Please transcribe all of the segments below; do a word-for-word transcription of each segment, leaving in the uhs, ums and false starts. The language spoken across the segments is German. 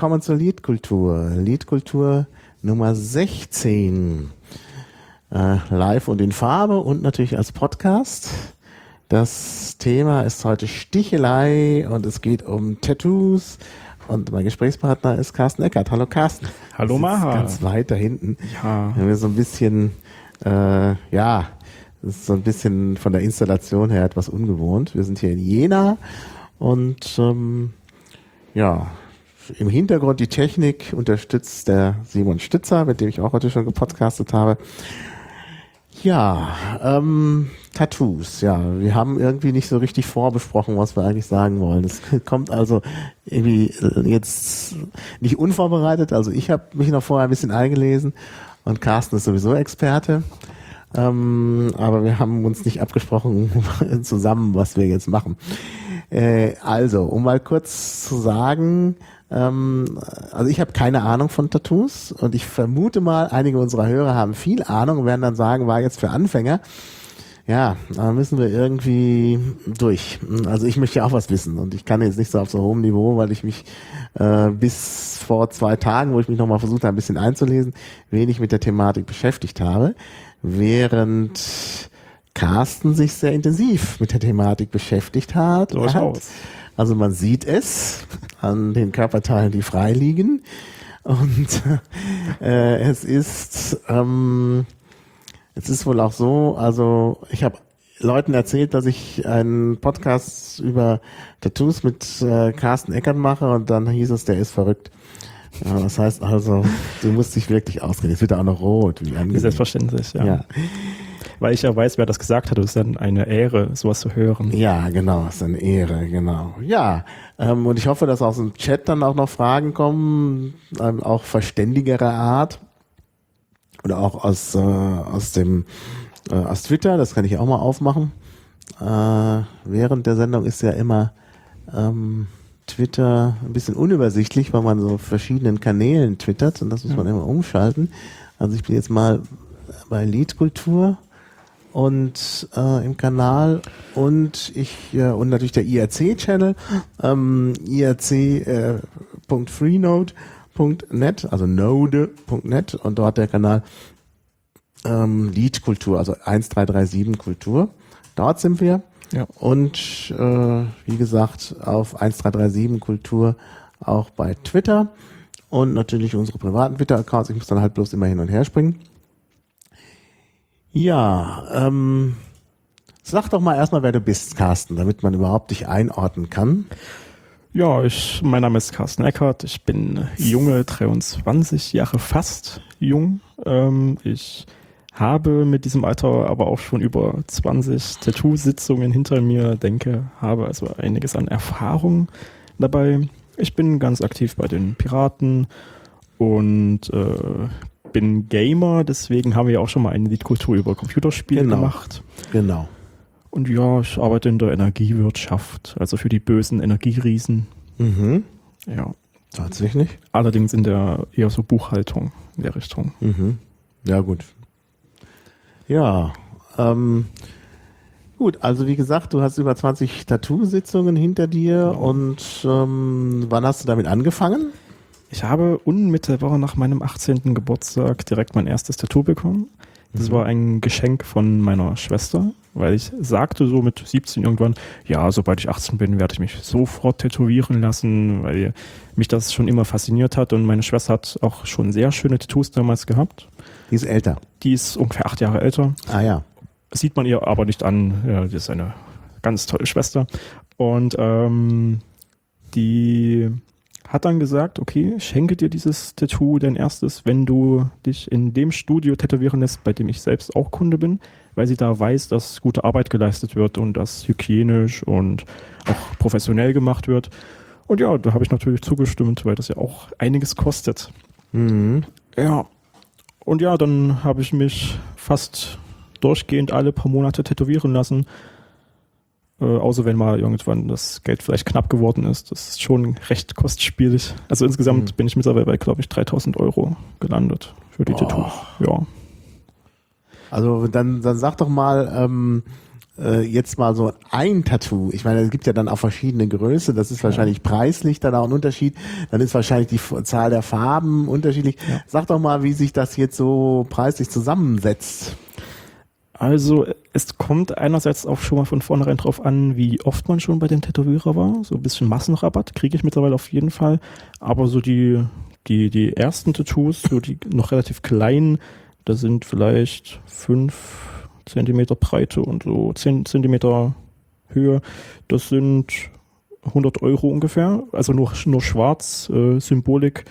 willkommen zur Liedkultur. Liedkultur Nummer sechzehn. Äh, live und in Farbe und natürlich als Podcast. Das Thema ist heute Stichelei und es geht um Tattoos. Und mein Gesprächspartner ist Carsten Eckert. Hallo Carsten. Hallo Maha. Ganz weit da hinten. Ja. Wenn wir so ein bisschen, äh, ja, das ist so ein bisschen von der Installation her etwas ungewohnt. Wir sind hier in Jena und ähm, ja, im Hintergrund die Technik unterstützt der Simon Stützer, mit dem ich auch heute schon gepodcastet habe. Ja, ähm, Tattoos, ja, wir haben irgendwie nicht so richtig vorbesprochen, was wir eigentlich sagen wollen. Es kommt also irgendwie jetzt nicht unvorbereitet, also ich habe mich noch vorher ein bisschen eingelesen und Carsten ist sowieso Experte, ähm, aber wir haben uns nicht abgesprochen zusammen, was wir jetzt machen. Äh, also, um mal kurz zu sagen, ähm, also ich habe keine Ahnung von Tattoos und ich vermute mal, einige unserer Hörer haben viel Ahnung und werden dann sagen, war jetzt für Anfänger. Ja, da müssen wir irgendwie durch. Also ich möchte ja auch was wissen und ich kann jetzt nicht so auf so hohem Niveau, weil ich mich äh, bis vor zwei Tagen, wo ich mich nochmal versucht habe, ein bisschen einzulesen, wenig mit der Thematik beschäftigt habe, während Carsten sich sehr intensiv mit der Thematik beschäftigt hat. So ist aus. Also man sieht es an den Körperteilen, die frei liegen und äh, es ist ähm, es ist wohl auch so, also ich habe Leuten erzählt, dass ich einen Podcast über Tattoos mit äh, Carsten Eckert mache und dann hieß es, der ist verrückt. Ja, das heißt also, du musst dich wirklich ausreden. Jetzt wird er auch noch rot. Wie angenehm. Selbstverständlich, ja. ja. Weil ich ja weiß, wer das gesagt hat, es ist dann eine Ehre, sowas zu hören. Ja, genau, ist eine Ehre, genau. Ja, ähm, und ich hoffe, dass aus dem Chat dann auch noch Fragen kommen, ähm, auch verständigerer Art. Oder auch aus, äh, aus dem, äh, aus Twitter, das kann ich auch mal aufmachen. Äh, während der Sendung ist ja immer ähm, Twitter ein bisschen unübersichtlich, weil man so auf verschiedenen Kanälen twittert und das muss man immer umschalten. Also ich bin jetzt mal bei Liedkultur und äh, im Kanal und ich äh, und natürlich der I R C-Channel, ähm, I R C Punkt freenode Punkt net, also node Punkt net und dort der Kanal ähm, Liedkultur, also eins drei drei sieben Kultur. Dort sind wir. Ja. Und äh, wie gesagt, auf eins drei drei sieben Kultur auch bei Twitter und natürlich unsere privaten Twitter-Accounts. Ich muss dann halt bloß immer hin und her springen. Ja, ähm, sag doch mal erstmal, wer du bist, Carsten, damit man überhaupt dich einordnen kann. Ja, ich, mein Name ist Carsten Eckert, ich bin junge, dreiundzwanzig Jahre fast jung. Ähm, ich habe mit diesem Alter aber auch schon über zwanzig Tattoo-Sitzungen hinter mir, denke, habe also einiges an Erfahrung dabei. Ich bin ganz aktiv bei den Piraten und äh, bin Gamer, deswegen haben wir ja auch schon mal eine Liedkultur über Computerspiele genau. gemacht. Genau. Und ja, ich arbeite in der Energiewirtschaft, also für die bösen Energieriesen. Mhm. Ja. Tatsächlich? Allerdings in der eher so Buchhaltung in der Richtung. Mhm. Ja, gut. Ja, ähm, gut, also wie gesagt, du hast über zwanzig Tattoo-Sitzungen hinter dir genau. und ähm, wann hast du damit angefangen? Ich habe unmittelbar nach meinem achtzehnten Geburtstag direkt mein erstes Tattoo bekommen. Das mhm. war ein Geschenk von meiner Schwester, weil ich sagte so mit siebzehn irgendwann, ja, sobald ich achtzehn bin, werde ich mich sofort tätowieren lassen, weil mich das schon immer fasziniert hat und meine Schwester hat auch schon sehr schöne Tattoos damals gehabt. Die ist älter? Die ist ungefähr acht Jahre älter. Ah ja. Sieht man ihr aber nicht an, ja, die ist eine ganz tolle Schwester und ähm, die hat dann gesagt, okay, ich schenke dir dieses Tattoo, dein erstes, wenn du dich in dem Studio tätowieren lässt, bei dem ich selbst auch Kunde bin, weil sie da weiß, dass gute Arbeit geleistet wird und das hygienisch und auch professionell gemacht wird. Und ja, da habe ich natürlich zugestimmt, weil das ja auch einiges kostet. Mhm. Ja, und ja, dann habe ich mich fast durchgehend alle paar Monate tätowieren lassen. Äh, außer wenn mal irgendwann das Geld vielleicht knapp geworden ist. Das ist schon recht kostspielig. Also insgesamt mhm. bin ich mittlerweile bei, glaube ich, dreitausend Euro gelandet für die oh. Tattoos. Ja. Also dann, dann sag doch mal, ähm, äh, jetzt mal so ein Tattoo, ich meine, es gibt ja dann auch verschiedene Größe, das ist wahrscheinlich preislich dann auch ein Unterschied, dann ist wahrscheinlich die F- Zahl der Farben unterschiedlich. Ja. Sag doch mal, wie sich das jetzt so preislich zusammensetzt. Also es kommt einerseits auch schon mal von vornherein drauf an, wie oft man schon bei dem Tätowierer war. So ein bisschen Massenrabatt kriege ich mittlerweile auf jeden Fall. Aber so die, die, die ersten Tattoos, so die noch relativ kleinen, da sind vielleicht fünf Zentimeter Breite und so zehn Zentimeter Höhe. Das sind hundert Euro ungefähr. Also nur, nur schwarz, äh, Symbolik.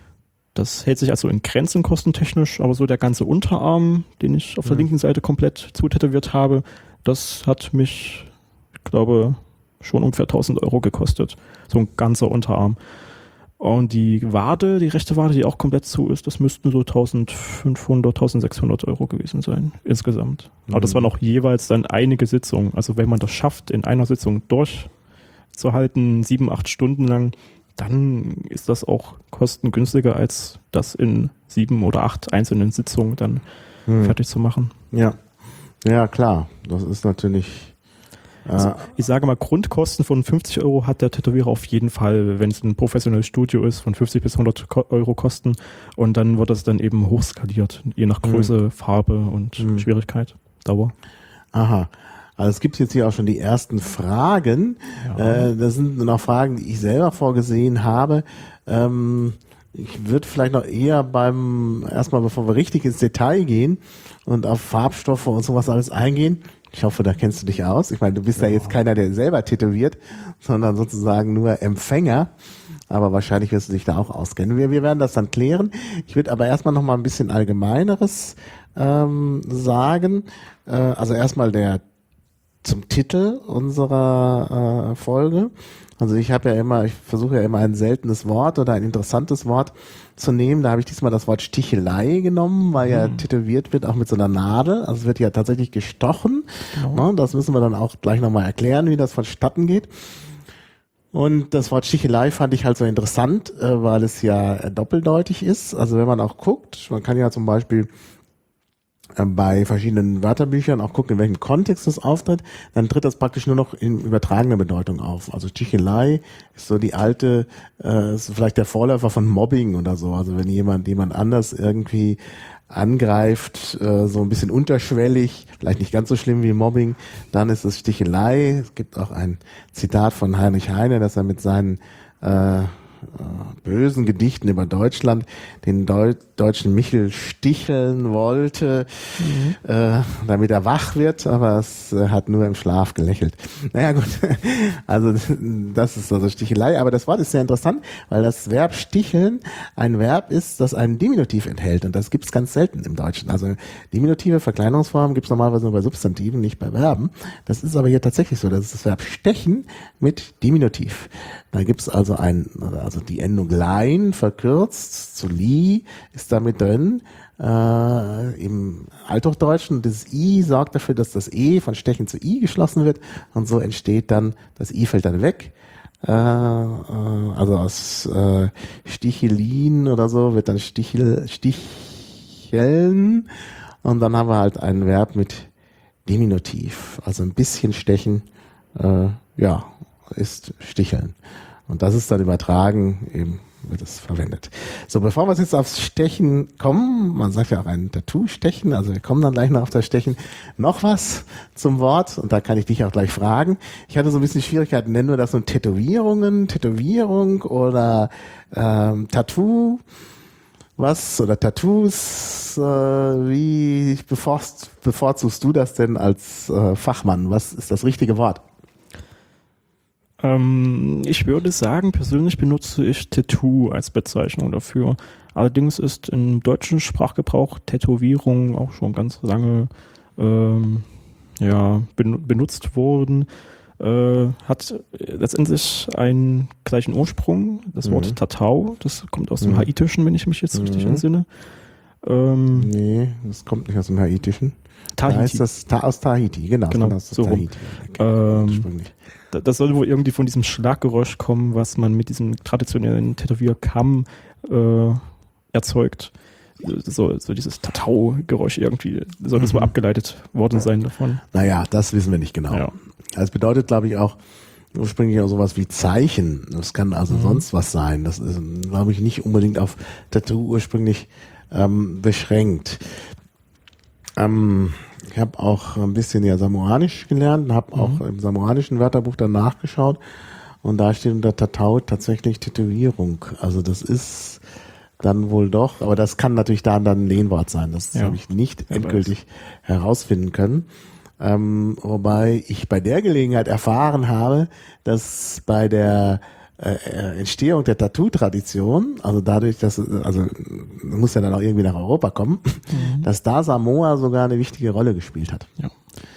Das hält sich also in Grenzen kostentechnisch, aber so der ganze Unterarm, den ich auf der Mhm. linken Seite komplett zutätowiert habe, das hat mich, ich glaube, schon ungefähr tausend Euro gekostet. So ein ganzer Unterarm. Und die Wade, die rechte Wade, die auch komplett zu ist, das müssten so eintausendfünfhundert, eintausendsechshundert Euro gewesen sein insgesamt. Aber das Mhm. waren auch jeweils dann einige Sitzungen. Also wenn man das schafft, in einer Sitzung durchzuhalten, sieben, acht Stunden lang, dann ist das auch kostengünstiger, als das in sieben oder acht einzelnen Sitzungen dann Hm. fertig zu machen. Ja, ja klar, das ist natürlich. Also Äh, ich sage mal, Grundkosten von fünfzig Euro hat der Tätowierer auf jeden Fall, wenn es ein professionelles Studio ist, von fünfzig bis hundert Ko- Euro Kosten. Und dann wird das dann eben hochskaliert, je nach Größe, Farbe und Mhm. Schwierigkeit, Dauer. aha. Also es gibt jetzt hier auch schon die ersten Fragen. Ja. Äh, das sind noch Fragen, die ich selber vorgesehen habe. Ähm, ich würde vielleicht noch eher beim, erstmal bevor wir richtig ins Detail gehen und auf Farbstoffe und sowas alles eingehen. Ich hoffe, da kennst du dich aus. Ich meine, du bist ja, ja jetzt keiner, der selber tätowiert, sondern sozusagen nur Empfänger. Aber wahrscheinlich wirst du dich da auch auskennen. Wir, wir werden das dann klären. Ich würde aber erstmal noch mal ein bisschen Allgemeineres ähm, sagen. Äh, also erstmal der zum Titel unserer äh, Folge. Also ich habe ja immer, ich versuche ja immer ein seltenes Wort oder ein interessantes Wort zu nehmen. Da habe ich diesmal das Wort Stichelei genommen, weil ja tätowiert wird auch mit so einer Nadel. Also es wird ja tatsächlich gestochen. Genau. Ne? Das müssen wir dann auch gleich nochmal erklären, wie das vonstatten geht. Und das Wort Stichelei fand ich halt so interessant, äh, weil es ja äh, doppeldeutig ist. Also wenn man auch guckt, man kann ja zum Beispiel bei verschiedenen Wörterbüchern auch gucken, in welchem Kontext das auftritt, dann tritt das praktisch nur noch in übertragener Bedeutung auf. Also Stichelei ist so die alte, äh, ist vielleicht der Vorläufer von Mobbing oder so. Also wenn jemand jemand anders irgendwie angreift, äh, so ein bisschen unterschwellig, vielleicht nicht ganz so schlimm wie Mobbing, dann ist es Stichelei. Es gibt auch ein Zitat von Heinrich Heine, dass er mit seinen äh, bösen Gedichten über Deutschland den Deu- deutschen Michel sticheln wollte, mhm. äh, damit er wach wird, aber es äh, hat nur im Schlaf gelächelt. Naja gut, also das ist also Stichelei, aber das Wort ist sehr interessant, weil das Verb sticheln ein Verb ist, das einen Diminutiv enthält und das gibt es ganz selten im Deutschen. Also diminutive Verkleinerungsformen gibt es normalerweise nur bei Substantiven, nicht bei Verben. Das ist aber hier tatsächlich so, das ist das Verb stechen mit Diminutiv. Da gibt es also ein, also die Endung lein verkürzt zu li ist damit drin. Äh, im Althochdeutschen, das I sorgt dafür, dass das E von Stechen zu I geschlossen wird und so entsteht dann, das I fällt dann weg. Äh, äh, also aus äh, Stichelin oder so wird dann Stichel, Sticheln und dann haben wir halt ein Verb mit Diminutiv, also ein bisschen stechen, äh, ja, ist sticheln. Und das ist dann übertragen, eben wird es verwendet. So, bevor wir jetzt aufs Stechen kommen, man sagt ja auch ein Tattoo stechen, also wir kommen dann gleich noch auf das Stechen, noch was zum Wort und da kann ich dich auch gleich fragen. Ich hatte so ein bisschen Schwierigkeiten, nennen wir das nun Tätowierungen, Tätowierung oder ähm, Tattoo, was oder Tattoos, äh, wie bevorst, bevorzugst du das denn als äh, Fachmann? Was ist das richtige Wort? Ähm, ich würde sagen, persönlich benutze ich Tattoo als Bezeichnung dafür. Allerdings ist im deutschen Sprachgebrauch Tätowierung auch schon ganz lange ähm, ja, ben- benutzt worden. Äh, hat letztendlich einen gleichen Ursprung. Das Wort Mhm. Tatau, das kommt aus dem Mhm. Haitischen, wenn ich mich jetzt richtig Mhm. entsinne. Ähm, Nee, das kommt nicht aus dem Haitischen. Tahiti. Da heißt das Ta- aus Tahiti, genau. Genau, aus so rum. Tahiti. Ähm, ursprünglich. Da- Das soll wohl irgendwie von diesem Schlaggeräusch kommen, was man mit diesem traditionellen Tätowierkamm äh, erzeugt. so, so dieses Tatau-Geräusch irgendwie, soll das mhm. wohl abgeleitet worden sein davon. Naja, das wissen wir nicht genau. Ja. Das bedeutet, glaube ich, auch ursprünglich auch sowas wie Zeichen. Das kann also mhm. sonst was sein. Das ist, glaube ich, nicht unbedingt auf Tattoo ursprünglich ähm, beschränkt. Ähm, ich habe auch ein bisschen ja Samoanisch gelernt und habe mhm. auch im samoanischen Wörterbuch dann nachgeschaut. Und da steht unter Tatau tatsächlich Tätowierung. Also das ist dann wohl doch, aber das kann natürlich da dann ein Lehnwort sein. Das ja. habe ich nicht ja, endgültig weiß. herausfinden können. Ähm, wobei ich bei der Gelegenheit erfahren habe, dass bei der äh, Entstehung der Tattoo-Tradition, also dadurch, dass, also muss ja dann auch irgendwie nach Europa kommen, mhm. dass da Samoa sogar eine wichtige Rolle gespielt hat. Ja.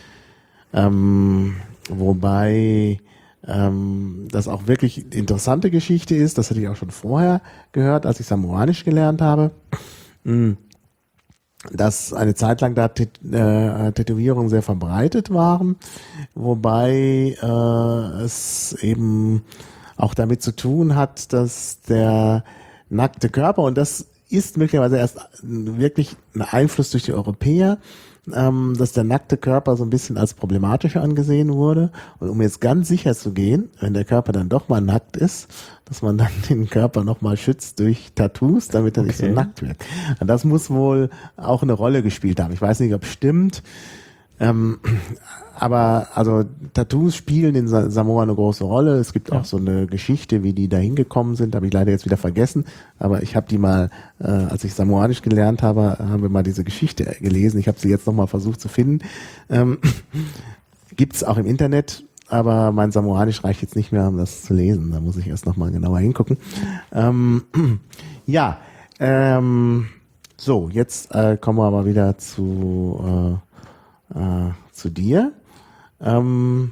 Ähm, wobei ähm, das auch wirklich interessante Geschichte ist, das hatte ich auch schon vorher gehört, als ich Samoanisch gelernt habe, mh, dass eine Zeit lang da Tät- äh, Tätowierungen sehr verbreitet waren, wobei äh, es eben auch damit zu tun hat, dass der nackte Körper, und das ist möglicherweise erst wirklich ein Einfluss durch die Europäer, ähm, dass der nackte Körper so ein bisschen als problematischer angesehen wurde. Und um jetzt ganz sicher zu gehen, wenn der Körper dann doch mal nackt ist, dass man dann den Körper nochmal schützt durch Tattoos, damit er okay. nicht so nackt wird. Und das muss wohl auch eine Rolle gespielt haben. Ich weiß nicht, ob es stimmt. Ähm, aber also Tattoos spielen in Samoa eine große Rolle. Es gibt ja. auch so eine Geschichte, wie die da hingekommen sind, habe ich leider jetzt wieder vergessen. Aber ich habe die mal, äh, als ich Samoanisch gelernt habe, haben wir mal diese Geschichte gelesen. Ich habe sie jetzt nochmal versucht zu finden. Ähm, gibt's auch im Internet, aber mein Samoanisch reicht jetzt nicht mehr, um das zu lesen. Da muss ich erst nochmal genauer hingucken. Ähm, ja, ähm, so, jetzt äh, kommen wir aber wieder zu äh, äh, zu dir. Ähm,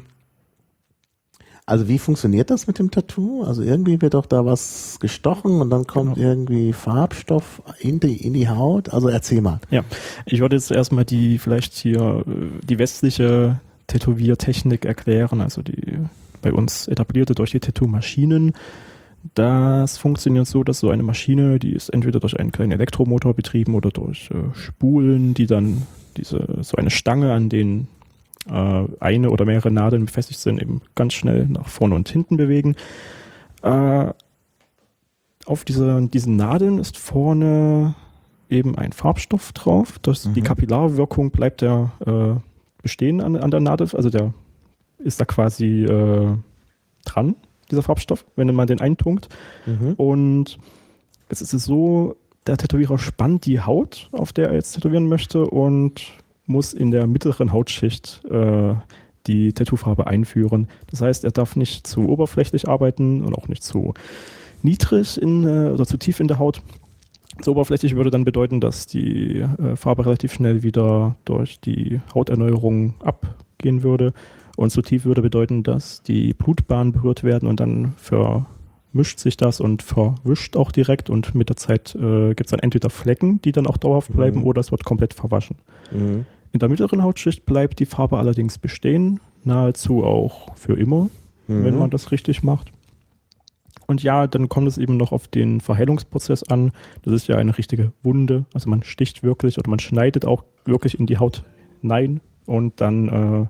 also wie funktioniert das mit dem Tattoo? Also irgendwie wird doch da was gestochen und dann kommt genau. irgendwie Farbstoff in die, in die Haut. Also erzähl mal. Ja, ich würde jetzt erstmal die vielleicht hier die westliche Tätowiertechnik erklären, also die bei uns etablierte durch die Tattoo-Maschinen. Das funktioniert so, dass so eine Maschine, die ist entweder durch einen kleinen Elektromotor betrieben oder durch äh, Spulen, die dann diese so eine Stange, an denen äh, eine oder mehrere Nadeln befestigt sind, eben ganz schnell nach vorne und hinten bewegen. Äh, auf diese, diesen Nadeln ist vorne eben ein Farbstoff drauf. Das, mhm. Die Kapillarwirkung bleibt ja äh, bestehen an, an der Nadel, also der ist da quasi äh, dran, dieser Farbstoff, wenn man den eintunkt. Mhm. Und jetzt ist es so, der Tätowierer spannt die Haut, auf der er jetzt tätowieren möchte, und muss in der mittleren Hautschicht äh, die Tattoofarbe einführen. Das heißt, er darf nicht zu oberflächlich arbeiten und auch nicht zu niedrig in, äh, oder zu tief in der Haut. Zu oberflächlich würde dann bedeuten, dass die äh, Farbe relativ schnell wieder durch die Hauterneuerung abgehen würde. Und zu tief würde bedeuten, dass die Blutbahnen berührt werden und dann vermischt sich das und verwischt auch direkt. Und mit der Zeit äh, gibt es dann entweder Flecken, die dann auch dauerhaft bleiben, mhm. oder es wird komplett verwaschen. Mhm. In der mittleren Hautschicht bleibt die Farbe allerdings bestehen, nahezu auch für immer, mhm. wenn man das richtig macht. Und ja, dann kommt es eben noch auf den Verheilungsprozess an. Das ist ja eine richtige Wunde. Also man sticht wirklich oder man schneidet auch wirklich in die Haut hinein und dann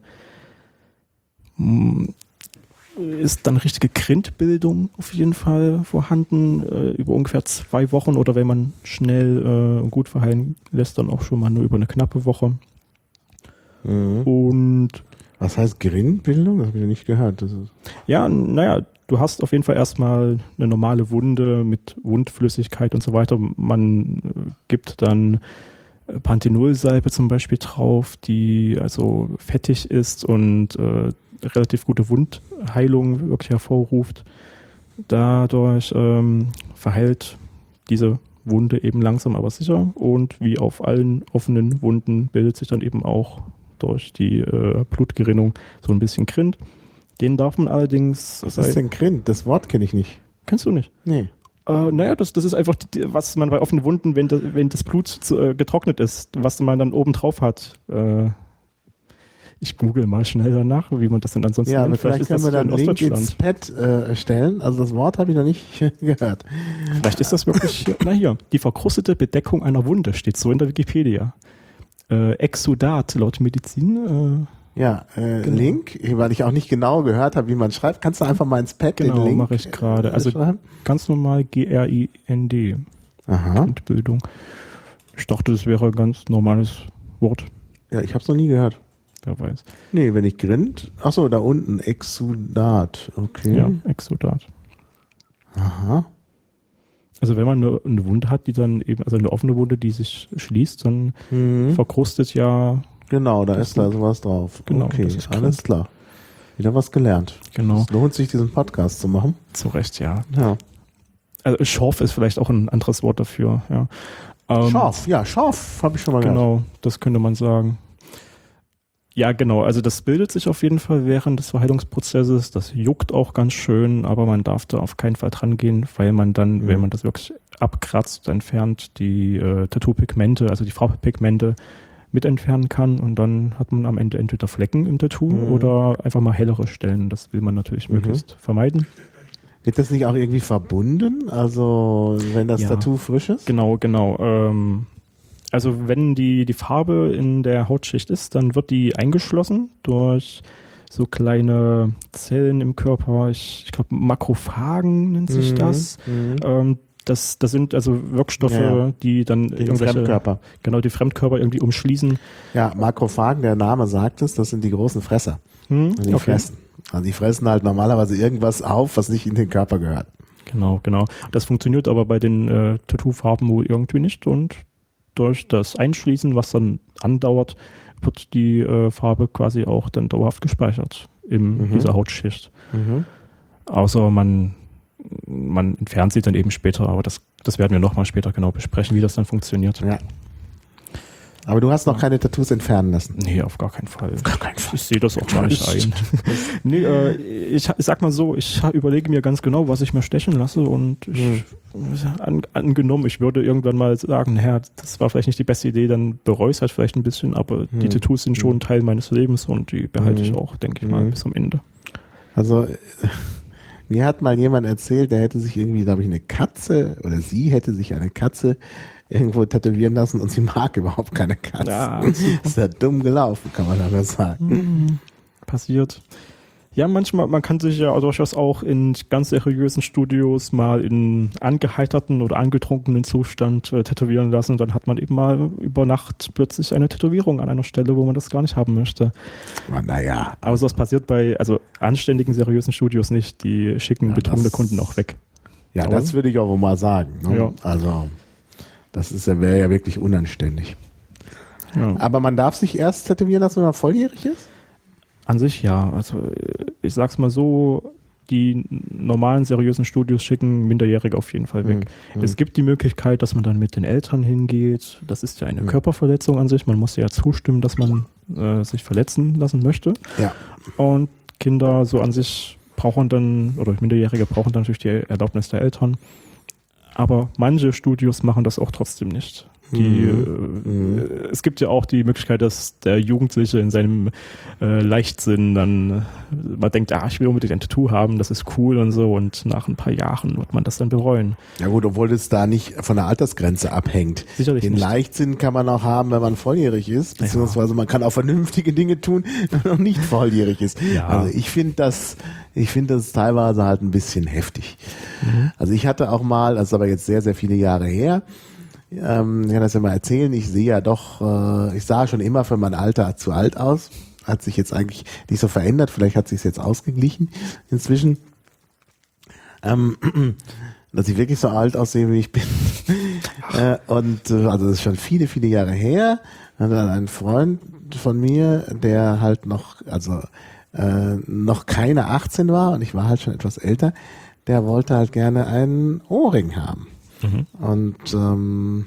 äh, ist dann richtige Grindbildung auf jeden Fall vorhanden, äh, über ungefähr zwei Wochen, oder wenn man schnell äh, gut verheilen lässt, dann auch schon mal nur über eine knappe Woche. Mhm. Und was heißt Grindbildung? Das habe ich nicht gehört. Das ist ja, naja, du hast auf jeden Fall erstmal eine normale Wunde mit Wundflüssigkeit und so weiter. Man äh, gibt dann Panthenolsalbe zum Beispiel drauf, die also fettig ist und äh, relativ gute Wundheilung wirklich hervorruft. Dadurch ähm, verheilt diese Wunde eben langsam aber sicher, und wie auf allen offenen Wunden bildet sich dann eben auch durch die äh, Blutgerinnung so ein bisschen Grind. Den darf man allerdings... Was ist denn Grind? Das Wort kenne ich nicht. Kennst du nicht? Nee. Äh, naja, das, das ist einfach, die, was man bei offenen Wunden, wenn das, wenn das Blut zu, äh, getrocknet ist, was man dann oben drauf hat. Äh, Ich google mal schnell danach, wie man das denn ansonsten Ja, aber nennt. vielleicht, können wir dann einen Link ins Pad äh, stellen. Also das Wort habe ich noch nicht gehört. Vielleicht ist das wirklich, hier, na hier, die verkrustete Bedeckung einer Wunde steht so in der Wikipedia. Äh, Exudat laut Medizin. Äh, ja, äh, genau. Link, weil ich auch nicht genau gehört habe, wie man schreibt. Kannst du einfach mal ins Pad genau, den Link mache ich gerade. Also schreiben? ganz normal G R I N D. Aha. Grundbildung. Ich dachte, das wäre ein ganz normales Wort. Ja, ich habe es noch nie gehört. Wer weiß. Nee, wenn ich grind. Achso, da unten, Exudat. Okay. Ja, Exudat. Aha. Also wenn man eine, eine Wunde hat, die dann eben, also eine offene Wunde, die sich schließt, dann Mhm. verkrustet ja. Genau, da Das ist da sowas drauf. Genau, okay, das ist klar. alles klar. Wieder was gelernt. Genau. Es lohnt sich, diesen Podcast zu machen. Zu Recht, ja. Ja. Also Schorf ist vielleicht auch ein anderes Wort dafür, ja. Ähm, Schorf, ja, Schorf habe ich schon mal gehört. Genau, das könnte man sagen. Ja, genau, also das bildet sich auf jeden Fall während des Verheilungsprozesses. Das juckt auch ganz schön, aber man darf da auf keinen Fall dran gehen, weil man dann, Mhm. wenn man das wirklich abkratzt, entfernt, die äh, Tattoo-Pigmente, also die Farbpigmente mit entfernen kann und dann hat man am Ende entweder Flecken im Tattoo Mhm. oder einfach mal hellere Stellen. Das will man natürlich Mhm. möglichst vermeiden. Wird das nicht auch irgendwie verbunden? Also, wenn das Ja. Tattoo frisch ist? Genau, genau. Ähm, also wenn die, die Farbe in der Hautschicht ist, dann wird die eingeschlossen durch so kleine Zellen im Körper. Ich, ich glaube, Makrophagen nennt sich Mhm. das. Mhm. Ähm, das. Das sind also Wirkstoffe, Ja, ja. die dann Die irgendwelche, Fremdkörper. genau, die Fremdkörper irgendwie umschließen. Ja, Makrophagen, der Name sagt es, das sind die großen Fresser. Hm? Die fressen. Also die fressen halt normalerweise irgendwas auf, was nicht in den Körper gehört. Genau, genau. Das funktioniert aber bei den äh, Tattoo-Farben wohl irgendwie nicht und durch das Einschließen, was dann andauert, wird die äh, Farbe quasi auch dann dauerhaft gespeichert in Mhm. dieser Hautschicht. Mhm. Außer man, man entfernt sie dann eben später, aber das, das werden wir nochmal später genau besprechen, wie das dann funktioniert. Ja. Aber du hast noch keine Tattoos entfernen lassen. Nee, auf gar keinen Fall. Gar keinen Fall. Ich sehe das auch gar nicht ein. nee, äh, ich, ich sag mal so, ich überlege mir ganz genau, was ich mir stechen lasse und ich, an, angenommen, ich würde irgendwann mal sagen, naja, das war vielleicht nicht die beste Idee, dann bereue ich es halt vielleicht ein bisschen, aber die Hm. Tattoos sind schon Teil meines Lebens und die behalte ich Hm. auch, denke ich mal, Hm. bis zum Ende. Also, äh, mir hat mal jemand erzählt, der hätte sich irgendwie, glaube ich, eine Katze oder sie hätte sich eine Katze irgendwo tätowieren lassen und sie mag überhaupt keine Katzen. Ja, Ist ja dumm gelaufen, kann man aber sagen. Mhm. Passiert. Ja, manchmal, man kann sich ja durchaus auch in ganz seriösen Studios mal in angeheiterten oder angetrunkenen Zustand äh, tätowieren lassen. Dann hat man eben mal über Nacht plötzlich eine Tätowierung an einer Stelle, wo man das gar nicht haben möchte. Naja. Aber sowas passiert bei also anständigen, seriösen Studios nicht. Die schicken Ja, betrunkene das- Kunden auch weg. Ja, Aber- das würde ich auch mal sagen. Ne? Ja. Also, das ist ja, wäre ja wirklich unanständig. Ja. Aber man darf sich erst tätowieren lassen, wenn man volljährig ist? An sich ja. Also äh, ich sag's mal so, die normalen, seriösen Studios schicken Minderjährige auf jeden Fall weg. Hm, Es gibt die Möglichkeit, dass man dann mit den Eltern hingeht. Das ist ja eine Hm. Körperverletzung an sich. Man muss ja zustimmen, dass man äh, sich verletzen lassen möchte. Ja. Und Kinder so an sich brauchen dann, oder Minderjährige brauchen dann natürlich die Erlaubnis der Eltern. Aber manche Studios machen das auch trotzdem nicht. Die, Mhm. äh, es gibt ja auch die Möglichkeit, dass der Jugendliche in seinem äh, Leichtsinn dann äh, man denkt, ah, ich will unbedingt ein Tattoo haben, das ist cool und so, und nach ein paar Jahren wird man das dann bereuen. Ja gut, obwohl es da nicht von der Altersgrenze abhängt. Sicherlich Den nicht. Leichtsinn kann man auch haben, wenn man volljährig ist, beziehungsweise man kann auch vernünftige Dinge tun, wenn man noch nicht volljährig ist. Ja. Also ich finde das, ich finde das teilweise halt ein bisschen heftig. Mhm. Also ich hatte auch mal, das ist aber jetzt sehr, sehr viele Jahre her, ähm, ich kann das ja mal erzählen, ich sehe ja doch, äh, ich sah schon immer für mein Alter zu alt aus. Hat sich jetzt eigentlich nicht so verändert, vielleicht hat sich jetzt ausgeglichen inzwischen. Ähm, dass ich wirklich so alt aussehe, wie ich bin. äh, und äh, also das ist schon viele, viele Jahre her. Und dann ein Freund von mir, der halt noch, also äh, noch keine achtzehn war und ich war halt schon etwas älter, der wollte halt gerne einen Ohrring haben. Mhm. Und ähm,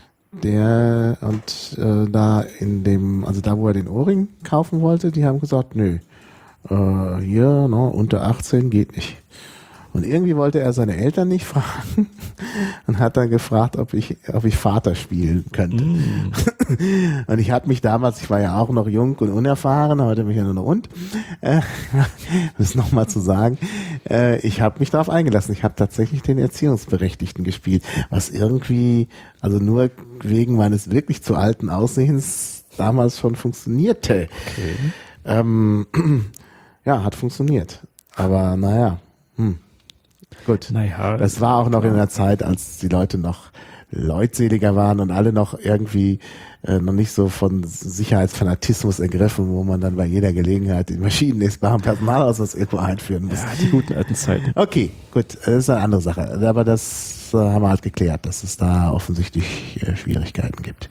der und äh, da in dem, also da wo er den Ohrring kaufen wollte, die haben gesagt, nö, äh, hier, ne, unter achtzehn geht nicht. Und irgendwie wollte er seine Eltern nicht fragen und hat dann gefragt, ob ich, ob ich Vater spielen könnte. Mm. Und ich hatte mich damals, ich war ja auch noch jung und unerfahren, heute bin ich ja nur noch und, äh, das nochmal zu sagen, äh, ich habe mich darauf eingelassen. Ich habe tatsächlich den Erziehungsberechtigten gespielt, was irgendwie, also nur wegen meines wirklich zu alten Aussehens damals schon funktionierte. Okay. Ähm, ja, hat funktioniert. Aber naja, hm. gut. Naja, das war auch noch klar. In der Zeit, als die Leute noch leutseliger waren und alle noch irgendwie äh, noch nicht so von Sicherheitsfanatismus ergriffen, wo man dann bei jeder Gelegenheit den maschinenlesbaren Personalausweis irgendwo einführen muss. Ja, die guten alten Zeiten. Okay, gut, das ist eine andere Sache. Aber das äh, haben wir halt geklärt, dass es da offensichtlich äh, Schwierigkeiten gibt.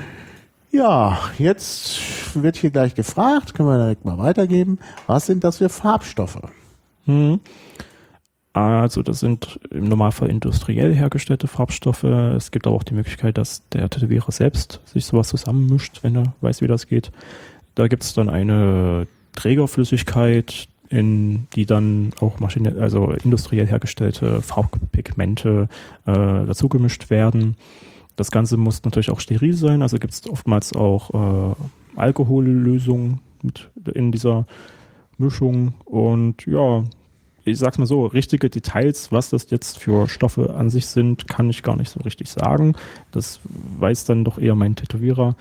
Ja, jetzt wird hier gleich gefragt, können wir direkt mal weitergeben. Was sind das für Farbstoffe? Hm. Also das sind im Normalfall industriell hergestellte Farbstoffe. Es gibt aber auch die Möglichkeit, dass der Tätowierer selbst sich sowas zusammenmischt, wenn er weiß, wie das geht. Da gibt es dann eine Trägerflüssigkeit, in die dann auch maschinell, also industriell hergestellte Farbpigmente äh, dazugemischt werden. Das Ganze muss natürlich auch steril sein, also gibt es oftmals auch äh, Alkohollösungen mit in dieser Mischung. Und ja, ich sag's mal so, richtige Details, was das jetzt für Stoffe an sich sind, kann ich gar nicht so richtig sagen. Das weiß dann doch eher mein Tätowierer.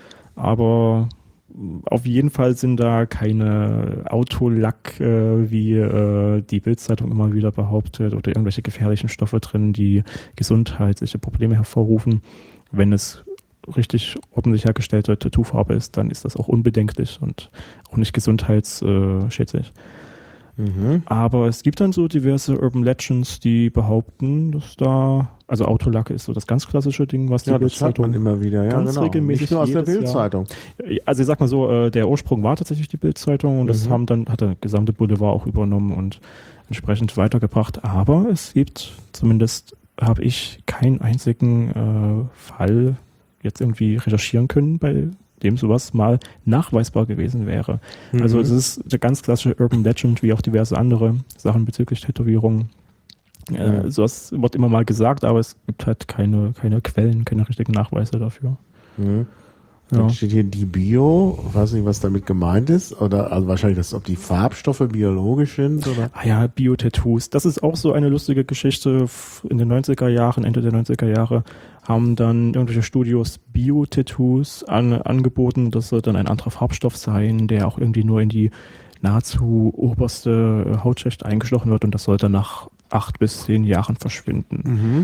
Aber auf jeden Fall sind da keine Autolack, äh, wie äh, die Bild-Zeitung immer wieder behauptet, oder irgendwelche gefährlichen Stoffe drin, die gesundheitliche Probleme hervorrufen. Wenn es richtig ordentlich hergestellte Tattoo-Farbe ist, dann ist das auch unbedenklich und auch nicht gesundheitsschädlich. Mhm. Aber es gibt dann so diverse Urban Legends, die behaupten, dass da, also Autolacke ist so das ganz klassische Ding, was die ja, Bildzeitung das hat man immer wieder, ja, ganz genau. regelmäßig Nicht nur aus der jedes Bildzeitung. Jahr. Also ich sag mal so, der Ursprung war tatsächlich die Bildzeitung und das Mhm. haben dann hat der gesamte Boulevard auch übernommen und entsprechend weitergebracht. Aber es gibt zumindest habe ich keinen einzigen äh, Fall jetzt irgendwie recherchieren können, bei dem sowas mal nachweisbar gewesen wäre. Mhm. Also es ist der ganz klassische Urban Legend, wie auch diverse andere Sachen bezüglich Tätowierungen. Äh, mhm. Sowas wird immer mal gesagt, aber es gibt halt keine, keine Quellen, keine richtigen Nachweise dafür. Mhm. Dann ja. steht hier die Bio, weiß nicht, was damit gemeint ist, oder also wahrscheinlich, dass, ob die Farbstoffe biologisch sind, oder? Ah ja, Bio-Tattoos. Das ist auch so eine lustige Geschichte. In den neunziger Jahren, Ende der neunziger Jahre, haben dann irgendwelche Studios Bio-Tattoos an, angeboten. Das soll dann ein anderer Farbstoff sein, der auch irgendwie nur in die nahezu oberste Hautschicht eingestochen wird und das soll dann nach acht bis zehn Jahren verschwinden. Mhm.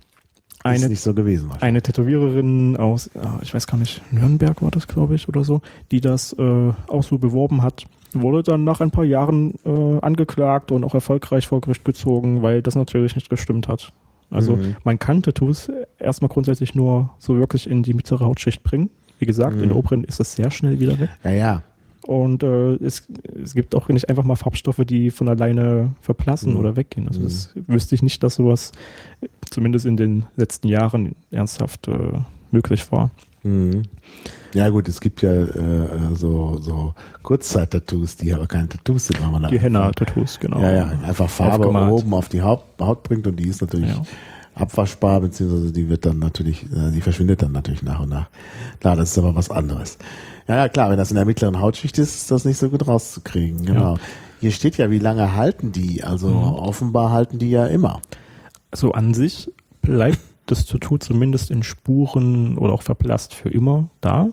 Eine, ist nicht so gewesen. Eine Tätowiererin aus, ich weiß gar nicht, Nürnberg war das, glaube ich, oder so, die das äh, auch so beworben hat, wurde dann nach ein paar Jahren äh, angeklagt und auch erfolgreich vor Gericht gezogen, weil das natürlich nicht gestimmt hat. Also mhm. man kann Tattoos erstmal grundsätzlich nur so wirklich in die mittlere Hautschicht bringen. Wie gesagt, mhm. in der oberen ist das sehr schnell wieder weg. Ja, ja. Und äh, es, es gibt auch nicht einfach mal Farbstoffe, die von alleine verblassen mhm. oder weggehen. Also mhm. das wüsste ich nicht, dass sowas zumindest in den letzten Jahren ernsthaft äh, möglich war. Mhm. Ja gut, es gibt ja äh, so, so Kurzzeit-Tattoos, die aber keine Tattoos sind. Man die Henna-Tattoos, genau. Ja, ja, einfach Farbe aufgemalt. Oben auf die Haut, Haut bringt und die ist natürlich ja. abwaschbar, beziehungsweise die wird dann natürlich, äh, die verschwindet dann natürlich nach und nach. Klar, das ist aber was anderes. Ja, ja, klar, wenn das in der mittleren Hautschicht ist, ist das nicht so gut rauszukriegen. Genau. Ja. Hier steht ja, wie lange halten die? Also mhm. offenbar halten die ja immer. Also an sich bleibt das Tattoo zumindest in Spuren oder auch verblasst für immer da,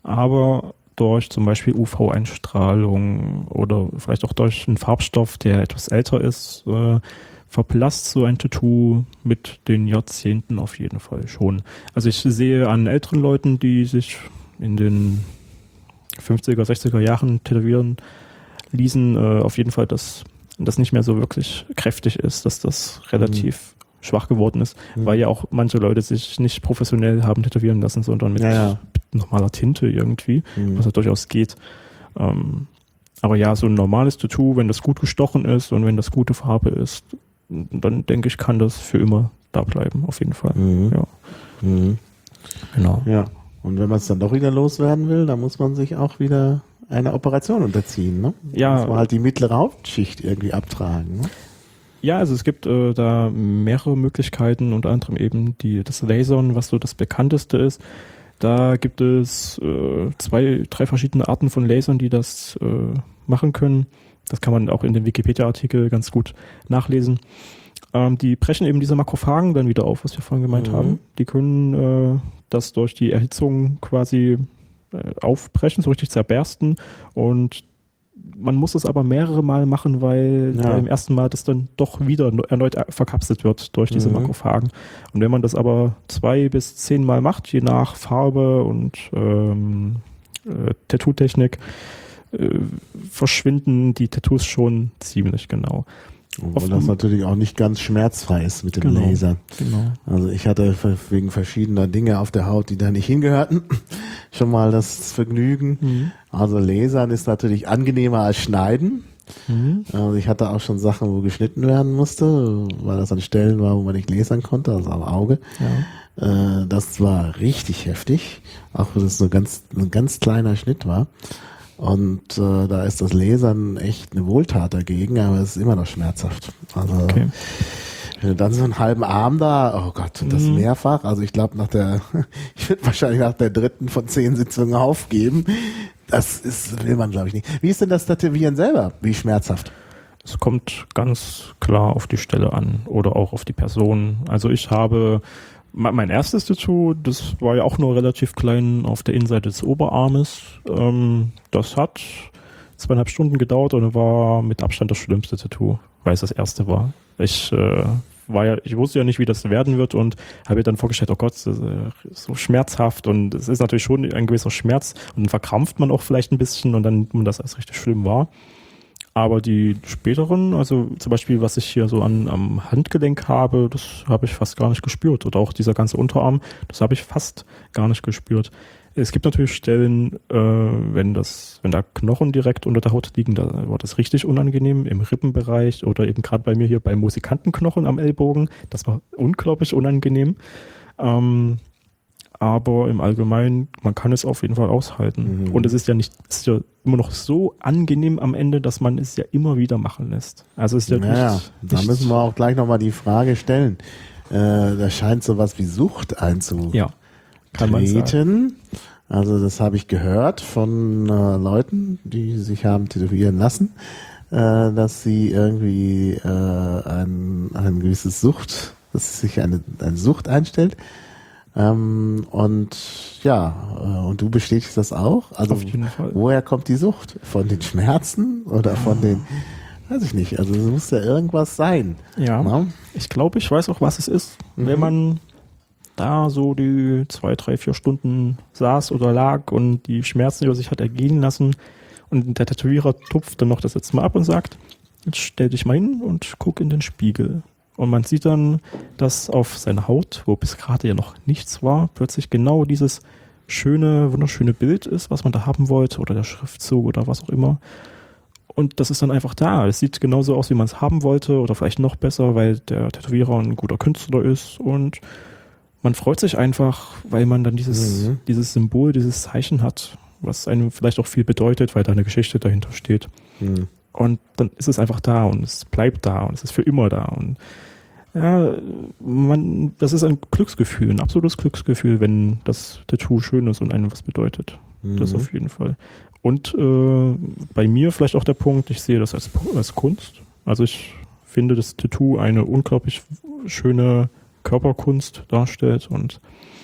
aber durch zum Beispiel U V-Einstrahlung oder vielleicht auch durch einen Farbstoff, der etwas älter ist, äh, verblasst so ein Tattoo mit den Jahrzehnten auf jeden Fall schon. Also ich sehe an älteren Leuten, die sich in den fünfziger, sechziger Jahren tätowieren ließen, äh, auf jeden Fall, dass das nicht mehr so wirklich kräftig ist, dass das relativ mhm. schwach geworden ist, mhm. weil ja auch manche Leute sich nicht professionell haben tätowieren lassen, sondern mit, ja, ja. mit normaler Tinte irgendwie, mhm. was ja durchaus geht. Ähm, aber ja, so ein normales Tattoo, wenn das gut gestochen ist und wenn das gute Farbe ist, dann denke ich, kann das für immer da bleiben, auf jeden Fall. Mhm. Ja. Mhm. Genau. Ja. Und wenn man es dann doch wieder loswerden will, dann muss man sich auch wieder einer Operation unterziehen, ne? Ja. Muss man halt die mittlere Hauptschicht irgendwie abtragen, ne? Ja, also es gibt äh, da mehrere Möglichkeiten, unter anderem eben die, das Lasern, was so das bekannteste ist. Da gibt es äh, zwei, drei verschiedene Arten von Lasern, die das äh, machen können. Das kann man auch in dem Wikipedia-Artikel ganz gut nachlesen. Ähm, die brechen eben diese Makrophagen dann wieder auf, was wir vorhin gemeint Mhm. haben. Die können äh, das durch die Erhitzung quasi äh, aufbrechen, so richtig zerbersten. Und man muss es aber mehrere Mal machen, weil Ja. beim ersten Mal das dann doch wieder no- erneut verkapselt wird durch diese Mhm. Makrophagen. Und wenn man das aber zwei bis zehn Mal macht, je nach Farbe und ähm, äh, Tattoo-Technik, äh, verschwinden die Tattoos schon ziemlich genau. Obwohl das natürlich auch nicht ganz schmerzfrei ist mit dem Genau. Laser. Genau. Also ich hatte wegen verschiedener Dinge auf der Haut, die da nicht hingehörten, schon mal das Vergnügen. Mhm. Also Lasern ist natürlich angenehmer als Schneiden. Mhm. Also ich hatte auch schon Sachen, wo geschnitten werden musste, weil das an Stellen war, wo man nicht lasern konnte, also am Auge. Ja. Äh, das war richtig heftig, auch wenn es nur ganz, ein ganz kleiner Schnitt war. Und äh, da ist das Lasern echt eine Wohltat dagegen, aber es ist immer noch schmerzhaft. Also Okay. wenn du dann so einen halben Arm da, oh Gott, und das Mhm. mehrfach, also ich glaube nach der, ich würde wahrscheinlich nach der dritten von zehn Sitzungen aufgeben. Das ist, will man glaube ich nicht. Wie ist denn das Tätowieren selber? Wie schmerzhaft? Es kommt ganz klar auf die Stelle an oder auch auf die Person. Also ich habe me- mein erstes Tattoo, das war ja auch nur relativ klein auf der Innenseite des Oberarmes. Ähm, das hat zweieinhalb Stunden gedauert und war mit Abstand das schlimmste Tattoo, weil es das erste war. Ich äh, war ja, ich wusste ja nicht, wie das werden wird und habe mir dann vorgestellt, oh Gott, das ist äh, so schmerzhaft und es ist natürlich schon ein gewisser Schmerz und dann verkrampft man auch vielleicht ein bisschen und dann nimmt man das als richtig schlimm wahr. Aber die späteren, also zum Beispiel, was ich hier so an, am Handgelenk habe, das habe ich fast gar nicht gespürt. Oder auch dieser ganze Unterarm, das habe ich fast gar nicht gespürt. Es gibt natürlich Stellen, äh, wenn das, wenn da Knochen direkt unter der Haut liegen, da war das richtig unangenehm, im Rippenbereich oder eben gerade bei mir hier beim Musikantenknochen am Ellbogen. Das war unglaublich unangenehm. Ähm, aber im Allgemeinen, man kann es auf jeden Fall aushalten. Mhm. Und es ist ja nicht, es ist ja immer noch so angenehm am Ende, dass man es ja immer wieder machen lässt. Also es ist ja Naja, nicht, da nicht, müssen wir auch gleich nochmal die Frage stellen. Äh, da scheint sowas wie Sucht einzutreten. ja, kann man sagen. Also das habe ich gehört von äh, Leuten, die sich haben tätowieren lassen, äh, dass sie irgendwie äh, ein, ein gewisses Sucht, dass sich eine, eine Sucht einstellt. Ähm, und ja, äh, und du bestätigst das auch? Also Auf jeden Fall. woher kommt die Sucht? Von den Schmerzen oder von den, weiß ich nicht, also es muss ja irgendwas sein. Ja, Na? ich glaube, ich weiß auch, was es ist. Mhm. Wenn man da so die zwei, drei, vier Stunden saß oder lag und die Schmerzen über sich hat ergehen lassen und der Tätowierer tupft dann noch das letzte Mal ab und sagt, jetzt stell dich mal hin und guck in den Spiegel. Und man sieht dann, dass auf seiner Haut, wo bis gerade ja noch nichts war, plötzlich genau dieses schöne, wunderschöne Bild ist, was man da haben wollte, oder der Schriftzug oder was auch immer. Und das ist dann einfach da. Es sieht genauso aus, wie man es haben wollte, oder vielleicht noch besser, weil der Tätowierer ein guter Künstler ist. Und man freut sich einfach, weil man dann dieses, Mhm. dieses Symbol, dieses Zeichen hat, was einem vielleicht auch viel bedeutet, weil da eine Geschichte dahinter steht. Hm. Und dann ist es einfach da und es bleibt da und es ist für immer da. Und ja, man, das ist ein Glücksgefühl, ein absolutes Glücksgefühl, wenn das Tattoo schön ist und einem was bedeutet. Mhm. Das auf jeden Fall. Und äh, bei mir vielleicht auch der Punkt, ich sehe das als, als Kunst. Also ich finde, das Tattoo eine unglaublich schöne Körperkunst darstellt und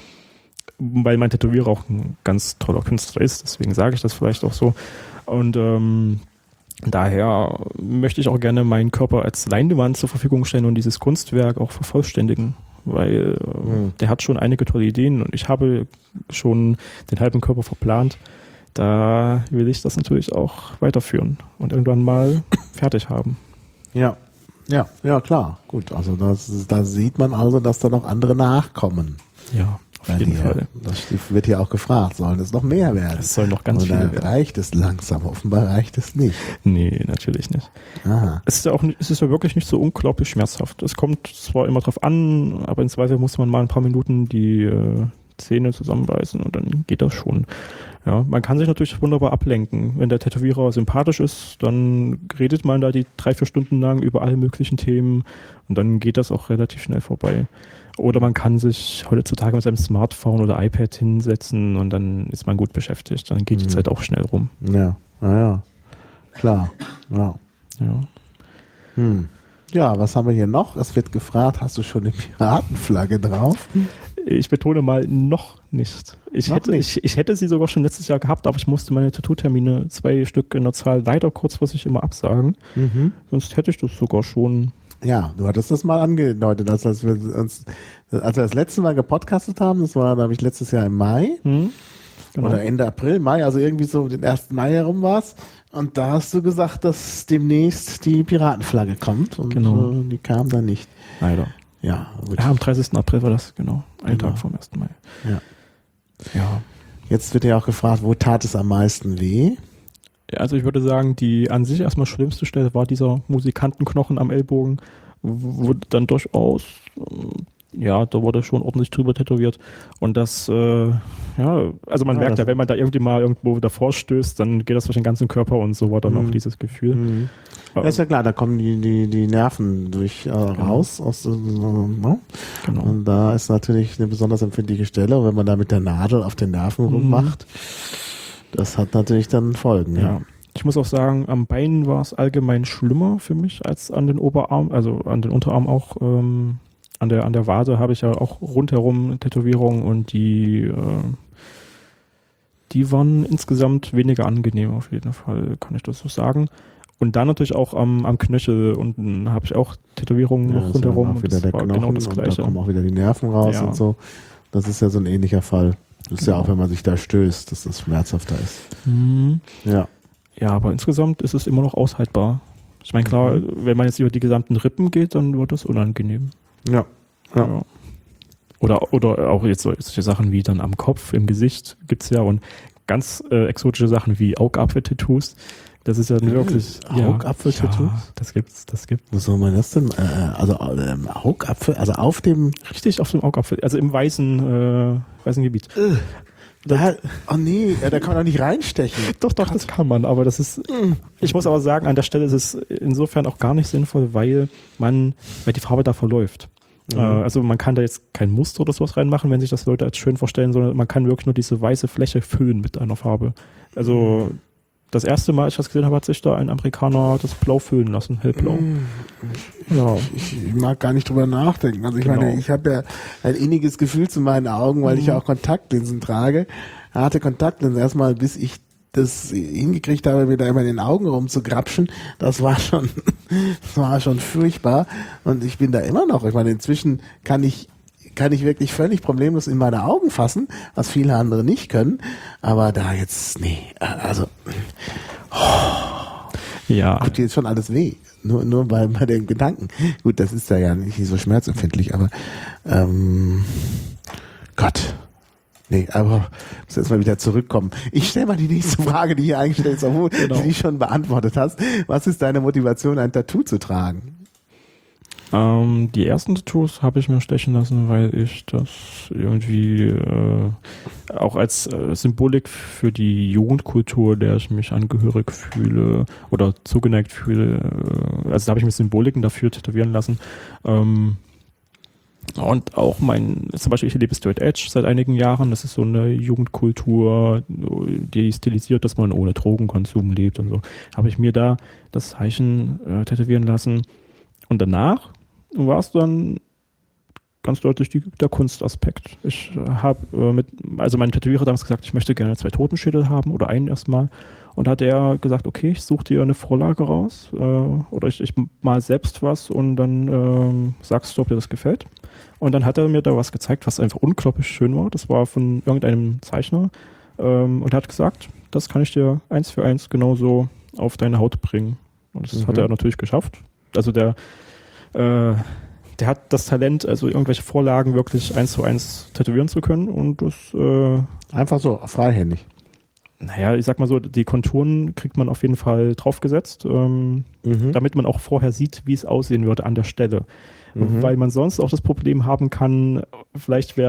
weil mein Tätowierer auch ein ganz toller Künstler ist, deswegen sage ich das vielleicht auch so. Und ähm, daher möchte ich auch gerne meinen Körper als Leinwand zur Verfügung stellen und dieses Kunstwerk auch vervollständigen, weil äh, Mhm. der hat schon einige tolle Ideen und ich habe schon den halben Körper verplant. Da will ich das natürlich auch weiterführen und irgendwann mal fertig haben. Ja, ja, ja, klar. Gut, also das, da sieht man also, dass da noch andere nachkommen. Ja, auf Bei jeden dir. Fall. Das wird hier auch gefragt, sollen es noch mehr werden? Es soll noch ganz Oder viele werden. reicht es langsam? Offenbar reicht es nicht. Nee, natürlich nicht. Aha. Es ist ja auch nicht, es ist ja wirklich nicht so unglaublich schmerzhaft. Es kommt zwar immer drauf an, aber in Zweifel muss man mal ein paar Minuten die äh, Zähne zusammenbeißen und dann geht das schon. Ja, man kann sich natürlich wunderbar ablenken. Wenn der Tätowierer sympathisch ist, dann redet man da die drei, vier Stunden lang über alle möglichen Themen und dann geht das auch relativ schnell vorbei. Oder man kann sich heutzutage mit seinem Smartphone oder iPad hinsetzen und dann ist man gut beschäftigt. Dann geht die Mhm. Zeit auch schnell rum. Ja, naja, klar. Ja. Ja. Hm. Ja, was haben wir hier noch? Es wird gefragt, hast du schon eine Piratenflagge drauf? Ich betone mal, noch nicht. Ich, Noch hätte, nicht. Ich, ich hätte sie sogar schon letztes Jahr gehabt, aber ich musste meine Tattoo-Termine, zwei Stück in der Zahl, leider kurzfristig immer absagen. Mhm. Sonst hätte ich das sogar schon. Ja, du hattest das mal angedeutet, als, als wir uns, als wir das letzte Mal gepodcastet haben, das war, glaube ich, letztes Jahr im Mai Hm? Genau. oder Ende April, Mai, also irgendwie so den ersten Mai herum war's. Und da hast du gesagt, dass demnächst die Piratenflagge kommt und Genau. äh, die kam dann nicht. Leider. Ja, gut. Ja, am dreißigsten April war das, genau. Ein Genau. Tag vom ersten Mai. Ja. Ja. Jetzt wird ja auch gefragt, wo tat es am meisten weh? Also ich würde sagen, die an sich erstmal schlimmste Stelle war dieser Musikantenknochen am Ellbogen, wo dann durchaus, äh, ja, da wurde schon ordentlich drüber tätowiert. Und das, äh, ja, also man Ja, merkt das- ja, wenn man da irgendwie mal irgendwo davor stößt, dann geht das durch den ganzen Körper und so war dann Mhm. auch dieses Gefühl. Mhm. Ja, ist ja klar, da kommen die, die, die Nerven durch äh, raus. Aus, äh, ne? Genau. Und da ist natürlich eine besonders empfindliche Stelle. Und wenn man da mit der Nadel auf den Nerven Mhm. rummacht, das hat natürlich dann Folgen. Ja. Ja. Ich muss auch sagen, am Bein war es allgemein schlimmer für mich als an den Oberarm, also an den Unterarm auch. Ähm, an der an der Wade habe ich ja auch rundherum Tätowierungen und die äh, die waren insgesamt weniger angenehm auf jeden Fall, kann ich das so sagen. Und dann natürlich auch am, am Knöchel unten habe ich auch Tätowierungen Ja, noch das ist ja rundherum. dann auch wieder Das der war Knochen genau das und Gleiche. da kommen auch wieder die Nerven raus Ja. und so. Das ist ja so ein ähnlicher Fall. Das ist ja Genau. auch, wenn man sich da stößt, dass das schmerzhafter ist. Mhm. Ja. Ja, aber insgesamt ist es immer noch aushaltbar. Ich meine, klar, Mhm. wenn man jetzt über die gesamten Rippen geht, dann wird das unangenehm. Ja. Ja. Ja. Oder, oder auch jetzt solche Sachen wie dann am Kopf, im Gesicht gibt's ja und ganz äh, exotische Sachen wie Augapfel-Tattoos. Das ist ja wirklich... Augapfel-Tattoos? Ja, das gibt's, das gibt's. Was soll man das denn? Äh, also ähm, Augapfel, also auf dem Richtig auf dem Augapfel, also im weißen, äh, weißen Gebiet. Da, oh nee, ja, da kann man doch nicht reinstechen. Doch, doch, das kann man, aber das ist... Ich muss aber sagen, an der Stelle ist es insofern auch gar nicht sinnvoll, weil man, weil die Farbe da verläuft. Mhm. Äh, also man kann da jetzt kein Muster oder sowas reinmachen, wenn sich das Leute als schön vorstellen, sondern man kann wirklich nur diese weiße Fläche füllen mit einer Farbe. Also das erste Mal, als ich das gesehen habe, hat sich da ein Amerikaner das Blau füllen lassen, hellblau. Ja. Ich, ich mag gar nicht drüber nachdenken. Also ich Genau. meine, ich habe ja ein inniges Gefühl zu meinen Augen, weil ich ja auch Kontaktlinsen trage. Harte Kontaktlinsen erstmal, bis ich das hingekriegt habe, mir da immer in den Augen rumzugrapschen. Das war schon, das war schon furchtbar. Und ich bin da immer noch. Ich meine, inzwischen kann ich kann ich wirklich völlig problemlos in meine Augen fassen, was viele andere nicht können. Aber da jetzt, nee, also Ja, tut dir jetzt schon alles weh. Nur, nur bei, bei den Gedanken. Gut, das ist da ja nicht so schmerzempfindlich, aber ähm, Gott. Nee, aber muss jetzt mal wieder zurückkommen. Ich stelle mal die nächste Frage, die hier eingestellt ist, obwohl Genau. du die schon beantwortet hast. Was ist deine Motivation, ein Tattoo zu tragen? Ähm, die ersten Tattoos habe ich mir stechen lassen, weil ich das irgendwie äh, auch als äh, Symbolik für die Jugendkultur, der ich mich angehörig fühle oder zugeneigt fühle, äh, also da habe ich mir Symboliken dafür tätowieren lassen. Ähm, und auch mein, zum Beispiel ich lebe Straight Edge seit einigen Jahren, das ist so eine Jugendkultur, die stilisiert, dass man ohne Drogenkonsum lebt und so, habe ich mir da das Zeichen äh, tätowieren lassen. Und danach war es dann ganz deutlich die, der Kunstaspekt. Ich habe äh, mit, also mein Tätowierer damals gesagt, ich möchte gerne zwei Totenschädel haben oder einen erstmal. Und hat er gesagt, okay, ich suche dir eine Vorlage raus äh, oder ich, ich mal selbst was und dann äh, sagst du, ob dir das gefällt. Und dann hat er mir da was gezeigt, was einfach unglaublich schön war. Das war von irgendeinem Zeichner ähm, und hat gesagt, das kann ich dir eins für eins genauso auf deine Haut bringen. Und das Mhm. hat er natürlich geschafft. Also der Äh, der hat das Talent, also irgendwelche Vorlagen wirklich eins zu eins tätowieren zu können und das, äh, Einfach so, freihändig. naja, ich sag mal so, die Konturen kriegt man auf jeden Fall draufgesetzt, ähm, Mhm. damit man auch vorher sieht, wie es aussehen würde an der Stelle. Mhm. Weil man sonst auch das Problem haben kann, vielleicht wäre es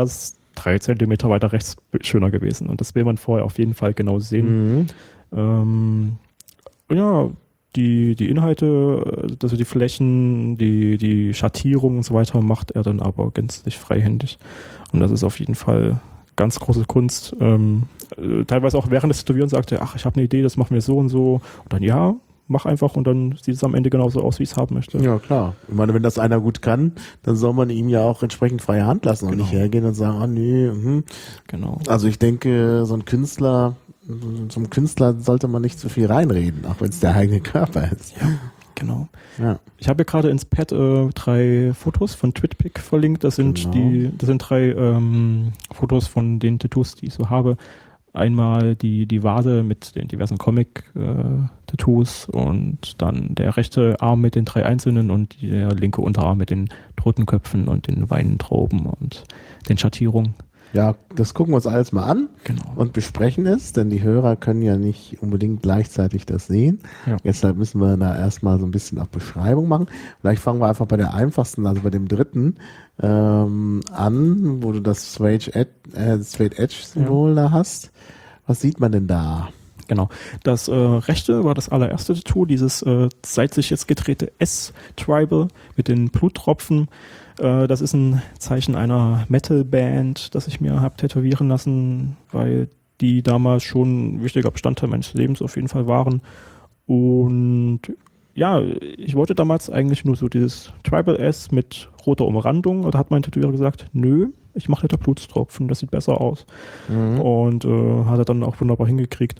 drei Zentimeter weiter rechts schöner gewesen. Und das will man vorher auf jeden Fall genau sehen. Mhm. Ähm, ja, die, die Inhalte, also die Flächen, die, die Schattierung und so weiter macht er dann aber gänzlich freihändig. Und das ist auf jeden Fall ganz große Kunst. Ähm, teilweise auch während des Tätowieren sagte er, ach, ich habe eine Idee, das machen wir so und so. Und dann, ja, mach einfach und dann sieht es am Ende genauso aus, wie ich es haben möchte. Ja, klar. Ich meine, wenn das einer gut kann, dann soll man ihm ja auch entsprechend freie Hand lassen und Genau. nicht hergehen und sagen, ah, nee, mhm. Genau. Also ich denke, so ein Künstler, so einem Künstler sollte man nicht zu viel reinreden, auch wenn es der eigene Körper ist. Ja, genau. Ja. Ich habe hier gerade ins Pad äh, drei Fotos von TwitPic verlinkt. Das sind Genau. die, das sind drei ähm, Fotos von den Tattoos, die ich so habe. Einmal die, die Vase mit den diversen Comic-Tattoos äh, und dann der rechte Arm mit den drei einzelnen und der linke Unterarm mit den Totenköpfen und den Weintrauben und den Schattierungen. Ja, das gucken wir uns alles mal an Genau. und besprechen es, denn die Hörer können ja nicht unbedingt gleichzeitig das sehen. Ja. Deshalb müssen wir da erstmal so ein bisschen auf Beschreibung machen. Vielleicht fangen wir einfach bei der einfachsten, also bei dem dritten ähm, an, wo du das Straight Edge, äh, Straight Edge Symbol da hast. Was sieht man denn da? Genau. Das äh, rechte war das allererste Tattoo, dieses äh, seitlich jetzt gedrehte S-Tribal mit den Bluttropfen. Äh, das ist ein Zeichen einer Metal-Band, das ich mir habe tätowieren lassen, weil die damals schon ein wichtiger Bestandteil meines Lebens auf jeden Fall waren. Und ja, ich wollte damals eigentlich nur so dieses Tribal S mit roter Umrandung. Da hat mein Tätowierer gesagt, nö, ich mache da Blutstropfen, das sieht besser aus. Mhm. Und äh, hat er dann auch wunderbar hingekriegt.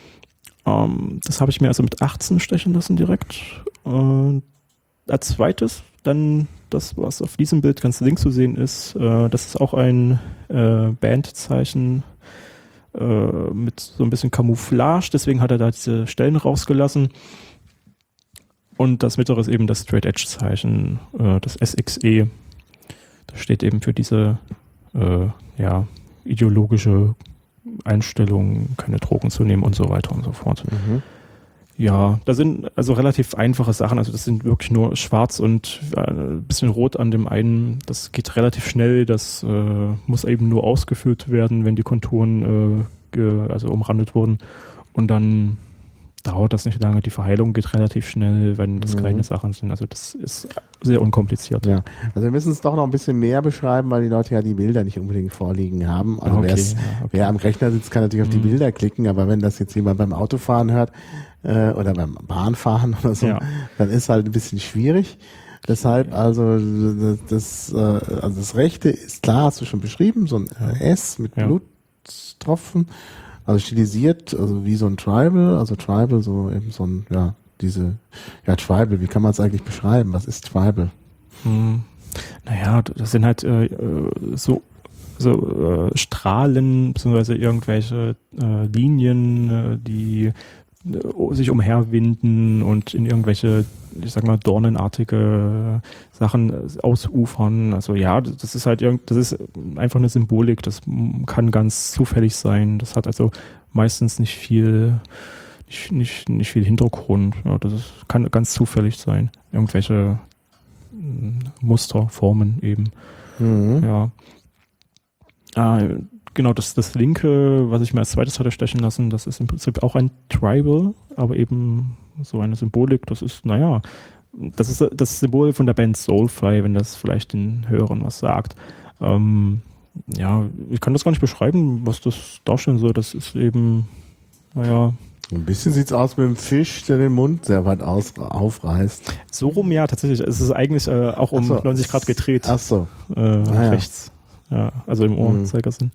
Ähm, das habe ich mir also mit achtzehn stechen lassen direkt. Und als zweites dann das, was auf diesem Bild ganz links zu sehen ist, äh, das ist auch ein äh, Bandzeichen äh, mit so ein bisschen Camouflage, deswegen hat er da diese Stellen rausgelassen. Und das mittlere ist eben das Straight Edge Zeichen, äh, das S X E. Das steht eben für diese äh, ja, ideologische Einstellung, keine Drogen zu nehmen und so weiter und so fort. Mhm. Ja, da sind also relativ einfache Sachen, also das sind wirklich nur schwarz und äh, ein bisschen rot an dem einen, das geht relativ schnell, das äh, muss eben nur ausgefüllt werden, wenn die Konturen äh, ge, also umrandet wurden und dann dauert das nicht lange, die Verheilung geht relativ schnell, wenn das Mhm. kleine Sachen sind, also das ist sehr unkompliziert. Ja, also wir müssen es doch noch ein bisschen mehr beschreiben, weil die Leute ja die Bilder nicht unbedingt vorliegen haben. Also Okay, wer's- ja, okay. wer am Rechner sitzt, kann natürlich auf die Mhm. Bilder klicken, aber wenn das jetzt jemand beim Autofahren hört äh, oder beim Bahnfahren oder so, Ja. dann ist halt ein bisschen schwierig. Deshalb also das, äh, also das rechte ist klar, hast du schon beschrieben, so ein äh, S mit Ja. Bluttropfen, also stilisiert, also wie so ein Tribal, also Tribal, so eben so ein, ja, diese, ja, Tribal, wie kann man es eigentlich beschreiben? Was ist Tribal? Hm. Naja, das sind halt äh, äh, so, so äh, Strahlen beziehungsweise irgendwelche äh, Linien, äh, die äh, sich umherwinden und in irgendwelche, ich sag mal, dornenartige Sachen äh, ausufern. Also ja, das ist halt irgend, das ist einfach eine Symbolik, das m- kann ganz zufällig sein. Das hat also meistens nicht viel nicht, nicht, nicht viel Hintergrund. Ja, das ist, kann ganz zufällig sein. Irgendwelche Muster, Formen eben. Mhm. Ja. Ah, genau, das, das linke, was ich mir als zweites hatte stechen lassen, das ist im Prinzip auch ein Tribal, aber eben so eine Symbolik, das ist, naja, das ist das Symbol von der Band Soulfly, wenn das vielleicht den Hörern was sagt. Ähm, ja, ich kann das gar nicht beschreiben, was das darstellen soll. Das ist eben, naja, Ein bisschen sieht's aus wie ein Fisch, der den Mund sehr weit aus, aufreißt. so rum, ja, tatsächlich. Es ist eigentlich äh, auch um Ach so. neunzig Grad gedreht. Ach so. Äh, ja. rechts. Ja, also im Uhrzeigersinn.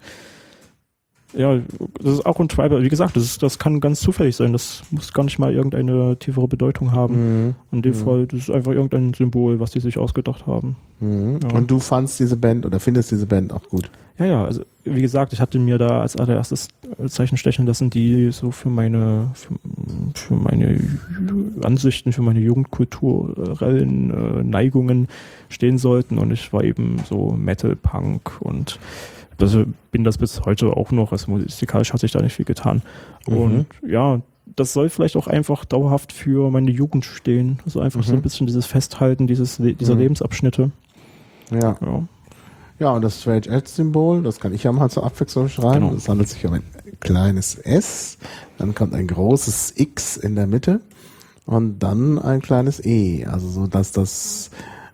Ja, das ist auch ein Tribal. Wie gesagt, das, ist, das kann ganz zufällig sein. Das muss gar nicht mal irgendeine tiefere Bedeutung haben. Mhm. In dem Mhm. Fall, das ist einfach irgendein Symbol, was die sich ausgedacht haben. Mhm. Ja. Und du fandst diese Band oder findest diese Band auch gut? Ja, ja, also wie gesagt, ich hatte mir da als allererstes Zeichen stechen lassen, die so für meine für, für meine Ansichten, für meine jugendkulturellen äh, Neigungen stehen sollten und ich war eben so Metal, Punk und also bin das bis heute auch noch, also musikalisch hat sich da nicht viel getan. Mhm. Und ja, das soll vielleicht auch einfach dauerhaft für meine Jugend stehen, also einfach Mhm. so ein bisschen dieses Festhalten dieses, dieser Mhm. Lebensabschnitte. Ja. Ja. Ja, und das Straight Edge Symbol, das kann ich ja mal zur Abwechslung schreiben. Genau. Es handelt sich um ein kleines S, dann kommt ein großes X in der Mitte und dann ein kleines E. Also so, dass das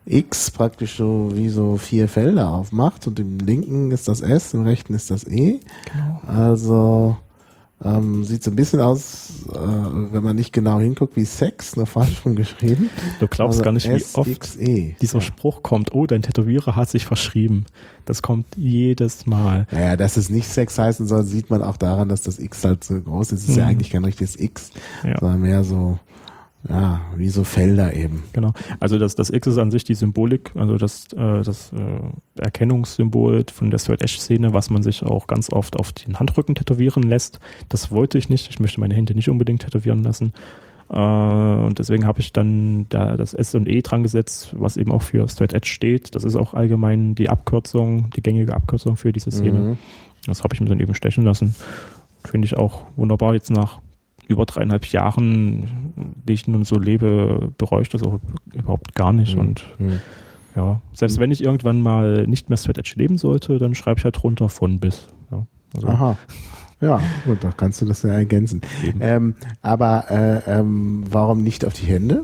X praktisch so wie so vier Felder aufmacht und im linken ist das S, im rechten ist das E. Genau. Also ähm, sieht so ein bisschen aus, äh, wenn man nicht genau hinguckt, wie Sex, nur falsch rum geschrieben. Du glaubst Also gar nicht, wie S oft X E. dieser Ja. Spruch kommt, oh, dein Tätowierer hat sich verschrieben. Das kommt jedes Mal. Naja, dass es nicht Sex heißen soll, sieht man auch daran, dass das X halt so groß ist. Es ist ja Mhm. eigentlich kein richtiges X, Ja. sondern mehr so, ja, wie so Felder eben. Genau. Also das, das X ist an sich die Symbolik, also das, äh, das äh, Erkennungssymbol von der Straight Edge Szene, was man sich auch ganz oft auf den Handrücken tätowieren lässt. Das wollte ich nicht. Ich möchte meine Hände nicht unbedingt tätowieren lassen. Äh, und deswegen habe ich dann da das S und E dran gesetzt, was eben auch für Straight Edge steht. Das ist auch allgemein die Abkürzung, die gängige Abkürzung für diese Szene. Mhm. Das habe ich mir dann eben stechen lassen. Finde ich auch wunderbar jetzt nach über dreieinhalb Jahren, die ich nun so lebe, bereue ich das auch überhaupt gar nicht. Mhm. Und Mhm. ja, selbst wenn ich irgendwann mal nicht mehr Straight Edge leben sollte, dann schreibe ich halt runter von bis. Ja, also Aha. Ja, gut, da kannst du das ja ergänzen. eben. Ähm, aber äh, ähm, warum nicht auf die Hände?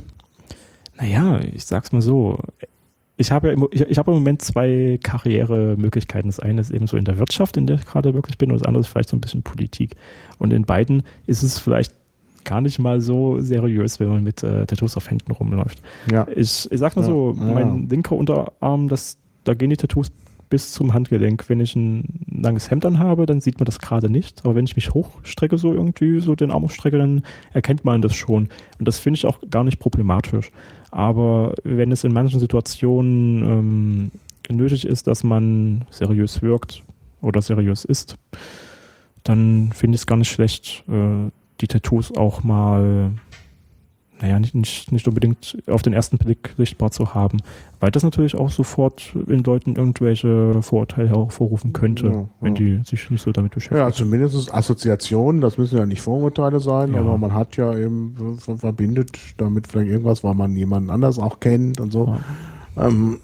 Naja, ich sag's mal so. Ich habe ja im, ich, ich habe im Moment zwei Karrieremöglichkeiten. Das eine ist eben so in der Wirtschaft, in der ich gerade wirklich bin, und das andere ist vielleicht so ein bisschen Politik. Und in beiden ist es vielleicht gar nicht mal so seriös, wenn man mit äh, Tattoos auf Händen rumläuft. Ja. Ich, ich sag mal Ja, so, ja. mein linker Unterarm, das, da gehen die Tattoos bis zum Handgelenk. Wenn ich ein langes Hemd anhabe, dann sieht man das gerade nicht. Aber wenn ich mich hochstrecke, so irgendwie, so den Arm hochstrecke, dann erkennt man das schon. Und das finde ich auch gar nicht problematisch. Aber wenn es in manchen Situationen ähm, nötig ist, dass man seriös wirkt oder seriös ist, dann finde ich es gar nicht schlecht, äh, die Tattoos auch mal, naja, nicht, nicht, nicht unbedingt auf den ersten Blick sichtbar zu haben, weil das natürlich auch sofort in Leuten irgendwelche Vorurteile hervorrufen könnte, Ja, wenn ja. die sich nicht so damit beschäftigen. Ja, zumindest Assoziationen, das müssen ja nicht Vorurteile sein, Ja. aber man hat ja eben ver- verbindet damit vielleicht irgendwas, weil man jemanden anders auch kennt und so. Ja. Ähm,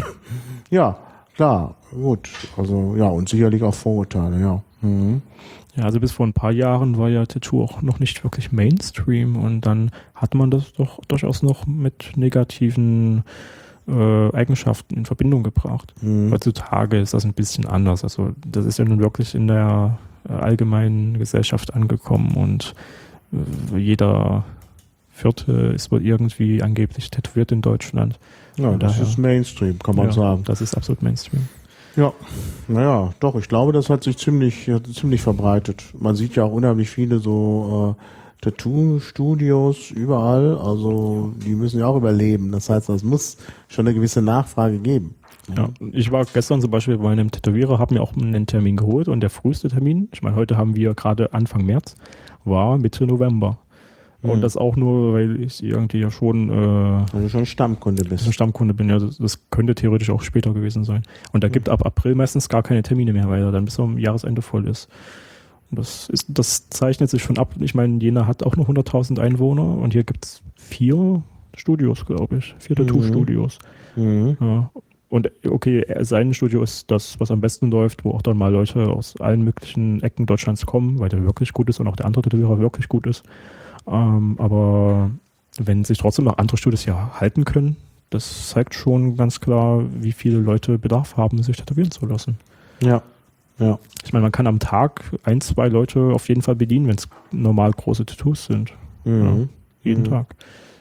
ja, klar, gut. Also ja, und sicherlich auch Vorurteile, ja. Mhm. Ja, also bis vor ein paar Jahren war ja Tattoo auch noch nicht wirklich Mainstream und dann hat man das doch durchaus noch mit negativen äh, Eigenschaften in Verbindung gebracht. Mhm. Heutzutage ist das ein bisschen anders. Also das ist ja nun wirklich in der äh, allgemeinen Gesellschaft angekommen und äh, jeder Vierte ist wohl irgendwie angeblich tätowiert in Deutschland. Ja, Von das daher- ist Mainstream, kann man Ja, sagen. das ist absolut Mainstream. Ja, naja, doch, ich glaube, das hat sich ziemlich, hat sich ziemlich verbreitet. Man sieht ja auch unheimlich viele so äh, Tattoo-Studios überall, also die müssen ja auch überleben. Das heißt, es muss schon eine gewisse Nachfrage geben. Ja, ich war gestern zum Beispiel bei einem Tätowierer, habe mir auch einen Termin geholt und der früheste Termin, ich meine, heute haben wir gerade Anfang März, war Mitte November. Und Mhm. das auch nur, weil ich irgendwie ja schon äh, Wenn du schon Stammkunde bist. ein Stammkunde bin. Ja, das, das könnte theoretisch auch später gewesen sein. Und da gibt ab April meistens gar keine Termine mehr, weil er dann bis zum Jahresende voll ist. Und das ist, das zeichnet sich schon ab. Ich meine, Jena hat auch nur hunderttausend Einwohner und hier gibt es vier Studios, glaube ich. Vier Mhm. Tattoo-Studios. Mhm. Ja. Und okay, sein Studio ist das, was am besten läuft, wo auch dann mal Leute aus allen möglichen Ecken Deutschlands kommen, weil der wirklich gut ist und auch der andere Tätowierer wirklich gut ist. Ähm, aber wenn sich trotzdem noch andere Studios ja halten können, das zeigt schon ganz klar, wie viele Leute Bedarf haben, sich tätowieren zu lassen. Ja, ja. Ich meine, man kann am Tag ein, zwei Leute auf jeden Fall bedienen, wenn es normal große Tattoos sind. Mhm. Jeden Mhm. Tag.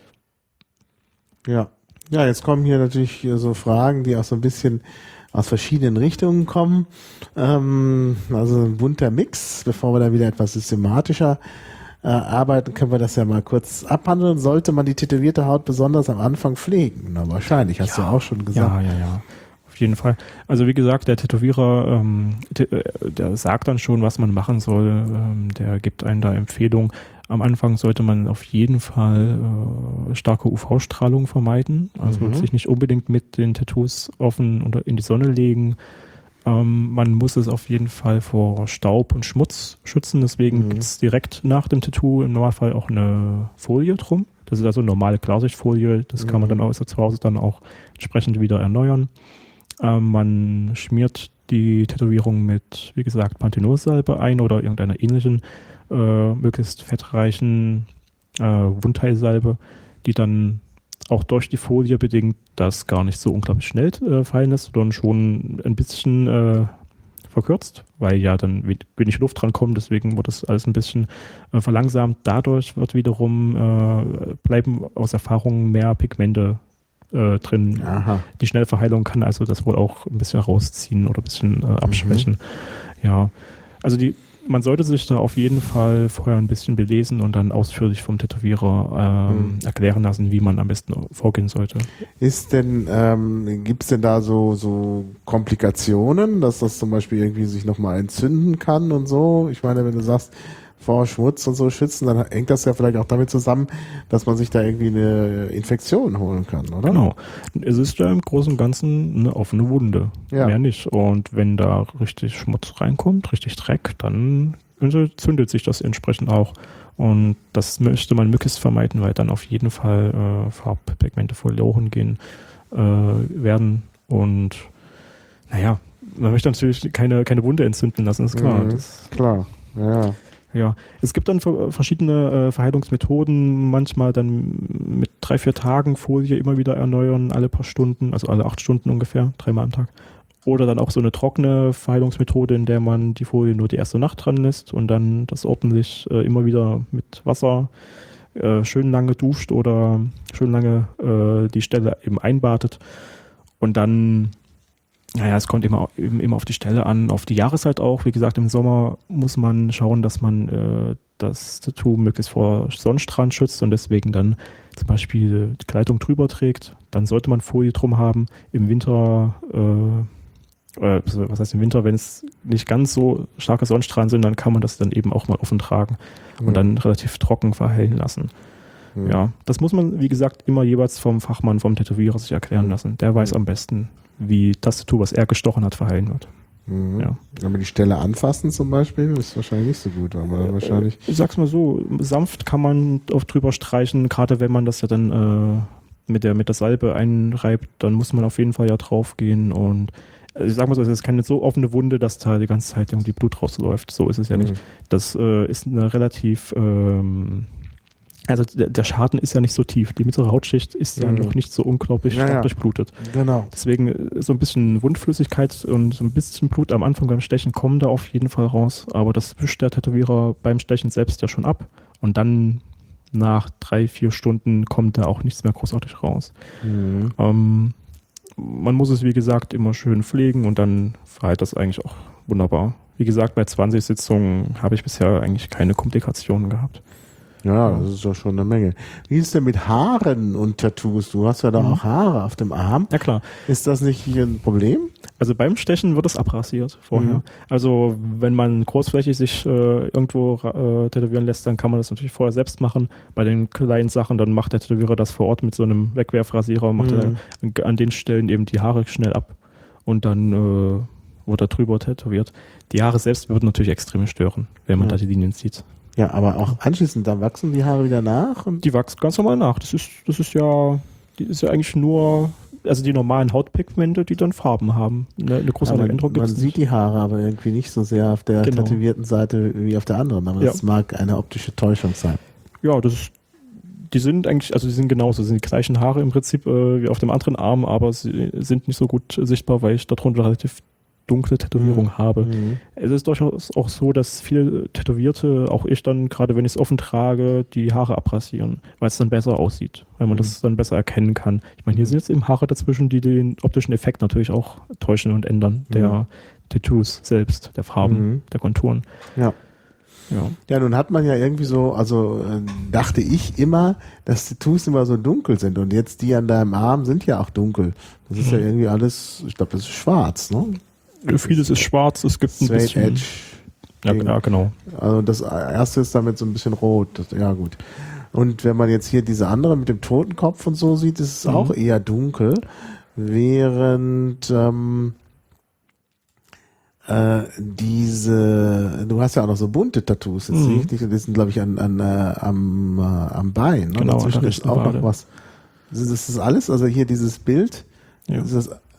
Ja. Ja, jetzt kommen hier natürlich hier so Fragen, die auch so ein bisschen aus verschiedenen Richtungen kommen. Ähm, also ein bunter Mix. Bevor wir da wieder etwas systematischer äh, arbeiten, können wir das ja mal kurz abhandeln. Sollte man die tätowierte Haut besonders am Anfang pflegen? Na, wahrscheinlich, hast Ja. du auch schon gesagt. Ja, ja, ja. Auf jeden Fall. Also wie gesagt, der Tätowierer, ähm, t- äh, der sagt dann schon, was man machen soll. Ähm, der gibt einen da Empfehlungen. Am Anfang sollte man auf jeden Fall äh, starke U V-Strahlung vermeiden. Also Mhm. sich nicht unbedingt mit den Tattoos offen oder in die Sonne legen. Ähm, man muss es auf jeden Fall vor Staub und Schmutz schützen. Deswegen Mhm. gibt es direkt nach dem Tattoo im Normalfall auch eine Folie drum. Das ist also eine normale Klarsichtfolie. Das kann man Mhm. dann auch zu Hause dann auch entsprechend wieder erneuern. Äh, man schmiert die Tätowierung mit, wie gesagt, Panthenolsalbe ein oder irgendeiner ähnlichen, äh, möglichst fettreichen äh, Wundheilsalbe, die dann auch durch die Folie bedingt das gar nicht so unglaublich schnell äh, fallen lässt, sondern schon ein bisschen äh, verkürzt, weil ja dann wenig Luft dran kommt, deswegen wird das alles ein bisschen äh, verlangsamt. Dadurch wird wiederum, äh, bleiben aus Erfahrung mehr Pigmente äh, drin. Aha. Die Schnellverheilung kann also das wohl auch ein bisschen rausziehen oder ein bisschen äh, abschwächen. Mhm. Ja, also die man sollte sich da auf jeden Fall vorher ein bisschen belesen und dann ausführlich vom Tätowierer ähm, mhm. erklären lassen, wie man am besten vorgehen sollte. Ist denn, ähm, gibt es denn da so, so Komplikationen, dass das zum Beispiel irgendwie sich nochmal entzünden kann und so? Ich meine, wenn du sagst, vor Schmutz und so schützen, dann hängt das ja vielleicht auch damit zusammen, dass man sich da irgendwie eine Infektion holen kann, oder? Genau. Es ist ja im Großen und Ganzen eine offene Wunde. Ja. Mehr nicht. Und wenn da richtig Schmutz reinkommt, richtig Dreck, dann zündet sich das entsprechend auch. Und das möchte man möglichst vermeiden, weil dann auf jeden Fall äh, Farbpigmente verloren gehen äh, werden. Und naja, man möchte natürlich keine, keine Wunde entzünden lassen, ist klar. Mhm, das, klar, ja. Ja, es gibt dann verschiedene äh, Verheilungsmethoden, manchmal dann mit drei, vier Tagen Folie immer wieder erneuern, alle paar Stunden, also alle acht Stunden ungefähr, dreimal am Tag. Oder dann auch so eine trockene Verheilungsmethode, in der man die Folie nur die erste Nacht dran lässt und dann das ordentlich äh, immer wieder mit Wasser äh, schön lange duscht oder schön lange äh, die Stelle eben einbadet und dann. Naja, es kommt immer, immer auf die Stelle an, auf die Jahreszeit auch. Wie gesagt, im Sommer muss man schauen, dass man äh, das Tattoo möglichst vor Sonnenstrahlen schützt und deswegen dann zum Beispiel die Kleidung drüber trägt. Dann sollte man Folie drum haben. Im Winter, äh, äh, was heißt im Winter, wenn es nicht ganz so starke Sonnenstrahlen sind, dann kann man das dann eben auch mal offen tragen und mhm. dann relativ trocken verhellen lassen. Mhm. Ja, das muss man, wie gesagt, immer jeweils vom Fachmann, vom Tätowierer sich erklären lassen. Der weiß am besten, wie das Tattoo, was er gestochen hat, verheilen wird. Mhm. Ja. Aber die Stelle anfassen zum Beispiel ist wahrscheinlich nicht so gut, weil man äh, wahrscheinlich. Ich sag's mal so, sanft kann man oft drüber streichen, gerade wenn man das ja dann äh, mit der mit der Salbe einreibt, dann muss man auf jeden Fall ja drauf gehen und also ich sag mal so, es ist keine so offene Wunde, dass da die ganze Zeit irgendwie Blut rausläuft. So ist es ja mhm. nicht. Das äh, ist eine relativ ähm, Also der, der Schaden ist ja nicht so tief. Die mittlere Hautschicht ist ja mhm. noch nicht so unglaublich stark ja, ja. durchblutet. Genau. Deswegen so ein bisschen Wundflüssigkeit und so ein bisschen Blut am Anfang beim Stechen kommen da auf jeden Fall raus. Aber das wischt der Tätowierer beim Stechen selbst ja schon ab. Und dann nach drei, vier Stunden kommt da auch nichts mehr großartig raus. Mhm. Ähm, man muss es, wie gesagt, immer schön pflegen und dann verheilt das eigentlich auch wunderbar. Wie gesagt, bei zwanzig Sitzungen habe ich bisher eigentlich keine Komplikationen gehabt. Ja, das ist doch schon eine Menge. Wie ist denn mit Haaren und Tattoos? Du hast ja da mhm. auch Haare auf dem Arm. Ja, klar. Ist das nicht hier ein Problem? Also beim Stechen wird es abrasiert vorher. Mhm. Also wenn man großflächig sich äh, irgendwo äh, tätowieren lässt, dann kann man das natürlich vorher selbst machen. Bei den kleinen Sachen, dann macht der Tätowierer das vor Ort mit so einem Wegwerfrasierer und macht mhm. er an den Stellen eben die Haare schnell ab. Und dann äh, wird da drüber tätowiert. Die Haare selbst würden natürlich extrem stören, wenn man mhm. da die Linien sieht. Ja, aber auch anschließend, dann wachsen die Haare wieder nach? Und die wachsen ganz normal nach. Das ist, das ist ja, die ist ja eigentlich nur, also die normalen Hautpigmente, die dann Farben haben. Eine, eine großartige Änderung gibt es. Man sieht die Haare aber irgendwie nicht so sehr auf der genau. tätowierten Seite wie auf der anderen. Aber ja. das mag eine optische Täuschung sein. Ja, das ist, die sind eigentlich, also die sind genauso, sind die gleichen Haare im Prinzip äh, wie auf dem anderen Arm, aber sie sind nicht so gut sichtbar, weil ich darunter relativ dunkle Tätowierung mhm. habe. Mhm. Es ist durchaus auch so, dass viele Tätowierte, auch ich dann, gerade wenn ich es offen trage, die Haare abrasieren, weil es dann besser aussieht, weil man mhm. das dann besser erkennen kann. Ich meine, hier sind jetzt eben Haare dazwischen, die den optischen Effekt natürlich auch täuschen und ändern, mhm. der Tattoos selbst, der Farben, mhm. der Konturen. Ja. Ja. ja, nun hat man ja irgendwie so, also äh, dachte ich immer, dass Tattoos immer so dunkel sind und jetzt die an deinem Arm sind ja auch dunkel. Das ist mhm. ja irgendwie alles, ich glaube, das ist schwarz, ne? Vieles ist schwarz, es gibt ein Straight bisschen... Edge. Ja, ja, genau. Also das erste ist damit so ein bisschen rot. Das, ja, gut. Und wenn man jetzt hier diese andere mit dem Totenkopf und so sieht, ist es mhm. auch eher dunkel. Während ähm, äh, diese, du hast ja auch noch so bunte Tattoos, jetzt mhm. sehe ich nicht, die sind, glaube ich, an, an, äh, am, äh, am Bein. Ne? Genau, dazwischen ist auch noch was. Ist das alles? Also hier dieses Bild, ja. ist das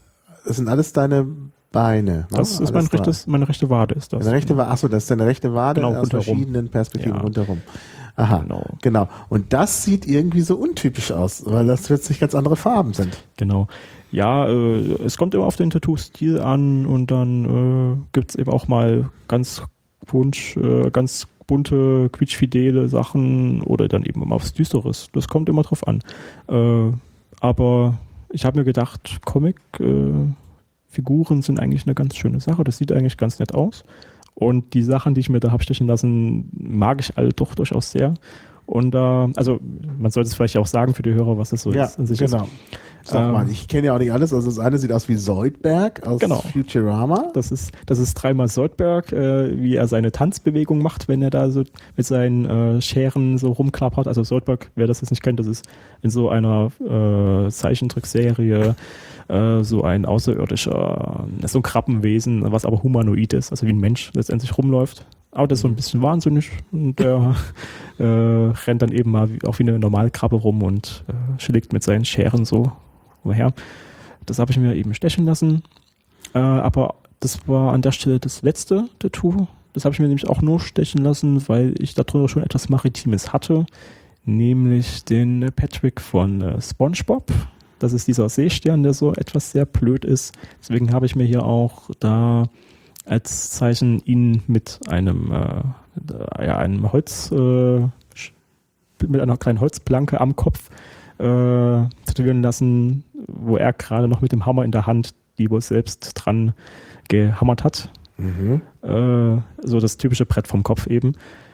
das sind alles deine Beine. Das ne? ist mein Alles rechtes, meine rechte Wade ist das. Deine rechte Wade, achso, das ist deine rechte Wade Genau, aus rundherum. verschiedenen Perspektiven Ja. rundherum. Aha, Genau. genau. Und das sieht irgendwie so untypisch aus, weil das plötzlich ganz andere Farben sind. Genau. Ja, äh, es kommt immer auf den Tattoo-Stil an und dann äh, gibt es eben auch mal ganz bunt, äh, ganz bunte, quietschfidele Sachen oder dann eben mal aufs Düsteres. Das kommt immer drauf an. Äh, aber ich habe mir gedacht, Comic-Figuren äh, sind eigentlich eine ganz schöne Sache. Das sieht eigentlich ganz nett aus. Und die Sachen, die ich mir da habe stechen lassen, mag ich alle doch durchaus sehr. Und äh, also man sollte es vielleicht auch sagen für die Hörer, was das so Ja, ist. An sich genau. ist. Sag Ähm, mal, ich kenne ja auch nicht alles. Also das eine sieht aus wie Zoidberg aus Genau. Futurama. Das ist, das ist dreimal Soldberg, äh, wie er seine Tanzbewegung macht, wenn er da so mit seinen äh, Scheren so rumklappert. Also Soldberg, wer das jetzt nicht kennt, das ist in so einer äh, Zeichentrickserie äh, so ein außerirdischer, äh, so ein Krabbenwesen, was aber humanoid ist, also wie ein Mensch letztendlich rumläuft. Aber das ist so ein bisschen wahnsinnig und der äh, rennt dann eben mal wie, auch wie eine normale Krabbe rum und äh, schlägt mit seinen Scheren so umher. Das habe ich mir eben stechen lassen. Äh, aber das war an der Stelle das letzte Tattoo. Das habe ich mir nämlich auch nur stechen lassen, weil ich darunter schon etwas Maritimes hatte. Nämlich den Patrick von äh, SpongeBob. Das ist dieser Seestern, der so etwas sehr blöd ist. Deswegen habe ich mir hier auch da als Zeichen ihn mit einem, äh, ja, einem Holz, äh, mit einer kleinen Holzplanke am Kopf äh, tätowieren lassen, wo er gerade noch mit dem Hammer in der Hand die wohl selbst dran gehammert hat. Mhm. Äh, so das typische Brett vom Kopf eben.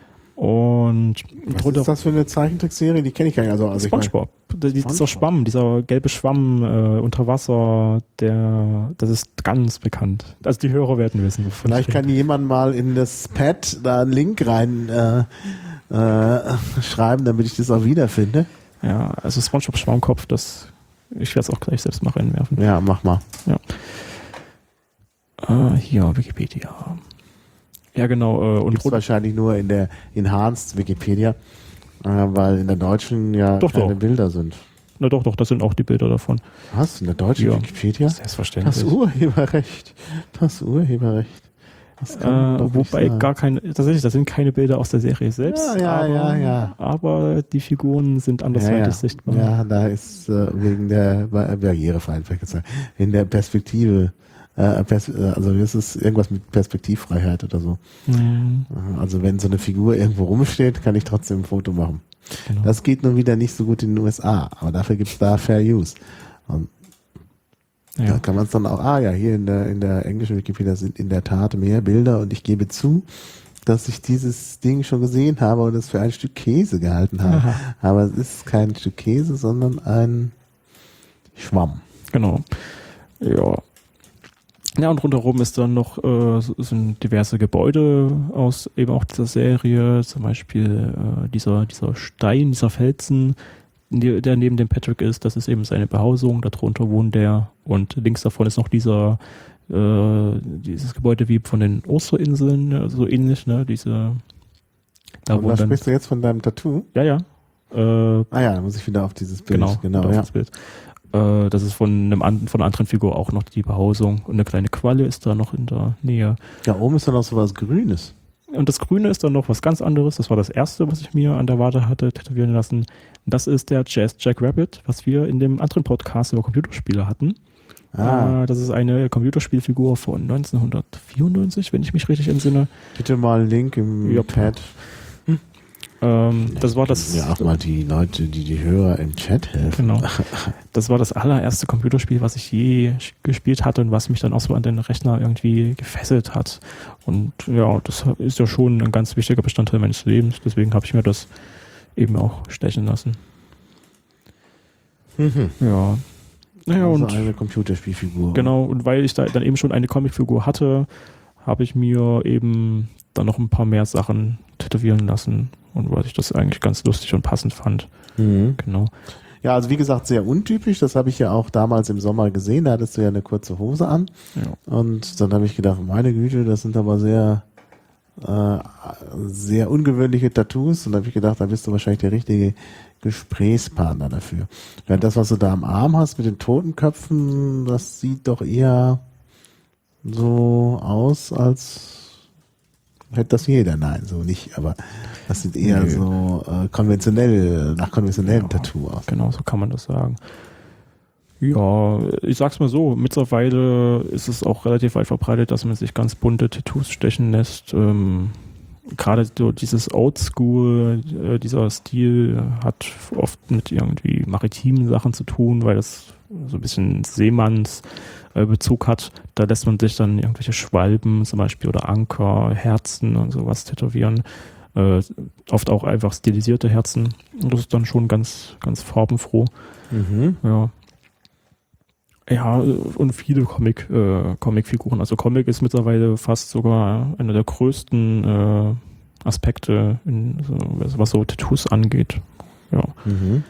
Und Was drunter ist das für eine Zeichentrickserie? Die kenne ich gar nicht. Also, also ich mein, SpongeBob. Die- Dieser SpongeBob. Schwamm, dieser gelbe Schwamm äh, unter Wasser, der, das ist ganz bekannt. Also die Hörer werden wissen, wovon vielleicht ich kann jemand mal in das Pad da einen Link rein äh, äh, schreiben, damit ich das auch wiederfinde. Ja, also SpongeBob Schwammkopf, das, ich werde es auch gleich selbst mal reinwerfen. Ja, mach mal. Äh, hier, Wikipedia. Ja, genau. Äh, und Gibt's wahrscheinlich nur in der Enhanced Wikipedia, äh, weil in der deutschen ja Doch, keine doch. Bilder sind. na doch, doch, das sind auch die Bilder davon. Was? In der deutschen Ja. Wikipedia? Selbstverständlich. Das Urheberrecht. Das Urheberrecht. Das Äh, kann doch nicht wobei sein. gar keine, tatsächlich, das sind keine Bilder aus der Serie selbst. Ja, ja, aber, ja, ja. aber die Figuren sind andersweitig ja, ja. sichtbar. Ja, da ist äh, wegen der Ba- Barrierefreiheit, vielleicht gesagt, in der Perspektive, äh, Pers äh, also es ist irgendwas mit Perspektivfreiheit oder so. Mhm, Also wenn so eine Figur irgendwo rumsteht, kann ich trotzdem ein Foto machen. genau. Das geht nun wieder nicht so gut in den U S A, aber dafür gibt's da Fair Use. Und da ja. kann man es dann auch, ah ja, hier in der, in der englischen Wikipedia sind in der Tat mehr Bilder und ich gebe zu, dass ich dieses Ding schon gesehen habe und es für ein Stück Käse gehalten habe. Aha. Aber es ist kein Stück Käse, sondern ein Schwamm. Genau. Ja. Ja, und rundherum ist dann noch äh, so- sind diverse Gebäude aus eben auch dieser Serie, zum Beispiel äh, dieser, dieser Stein, dieser Felsen, die- der neben dem Patrick ist, das ist eben seine Behausung, darunter wohnt der und links davon ist noch dieser äh, dieses Gebäude wie von den Osterinseln, ja, so ähnlich, ne, diese da und wohnt was dann, sprichst du jetzt von deinem Tattoo? ja, ja, äh, Ah ja, da muss ich wieder auf dieses Bild. Genau, genau auf ja. das Bild. Äh, das ist von einem an, von einer anderen Figur auch noch die Behausung. Und eine kleine Qualle ist da noch in der Nähe. Da oben ist dann noch so was Grünes. Und das Grüne ist dann noch was ganz anderes. Das war das erste, was ich mir an der Wade hatte tätowieren lassen. Das ist der Jazz Jack Rabbit, was wir in dem anderen Podcast über Computerspiele hatten. Ah, Äh, das ist eine Computerspielfigur von neunzehnhundertvierundneunzig, wenn ich mich richtig entsinne. bitte mal einen Link im Jupp. Pad. Ähm, das war das. Ja, auch mal die Leute, die die Hörer im Chat helfen. Genau. Das war das allererste Computerspiel, was ich je sch- gespielt hatte und was mich dann auch so an den Rechner irgendwie gefesselt hat. Und ja, das ist ja schon ein ganz wichtiger Bestandteil meines Lebens. Deswegen habe ich mir das eben auch stechen lassen. Mhm. Ja. Naja, Also und eine Computerspielfigur. genau, und weil ich da dann eben schon eine Comicfigur hatte, habe ich mir eben dann noch ein paar mehr Sachen tätowieren lassen. Und weil ich das eigentlich ganz lustig und passend fand. Mhm. Genau. Ja, also wie gesagt, sehr untypisch. Das habe ich ja auch damals im Sommer gesehen. Da hattest du ja eine kurze Hose an. Ja. Und dann habe ich gedacht, meine Güte, das sind aber sehr äh, sehr ungewöhnliche Tattoos und da habe ich gedacht, da bist du wahrscheinlich der richtige Gesprächspartner dafür. Ja, das, was du da am Arm hast mit den Totenköpfen, das sieht doch eher so aus, als hätte das jeder. Nein, so nicht, aber das sieht eher Nee. so äh, konventionell, nach konventionellem Ja, Tattoo aus. Genau, so kann man das sagen. Ja, ich sag's mal so, mittlerweile ist es auch relativ weit verbreitet, dass man sich ganz bunte Tattoos stechen lässt. Ähm, Gerade so dieses Oldschool, äh, dieser Stil hat oft mit irgendwie maritimen Sachen zu tun, weil das so ein bisschen Seemanns äh, Bezug hat. Da lässt man sich dann irgendwelche Schwalben zum Beispiel oder Anker, Herzen und sowas tätowieren. Äh, oft auch einfach stilisierte Herzen. Und das ist dann schon ganz, ganz farbenfroh. Mhm. Ja. Ja, und viele Comic, äh, Comicfiguren. Also Comic ist mittlerweile fast sogar einer der größten äh, Aspekte, in, so, was so Tattoos angeht. Ja. Mhm.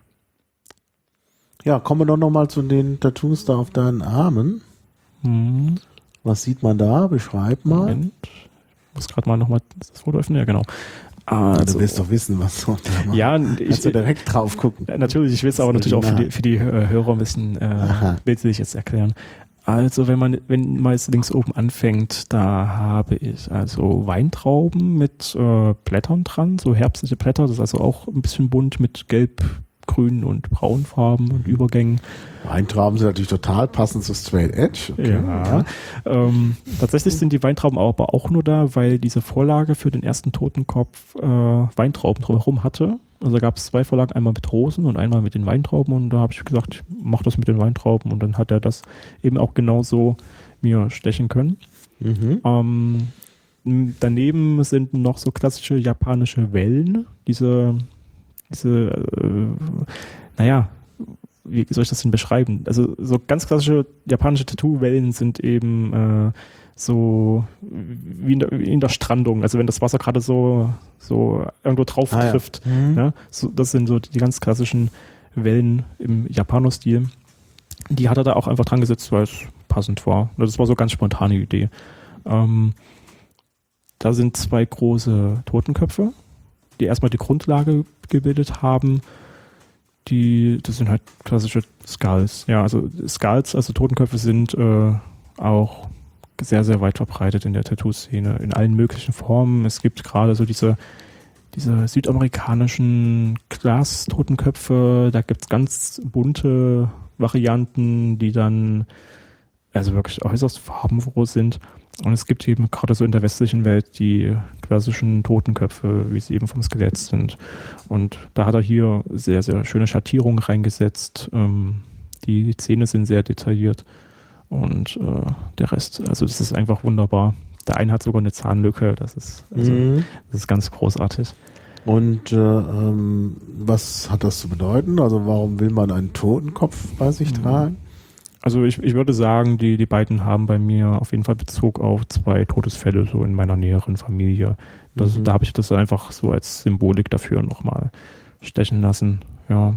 Ja, kommen wir doch nochmal zu den Tattoos da auf deinen Armen. Hm. Was sieht man da? Beschreib mal. Moment. Ich muss gerade mal nochmal das Foto öffnen. Ja, genau. Ah, Also, du willst doch wissen, was so da macht. ja, Kannst ich, du direkt drauf gucken. natürlich, ich will es aber natürlich auch für die, für die äh, Hörer ein bisschen äh, bildlich jetzt erklären. Also wenn man, wenn man jetzt links oben anfängt, da habe ich also Weintrauben mit äh, Blättern dran, so herbstliche Blätter, das ist also auch ein bisschen bunt mit Gelb, Grün und Braunfarben und Übergängen. Weintrauben sind natürlich total passend zu Straight Edge. Okay. Ja. Ähm, tatsächlich sind die Weintrauben aber auch nur da, weil diese Vorlage für den ersten Totenkopf äh, Weintrauben drumherum hatte. Also gab es zwei Vorlagen, einmal mit Rosen und einmal mit den Weintrauben und da habe ich gesagt, ich mach das mit den Weintrauben und dann hat er das eben auch genauso mir stechen können. Mhm. Ähm, daneben sind noch so klassische japanische Wellen, diese, diese äh, naja, wie soll ich das denn beschreiben? Also so ganz klassische japanische Tattoo-Wellen sind eben äh, so wie in, der, wie in der Strandung, also wenn das Wasser gerade so, so irgendwo drauf Ah, ja. trifft. Mhm. Ja, so, das sind so die ganz klassischen Wellen im Japano-Stil. Die hat er da auch einfach dran gesetzt, weil es passend war. Das war so eine ganz spontane Idee. Ähm, da sind zwei große Totenköpfe, die erstmal die Grundlage gebildet haben. Die, das sind halt klassische Skulls. Ja, also Skulls, also Totenköpfe sind äh, auch sehr, sehr weit verbreitet in der Tattoo-Szene, in allen möglichen Formen. Es gibt gerade so diese, diese südamerikanischen Glas-Totenköpfe, da gibt es ganz bunte Varianten, die dann also wirklich äußerst farbenfroh sind. Und es gibt eben gerade so in der westlichen Welt die klassischen Totenköpfe, wie sie eben vom Skelett sind. Und da hat er hier sehr, sehr schöne Schattierungen reingesetzt. Ähm, die Zähne sind sehr detailliert. Und äh, der Rest, also das ist einfach wunderbar. Der eine hat sogar eine Zahnlücke, das ist, also, Mhm. das ist ganz großartig. Und äh, ähm, was hat das zu bedeuten? Also warum will man einen Totenkopf bei sich tragen? Also ich, ich würde sagen, die, die beiden haben bei mir auf jeden Fall Bezug auf zwei Todesfälle so in meiner näheren Familie. Das, Mhm. Da habe ich das einfach so als Symbolik dafür nochmal stechen lassen. Ja.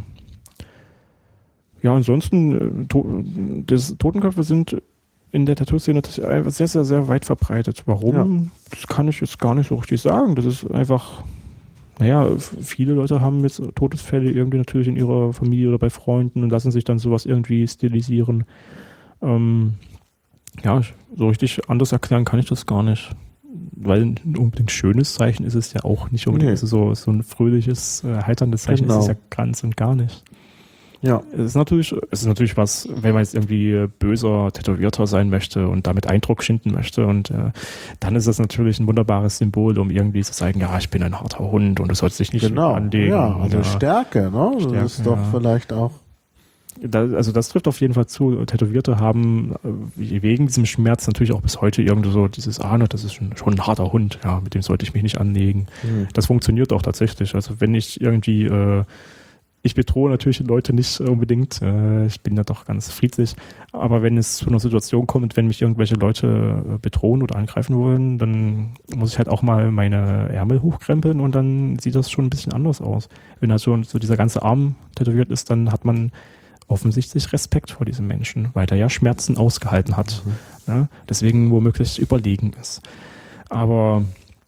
Ja, ansonsten, äh, to das, Totenköpfe sind in der Tattoo-Szene einfach sehr, sehr, sehr weit verbreitet. Warum? Ja. Das kann ich jetzt gar nicht so richtig sagen. Das ist einfach, naja, viele Leute haben jetzt Todesfälle irgendwie natürlich in ihrer Familie oder bei Freunden und lassen sich dann sowas irgendwie stilisieren. Ähm, ja, so richtig anders erklären kann ich das gar nicht. Weil ein unbedingt schönes Zeichen ist es ja auch nicht unbedingt. Nee. Also so, so ein fröhliches, äh, heiterndes Zeichen Genau. ist es ja ganz und gar nicht. Ja. Es ist natürlich, es ist natürlich was, wenn man jetzt irgendwie böser Tätowierter sein möchte und damit Eindruck schinden möchte und äh, dann ist es natürlich ein wunderbares Symbol, um irgendwie zu sagen, ja, ich bin ein harter Hund und du sollst dich nicht Genau. anlegen. Ja, also ja. Stärke, ne? Das Stärke, ist doch ja. vielleicht auch. Da, also das trifft auf jeden Fall zu. Tätowierte haben äh, wegen diesem Schmerz natürlich auch bis heute irgendwie so dieses, ah, ne, das ist schon, schon ein harter Hund, ja, mit dem sollte ich mich nicht anlegen. Hm. Das funktioniert auch tatsächlich. Also wenn ich irgendwie, äh, ich bedrohe natürlich Leute nicht unbedingt, äh, ich bin ja doch ganz friedlich, aber wenn es zu einer Situation kommt, wenn mich irgendwelche Leute äh, bedrohen oder angreifen wollen, dann muss ich halt auch mal meine Ärmel hochkrempeln und dann sieht das schon ein bisschen anders aus. Wenn halt so, so dieser ganze Arm tätowiert ist, dann hat man offensichtlich Respekt vor diesem Menschen, weil der ja Schmerzen ausgehalten hat. Mhm. Ne? Deswegen womöglich überlegen ist. Aber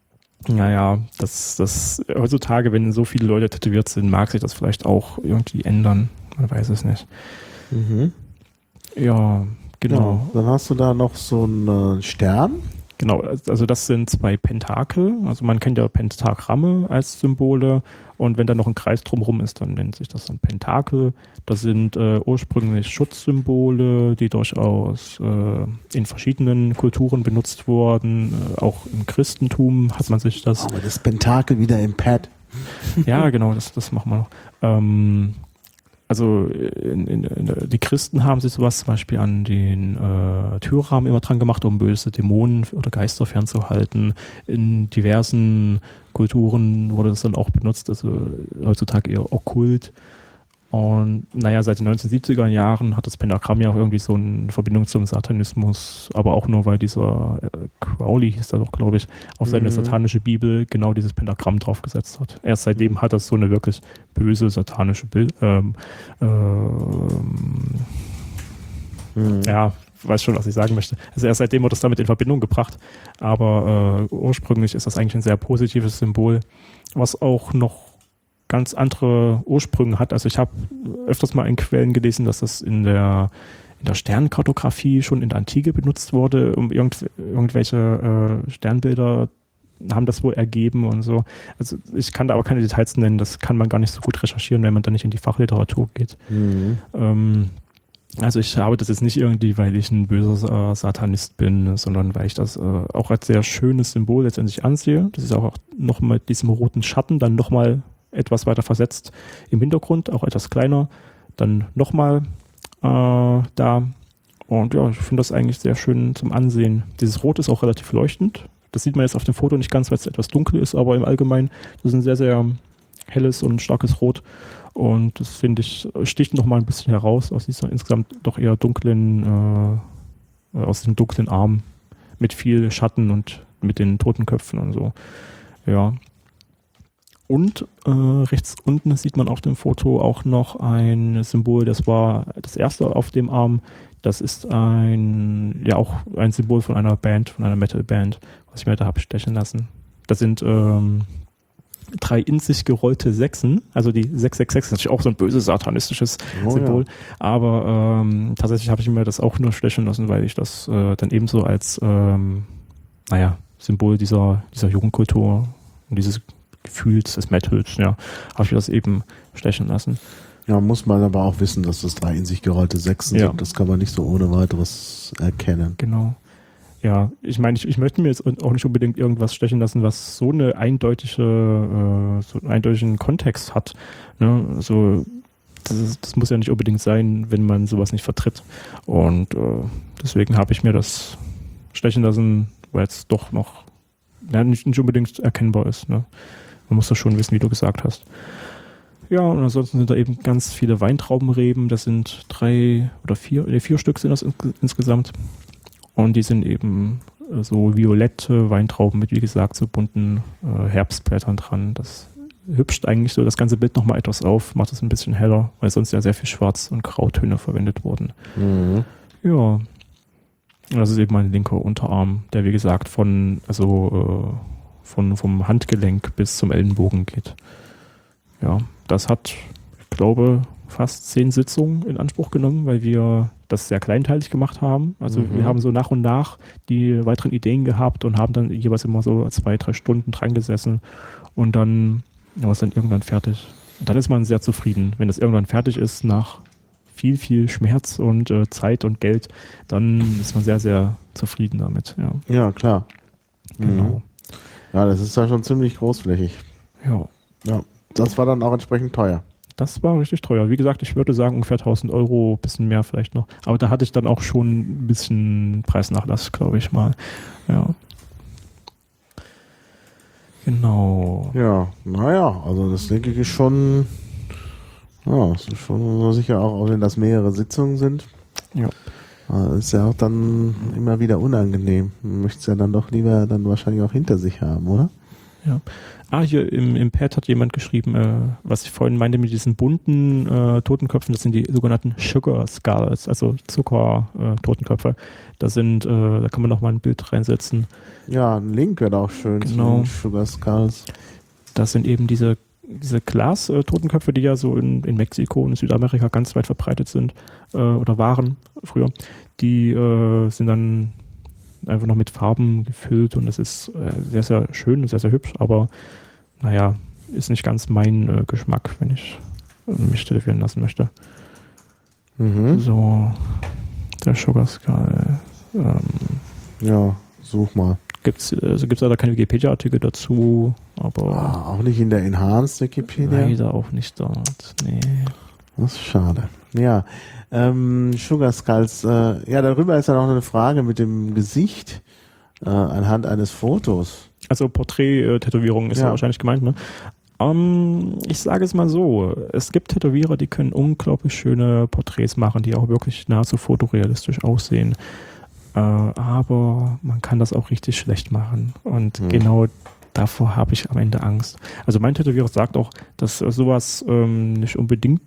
Naja, das, das heutzutage, wenn so viele Leute tätowiert sind, mag sich das vielleicht auch irgendwie ändern. Man weiß es nicht. Mhm. Ja, genau. Ja, dann hast du da noch so einen Stern. Genau, also das sind zwei Pentakel. Also man kennt ja Pentagramme als Symbole und wenn da noch ein Kreis drumherum ist, dann nennt sich das dann Pentakel. Das sind äh, ursprünglich Schutzsymbole, die durchaus äh, in verschiedenen Kulturen benutzt wurden. Äh, auch im Christentum hat man sich das... Aber das Pentakel wieder im Pad. Ja, genau, das, das machen wir noch. Ähm, Also in, in, in, die Christen haben sich sowas zum Beispiel an den äh, Türrahmen immer dran gemacht, um böse Dämonen oder Geister fernzuhalten. In diversen Kulturen wurde das dann auch benutzt, also heutzutage eher okkult. Und naja, seit den neunzehnhundertsiebziger Jahren hat das Pentagramm ja auch irgendwie so eine Verbindung zum Satanismus, aber auch nur, weil dieser äh, Crowley, hieß er doch, glaube ich, auf seine Mhm. satanische Bibel genau dieses Pentagramm draufgesetzt hat. Erst seitdem hat das so eine wirklich böse satanische Bild, ähm, ähm, Mhm. ja, weiß schon, was ich sagen möchte. Also erst seitdem wird das damit in Verbindung gebracht, aber äh, ursprünglich ist das eigentlich ein sehr positives Symbol, was auch noch ganz andere Ursprünge hat. Also ich habe öfters mal in Quellen gelesen, dass das in der, in der Sternkartografie schon in der Antike benutzt wurde, um irgendw irgendwelche äh, Sternbilder haben das wohl ergeben und so. Also ich kann da aber keine Details nennen, das kann man gar nicht so gut recherchieren, wenn man da nicht in die Fachliteratur geht. Mhm. Ähm, also ich habe das jetzt nicht irgendwie, weil ich ein böser äh, Satanist bin, sondern weil ich das äh, auch als sehr schönes Symbol letztendlich ansehe. Das ist auch noch mit diesem roten Schatten dann nochmal etwas weiter versetzt im Hintergrund, auch etwas kleiner, dann nochmal äh, da. Und ja, ich finde das eigentlich sehr schön zum Ansehen. Dieses Rot ist auch relativ leuchtend. Das sieht man jetzt auf dem Foto nicht ganz, weil es etwas dunkel ist, aber im Allgemeinen das ist ein sehr, sehr helles und starkes Rot. Und das, finde ich, sticht nochmal ein bisschen heraus aus dieser insgesamt doch eher dunklen, äh, aus dem dunklen Arm mit viel Schatten und mit den Totenköpfen und so. Ja. Und äh, rechts unten sieht man auf dem Foto auch noch ein Symbol, das war das erste auf dem Arm. Das ist ein, ja auch ein Symbol von einer Band, von einer Metal-Band, was ich mir da habe stechen lassen. Das sind ähm, drei in sich gerollte Sechsen, also die sechs sechs sechs ist natürlich auch so ein böses satanistisches Oh, Symbol, ja. aber ähm, tatsächlich habe ich mir das auch nur stechen lassen, weil ich das äh, dann ebenso als ähm, naja, Symbol dieser, dieser Jugendkultur und dieses Gefühls des Metals, ja, habe ich mir das eben stechen lassen. Ja, muss man aber auch wissen, dass das drei in sich gerollte Sechsen Ja. sind. Das kann man nicht so ohne weiteres erkennen. Genau. Ja, ich meine, ich, ich möchte mir jetzt auch nicht unbedingt irgendwas stechen lassen, was so eine eindeutige, äh, so einen eindeutigen Kontext hat. Ne? Also das, ist, das muss ja nicht unbedingt sein, wenn man sowas nicht vertritt. Und äh, deswegen habe ich mir das stechen lassen, weil es doch noch ja, nicht, nicht unbedingt erkennbar ist. Ne? Man muss das schon wissen, wie du gesagt hast. Ja, und ansonsten sind da eben ganz viele Weintraubenreben. Das sind drei oder vier, nee, vier Stück sind das ins, insgesamt. Und die sind eben äh, so violette Weintrauben mit, wie gesagt, so bunten äh, Herbstblättern dran. Das hübscht eigentlich so das ganze Bild nochmal etwas auf, macht es ein bisschen heller, weil sonst ja sehr viel Schwarz- und Grautöne verwendet wurden. Mhm. Ja, und das ist eben mein linker Unterarm, der wie gesagt von, also äh, von, vom Handgelenk bis zum Ellenbogen geht. Ja, das hat, ich glaube, fast zehn Sitzungen in Anspruch genommen, weil wir das sehr kleinteilig gemacht haben. Also Mhm. wir haben so nach und nach die weiteren Ideen gehabt und haben dann jeweils immer so zwei, drei Stunden dran gesessen und dann war es dann irgendwann fertig. Und dann ist man sehr zufrieden. Wenn das irgendwann fertig ist, nach viel, viel Schmerz und äh, Zeit und Geld, dann ist man sehr, sehr zufrieden damit. Ja, Ja, klar. genau. Mhm. Ja, das ist ja schon ziemlich großflächig. Ja, Ja, das war dann auch entsprechend teuer. das war richtig teuer. Wie gesagt, ich würde sagen ungefähr tausend Euro, bisschen mehr vielleicht noch. Aber da hatte ich dann auch schon ein bisschen Preisnachlass, glaube ich mal. Ja. Genau. Ja, naja, also das denke ich ist schon, ja, das ist schon so sicher auch, auch wenn das mehrere Sitzungen sind. Ja. äh, Ist ja auch dann immer wieder unangenehm. Man möchte es ja dann doch lieber dann wahrscheinlich auch hinter sich haben, oder? Ja. Ah, hier im, im Pad hat jemand geschrieben, äh, was ich vorhin meinte mit diesen bunten äh, Totenköpfen, das sind die sogenannten Sugar Skulls, also Zucker-Totenköpfe. Äh, da sind, äh, da kann man noch mal ein Bild reinsetzen. Ja, ein Link wäre auch schön Genau. zu Sugar Skulls. Das sind eben diese, diese Glas-Totenköpfe, die ja so in, in Mexiko und Südamerika ganz weit verbreitet sind äh, oder waren früher. Die äh, sind dann einfach noch mit Farben gefüllt und das ist äh, sehr, sehr schön und sehr, sehr hübsch, aber naja, ist nicht ganz mein äh, Geschmack, wenn ich äh, mich tätowieren lassen möchte. Mhm. So, der Sugar Skull. Ähm, Ja, such mal. gibt's, also gibt's leider keine Wikipedia-Artikel dazu, aber Ah, auch nicht in der Enhanced Wikipedia? leider auch nicht dort. Nee. Das ist schade. Ja, ähm, Sugar Skulls, äh, ja, darüber ist ja noch eine Frage mit dem Gesicht äh, anhand eines Fotos. Also Porträt-Tätowierung ist ja. Ja. wahrscheinlich gemeint, ne? Um, ich sage es mal so, es gibt Tätowierer, die können unglaublich schöne Porträts machen, die auch wirklich nahezu fotorealistisch aussehen. Äh, aber man kann das auch richtig schlecht machen. Und Hm. genau davor habe ich am Ende Angst. Also mein Tätowierer sagt auch, dass äh, sowas ähm, nicht unbedingt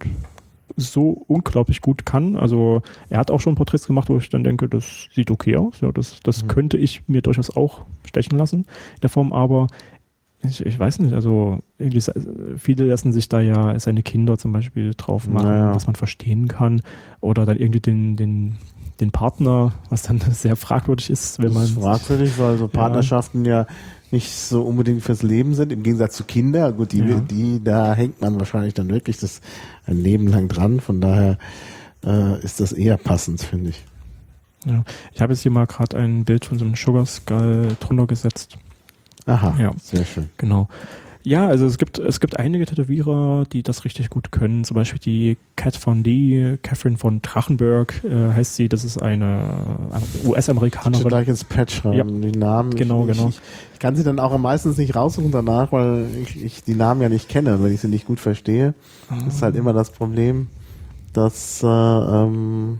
so unglaublich gut kann. Also er hat auch schon Porträts gemacht, wo ich dann denke, das sieht okay aus. Ja, das das Mhm. könnte ich mir durchaus auch stechen lassen in der Form, aber ich, ich weiß nicht, also irgendwie, viele lassen sich da ja seine Kinder zum Beispiel drauf machen, Naja. was man verstehen kann. Oder dann irgendwie den, den, den Partner, was dann sehr fragwürdig ist, wenn man. Das ist fragwürdig, weil so Partnerschaften ja. ja nicht so unbedingt fürs Leben sind, im Gegensatz zu Kindern. Gut, die, Ja. die, da hängt man wahrscheinlich dann wirklich das ein Leben lang dran. Von daher äh, ist das eher passend, finde ich. Ja. Ich habe jetzt hier mal gerade ein Bild von so einem Sugar Skull drunter gesetzt. Aha, Ja. sehr schön. Genau. Ja, also es gibt, es gibt einige Tätowierer, die das richtig gut können. Zum Beispiel die Kat Von D, Catherine von Drachenberg äh, heißt sie. Das ist eine, eine U Ich S-Amerikanerin. gleich ins Pad schreiben, die Namen. Genau, ich, genau. Ich, ich kann sie dann auch meistens nicht raussuchen danach, weil ich, ich die Namen ja nicht kenne, wenn ich sie nicht gut verstehe. Das ist halt immer das Problem, dass äh, ähm,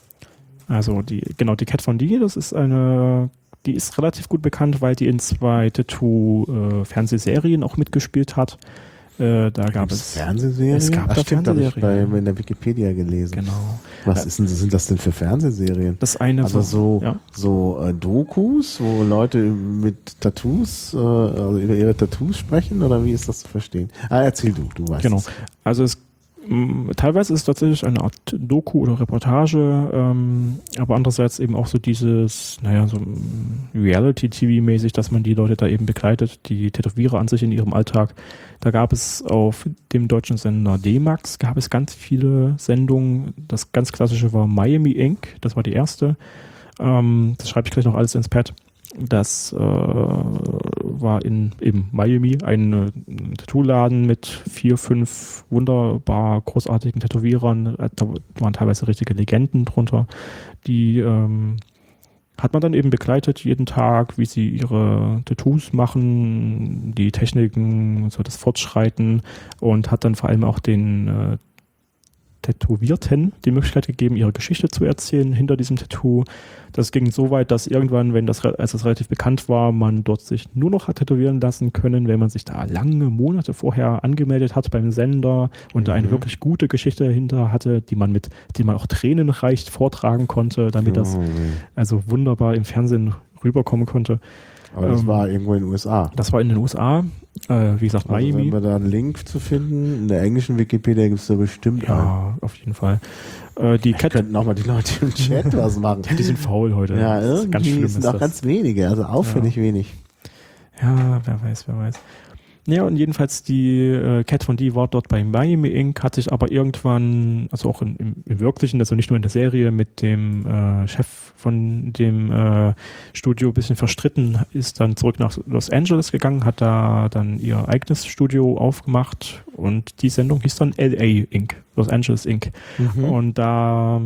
Also die, genau, die Kat Von D, das ist eine, die ist relativ gut bekannt, weil die in zwei Tattoo-Fernsehserien auch mitgespielt hat. Äh, da gab es Fernsehserien. Es gab Ach, da stimmt, habe ich Fernsehserien. bei, in der Wikipedia gelesen. Genau. Was ist denn, sind das denn für Fernsehserien? Das eine Also war- so, ja. so äh, Dokus, wo Leute mit Tattoos, äh, also über ihre Tattoos sprechen, oder wie ist das zu verstehen? Ah, erzähl du, du weißt Genau. es. Also es mh, teilweise ist es tatsächlich eine Art Doku oder Reportage, ähm, aber andererseits eben auch so dieses, naja, so Reality-T V-mäßig, dass man die Leute da eben begleitet, die Tätowierer an sich in ihrem Alltag. Da gab es auf dem deutschen Sender D-Max, gab es ganz viele Sendungen. Das ganz klassische war Miami Incorporated, das war die erste. Ähm, das schreibe ich gleich noch alles ins Pad. Das äh, war in eben Miami ein äh, Tattoo-Laden mit vier, fünf wunderbar großartigen Tätowierern. Äh, Da waren teilweise richtige Legenden drunter. Die ähm, hat man dann eben begleitet jeden Tag, wie sie ihre Tattoos machen, die Techniken, so das Fortschreiten, und hat dann vor allem auch den äh, Tätowierten die Möglichkeit gegeben, ihre Geschichte zu erzählen hinter diesem Tattoo. Das ging so weit, dass irgendwann, wenn das, als das relativ bekannt war, man dort sich nur noch hat tätowieren lassen können, wenn man sich da lange Monate vorher angemeldet hat beim Sender und da eine Mhm. wirklich gute Geschichte dahinter hatte, die man mit, die man auch tränenreich vortragen konnte, damit das Oh, nee. also wunderbar im Fernsehen rüberkommen konnte. Aber das ähm, war irgendwo in den U S A. Das war in den U S A, äh, wie gesagt, Also wenn Miami. wir da einen Link zu finden, in der englischen Wikipedia gibt es da bestimmt einen. Ja, auf jeden Fall. Äh, die Die Cat, könnten auch mal die Leute im Chat was machen. die sind faul heute. Ja, Das ist ganz irgendwie schlimm sind ist auch das. ganz wenige, also auffällig wenig. Ja, wer weiß, wer weiß. Ja, und jedenfalls die äh, Cat Von D war dort bei Miami Incorporated, hat sich aber irgendwann, also auch in, im, im Wirklichen, also nicht nur in der Serie, mit dem äh, Chef von dem äh, Studio ein bisschen verstritten, ist dann zurück nach Los Angeles gegangen, hat da dann ihr eigenes Studio aufgemacht und die Sendung hieß dann L A Incorporated, Los Angeles Incorporated. Mhm. Und da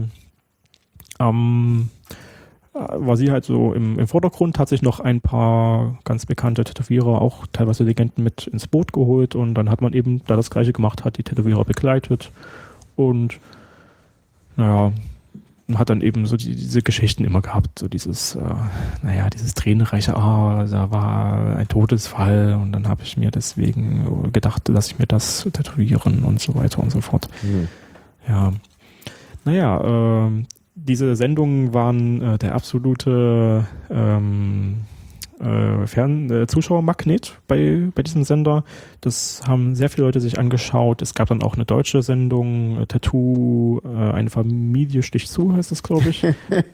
ähm, war sie halt so im, im Vordergrund, hat sich noch ein paar ganz bekannte Tätowierer, auch teilweise Legenden, mit ins Boot geholt, und dann hat man eben da das Gleiche gemacht, hat die Tätowierer begleitet und naja, hat dann eben so die, diese Geschichten immer gehabt, so dieses, äh, naja, dieses tränenreiche, ah, da war ein Todesfall und dann habe ich mir deswegen gedacht, lasse ich mir das tätowieren und so weiter und so fort. Mhm. Ja, naja, äh, diese Sendungen waren äh, der absolute ähm, äh, Fern äh, Zuschauermagnet bei, bei diesem Sender. Das haben sehr viele Leute sich angeschaut. Es gab dann auch eine deutsche Sendung, äh, Tattoo, äh, eine Familie sticht zu, heißt das, glaube ich.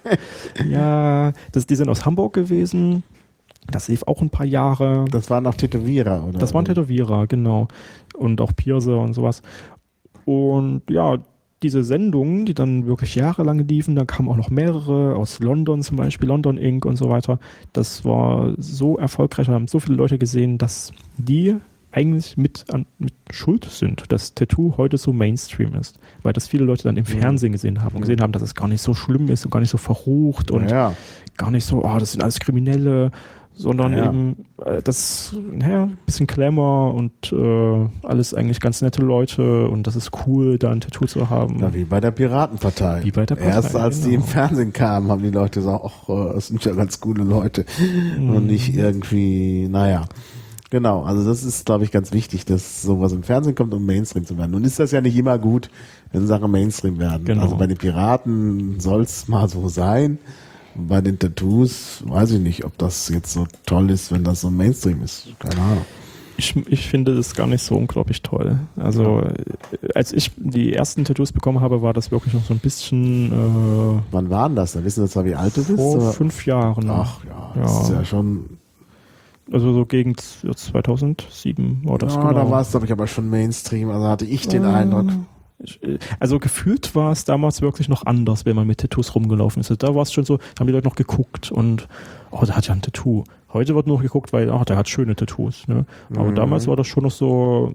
Ja, das, die sind aus Hamburg gewesen. Das lief auch ein paar Jahre. Das waren auch Tätowierer, oder? Das waren Tätowierer, genau. Und auch Piercer und sowas. Und ja, diese Sendungen, die dann wirklich jahrelang liefen, da kamen auch noch mehrere aus London zum Beispiel, London Incorporated und so weiter. Das war so erfolgreich, wir haben so viele Leute gesehen, dass die eigentlich mit, an, mit schuld sind, dass Tattoo heute so Mainstream ist. Weil das viele Leute dann im Fernsehen gesehen haben und gesehen haben, dass es gar nicht so schlimm ist und gar nicht so verrucht und ja. gar nicht so, oh, das sind alles Kriminelle, sondern ja. eben äh, das, naja, ein bisschen Glamour und äh, alles eigentlich ganz nette Leute und das ist cool, da ein Tattoo zu haben. Ja, wie bei der Piratenpartei. Wie bei der Partei, Erst als genau. die im Fernsehen kamen, haben die Leute gesagt, ach, das sind ja ganz coole Leute mhm. und nicht irgendwie, naja. Genau, also das ist, glaube ich, ganz wichtig, dass sowas im Fernsehen kommt, um Mainstream zu werden. Nun ist das ja nicht immer gut, wenn Sachen Mainstream werden. Genau. Also bei den Piraten soll es mal so sein. Bei den Tattoos weiß ich nicht, ob das jetzt so toll ist, wenn das so Mainstream ist. Keine Ahnung. Ich, ich finde das gar nicht so unglaublich toll. Also als ich die ersten Tattoos bekommen habe, war das wirklich noch so ein bisschen... Äh, Wann waren das? Da wissen wir zwar, wie alt du bist. Vor oder? fünf Jahren. Ach ja, das ja. ist ja schon... Also so gegen zweitausendsieben war das, ja, genau. Da war es, glaube ich, aber schon Mainstream. Also hatte ich den äh, Eindruck... Also gefühlt war es damals wirklich noch anders, wenn man mit Tattoos rumgelaufen ist. Also da war es schon so, haben die Leute noch geguckt und oh, der hat ja ein Tattoo. Heute wird nur noch geguckt, weil ach, der hat schöne Tattoos. Ne? Aber mhm. damals war das schon noch so,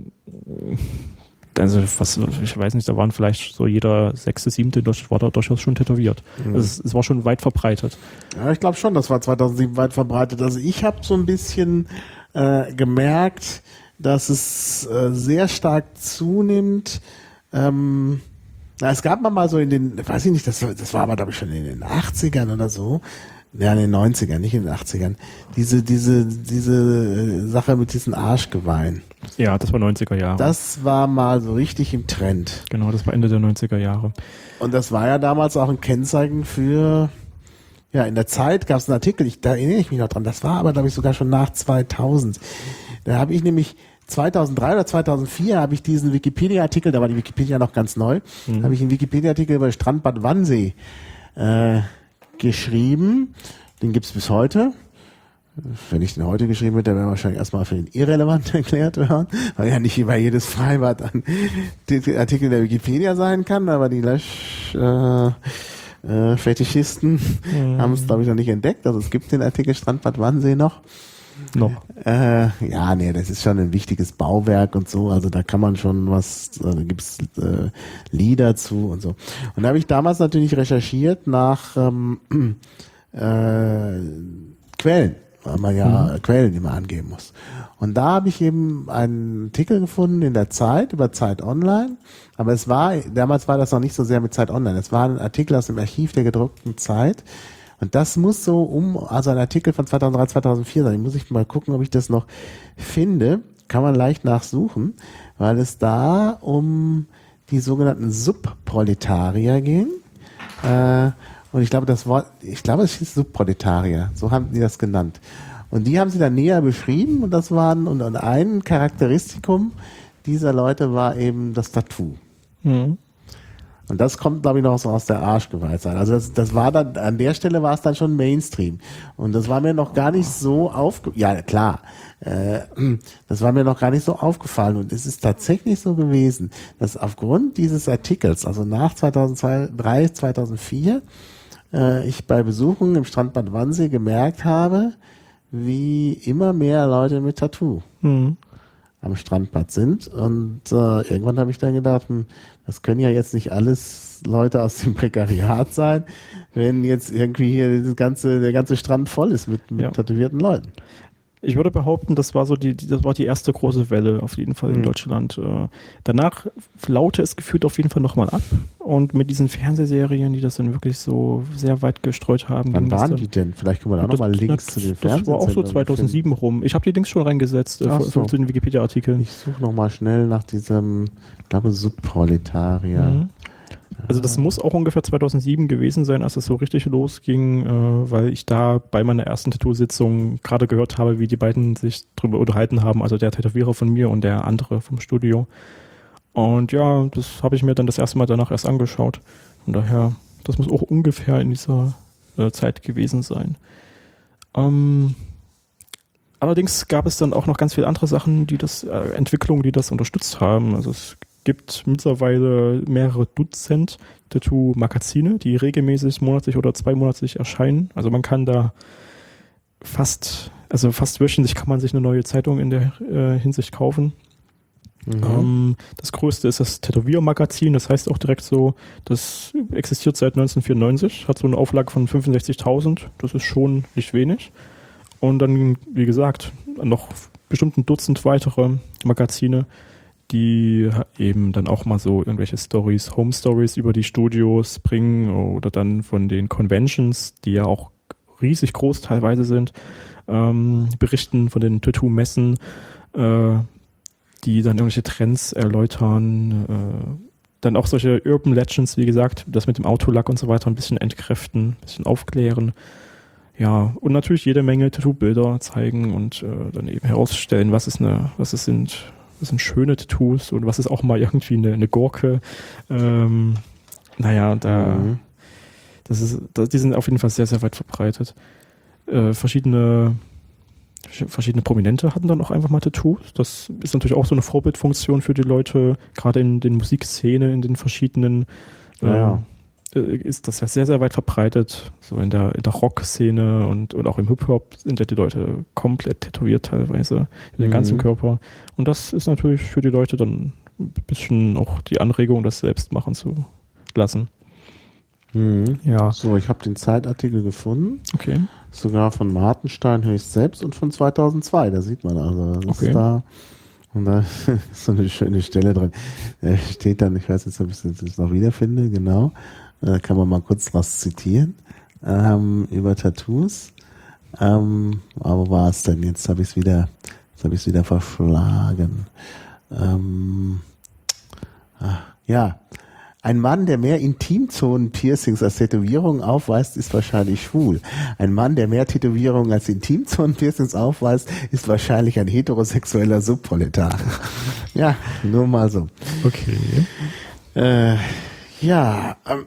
also was, ich weiß nicht, da waren vielleicht so jeder sechste, siebte war da durchaus schon tätowiert. Mhm. Also es, es war schon weit verbreitet. Ja, ich glaube schon, das war zweitausendsieben weit verbreitet. Also ich habe so ein bisschen äh, gemerkt, dass es äh, sehr stark zunimmt. Ähm, na, es gab mal so in den, weiß ich nicht, das, das war aber glaube ich schon in den achtzigern oder so, ja in den neunzigern, nicht in den achtzigern, diese, diese, diese Sache mit diesen Arschgeweihen. Ja, das war neunziger Jahre. Das war mal so richtig im Trend. Genau, das war Ende der neunziger Jahre. Und das war ja damals auch ein Kennzeichen für, ja, in der Zeit gab es einen Artikel, ich, da erinnere ich mich noch dran, das war aber glaube ich sogar schon nach zweitausend. Da habe ich nämlich zweitausenddrei oder zweitausendvier habe ich diesen Wikipedia-Artikel, da war die Wikipedia noch ganz neu, mhm. habe ich einen Wikipedia-Artikel über Strandbad Wannsee äh, geschrieben. Den gibt's bis heute. Wenn ich den heute geschrieben hätte, wäre wahrscheinlich erstmal für ihn irrelevant erklärt werden, weil ja nicht über jedes Freibad ein Artikel der Wikipedia sein kann, aber die Lösch äh, äh, Fetischisten mhm. haben es, glaube ich, noch nicht entdeckt. Also es gibt den Artikel Strandbad Wannsee noch. Noch. Äh, ja, nee, das ist schon ein wichtiges Bauwerk und so, also da kann man schon was, da also gibt's äh, Lieder zu und so. Und da habe ich damals natürlich recherchiert nach ähm, äh, Quellen, weil man ja mhm. Quellen immer angeben muss. Und da habe ich eben einen Artikel gefunden in der Zeit, über Zeit Online, aber es war, damals war das noch nicht so sehr mit Zeit Online, es war ein Artikel aus dem Archiv der gedruckten Zeit. Und das muss so um, also ein Artikel von zweitausenddrei, zweitausendvier sein. Ich muss ich mal gucken, ob ich das noch finde. Kann man leicht nachsuchen, weil es da um die sogenannten Subproletarier ging. Äh, und ich glaube, das Wort, ich glaube, es hieß Subproletarier. So haben die das genannt. Und die haben sie dann näher beschrieben und das waren, und ein Charakteristikum dieser Leute war eben das Tattoo. Mhm. Und das kommt, glaube ich, noch so aus der Arschgeweihtheit. Also das, das war dann, an der Stelle war es dann schon Mainstream. Und das war mir noch gar nicht so aufge... Ja, klar. Äh, das war mir noch gar nicht so aufgefallen. Und es ist tatsächlich so gewesen, dass aufgrund dieses Artikels, also nach zweitausenddrei, zweitausendvier, äh, ich bei Besuchen im Strandbad Wannsee gemerkt habe, wie immer mehr Leute mit Tattoo mhm. am Strandbad sind. Und äh, irgendwann habe ich dann gedacht, hm, das können ja jetzt nicht alles Leute aus dem Prekariat sein, wenn jetzt irgendwie hier das ganze, der ganze Strand voll ist mit, mit ja. tätowierten Leuten. Ich würde behaupten, das war so die, das war die erste große Welle auf jeden Fall in mhm. Deutschland. Danach flaute es gefühlt auf jeden Fall nochmal ab Und mit diesen Fernsehserien, die das dann wirklich so sehr weit gestreut haben. Wann waren dann, die denn? Vielleicht können wir da das, nochmal Links das, zu den Das war auch so zweitausendsieben rum. Ich habe die Links schon reingesetzt äh, so. zu den Wikipedia-Artikeln. Ich suche nochmal schnell nach diesem, ich glaube, Subproletarier. Mhm. Also das muss auch ungefähr zweitausendsieben gewesen sein, als es so richtig losging, äh, weil ich da bei meiner ersten Tattoo-Sitzung gerade gehört habe, wie die beiden sich drüber unterhalten haben, also der Tätowierer von mir und der andere vom Studio. Und ja, das habe ich mir dann das erste Mal danach erst angeschaut. Von daher, das muss auch ungefähr in dieser äh, Zeit gewesen sein. Ähm, allerdings gab es dann auch noch ganz viele andere Sachen, die das, äh, Entwicklungen, die das unterstützt haben. Also es gibt mittlerweile mehrere Dutzend Tattoo-Magazine, die regelmäßig monatlich oder zweimonatlich erscheinen. Also man kann da fast, also fast wöchentlich kann man sich eine neue Zeitung in der äh, Hinsicht kaufen. Mhm. Ähm, das größte ist das Tätowier-Magazin, das heißt auch direkt so, das existiert seit neunzehnhundertvierundneunzig, hat so eine Auflage von fünfundsechzigtausend, das ist schon nicht wenig. Und dann, wie gesagt, noch bestimmt ein Dutzend weitere Magazine, die eben dann auch mal so irgendwelche Stories, Home Stories über die Studios bringen oder dann von den Conventions, die ja auch riesig groß teilweise sind, ähm, berichten von den Tattoo-Messen, äh, die dann irgendwelche Trends erläutern, äh, dann auch solche Urban Legends, wie gesagt, das mit dem Autolack und so weiter ein bisschen entkräften, ein bisschen aufklären. Ja, und natürlich jede Menge Tattoo-Bilder zeigen und äh, dann eben herausstellen, was ist eine, was es sind, was sind schöne Tattoos und was ist auch mal irgendwie eine, eine Gurke. Ähm, naja, da, mhm. das ist, das, die sind auf jeden Fall sehr, sehr weit verbreitet. Äh, verschiedene Verschiedene Prominente hatten dann auch einfach mal Tattoos. Das ist natürlich auch so eine Vorbildfunktion für die Leute, gerade in den Musikszenen, in den verschiedenen, ja. äh, ist das ja sehr, sehr weit verbreitet. So in der, in der Rock-Szene und, und auch im Hip-Hop sind ja die Leute komplett tätowiert teilweise, in den mhm. ganzen Körper. Und das ist natürlich für die Leute dann ein bisschen auch die Anregung, das selbst machen zu lassen. Mhm. Ja. So, ich habe den Zeitartikel gefunden. Okay. Sogar von Martenstein höchst selbst und von zweitausendzwei, da sieht man also, das okay. ist da, und da ist so eine schöne Stelle drin. Da steht dann, ich weiß jetzt, ob ich das noch wiederfinde, genau, da kann man mal kurz was zitieren, ähm, über Tattoos. Ähm, aber wo war es denn? Jetzt habe ich es wieder, jetzt habe ich es wieder verschlagen. Ähm, ach, ja. Ein Mann, der mehr Intimzonen-Piercings als Tätowierungen aufweist, ist wahrscheinlich schwul. Ein Mann, der mehr Tätowierungen als Intimzonen-Piercings aufweist, ist wahrscheinlich ein heterosexueller Subproletar. Ja, nur mal so. Okay. Äh, ja, ähm,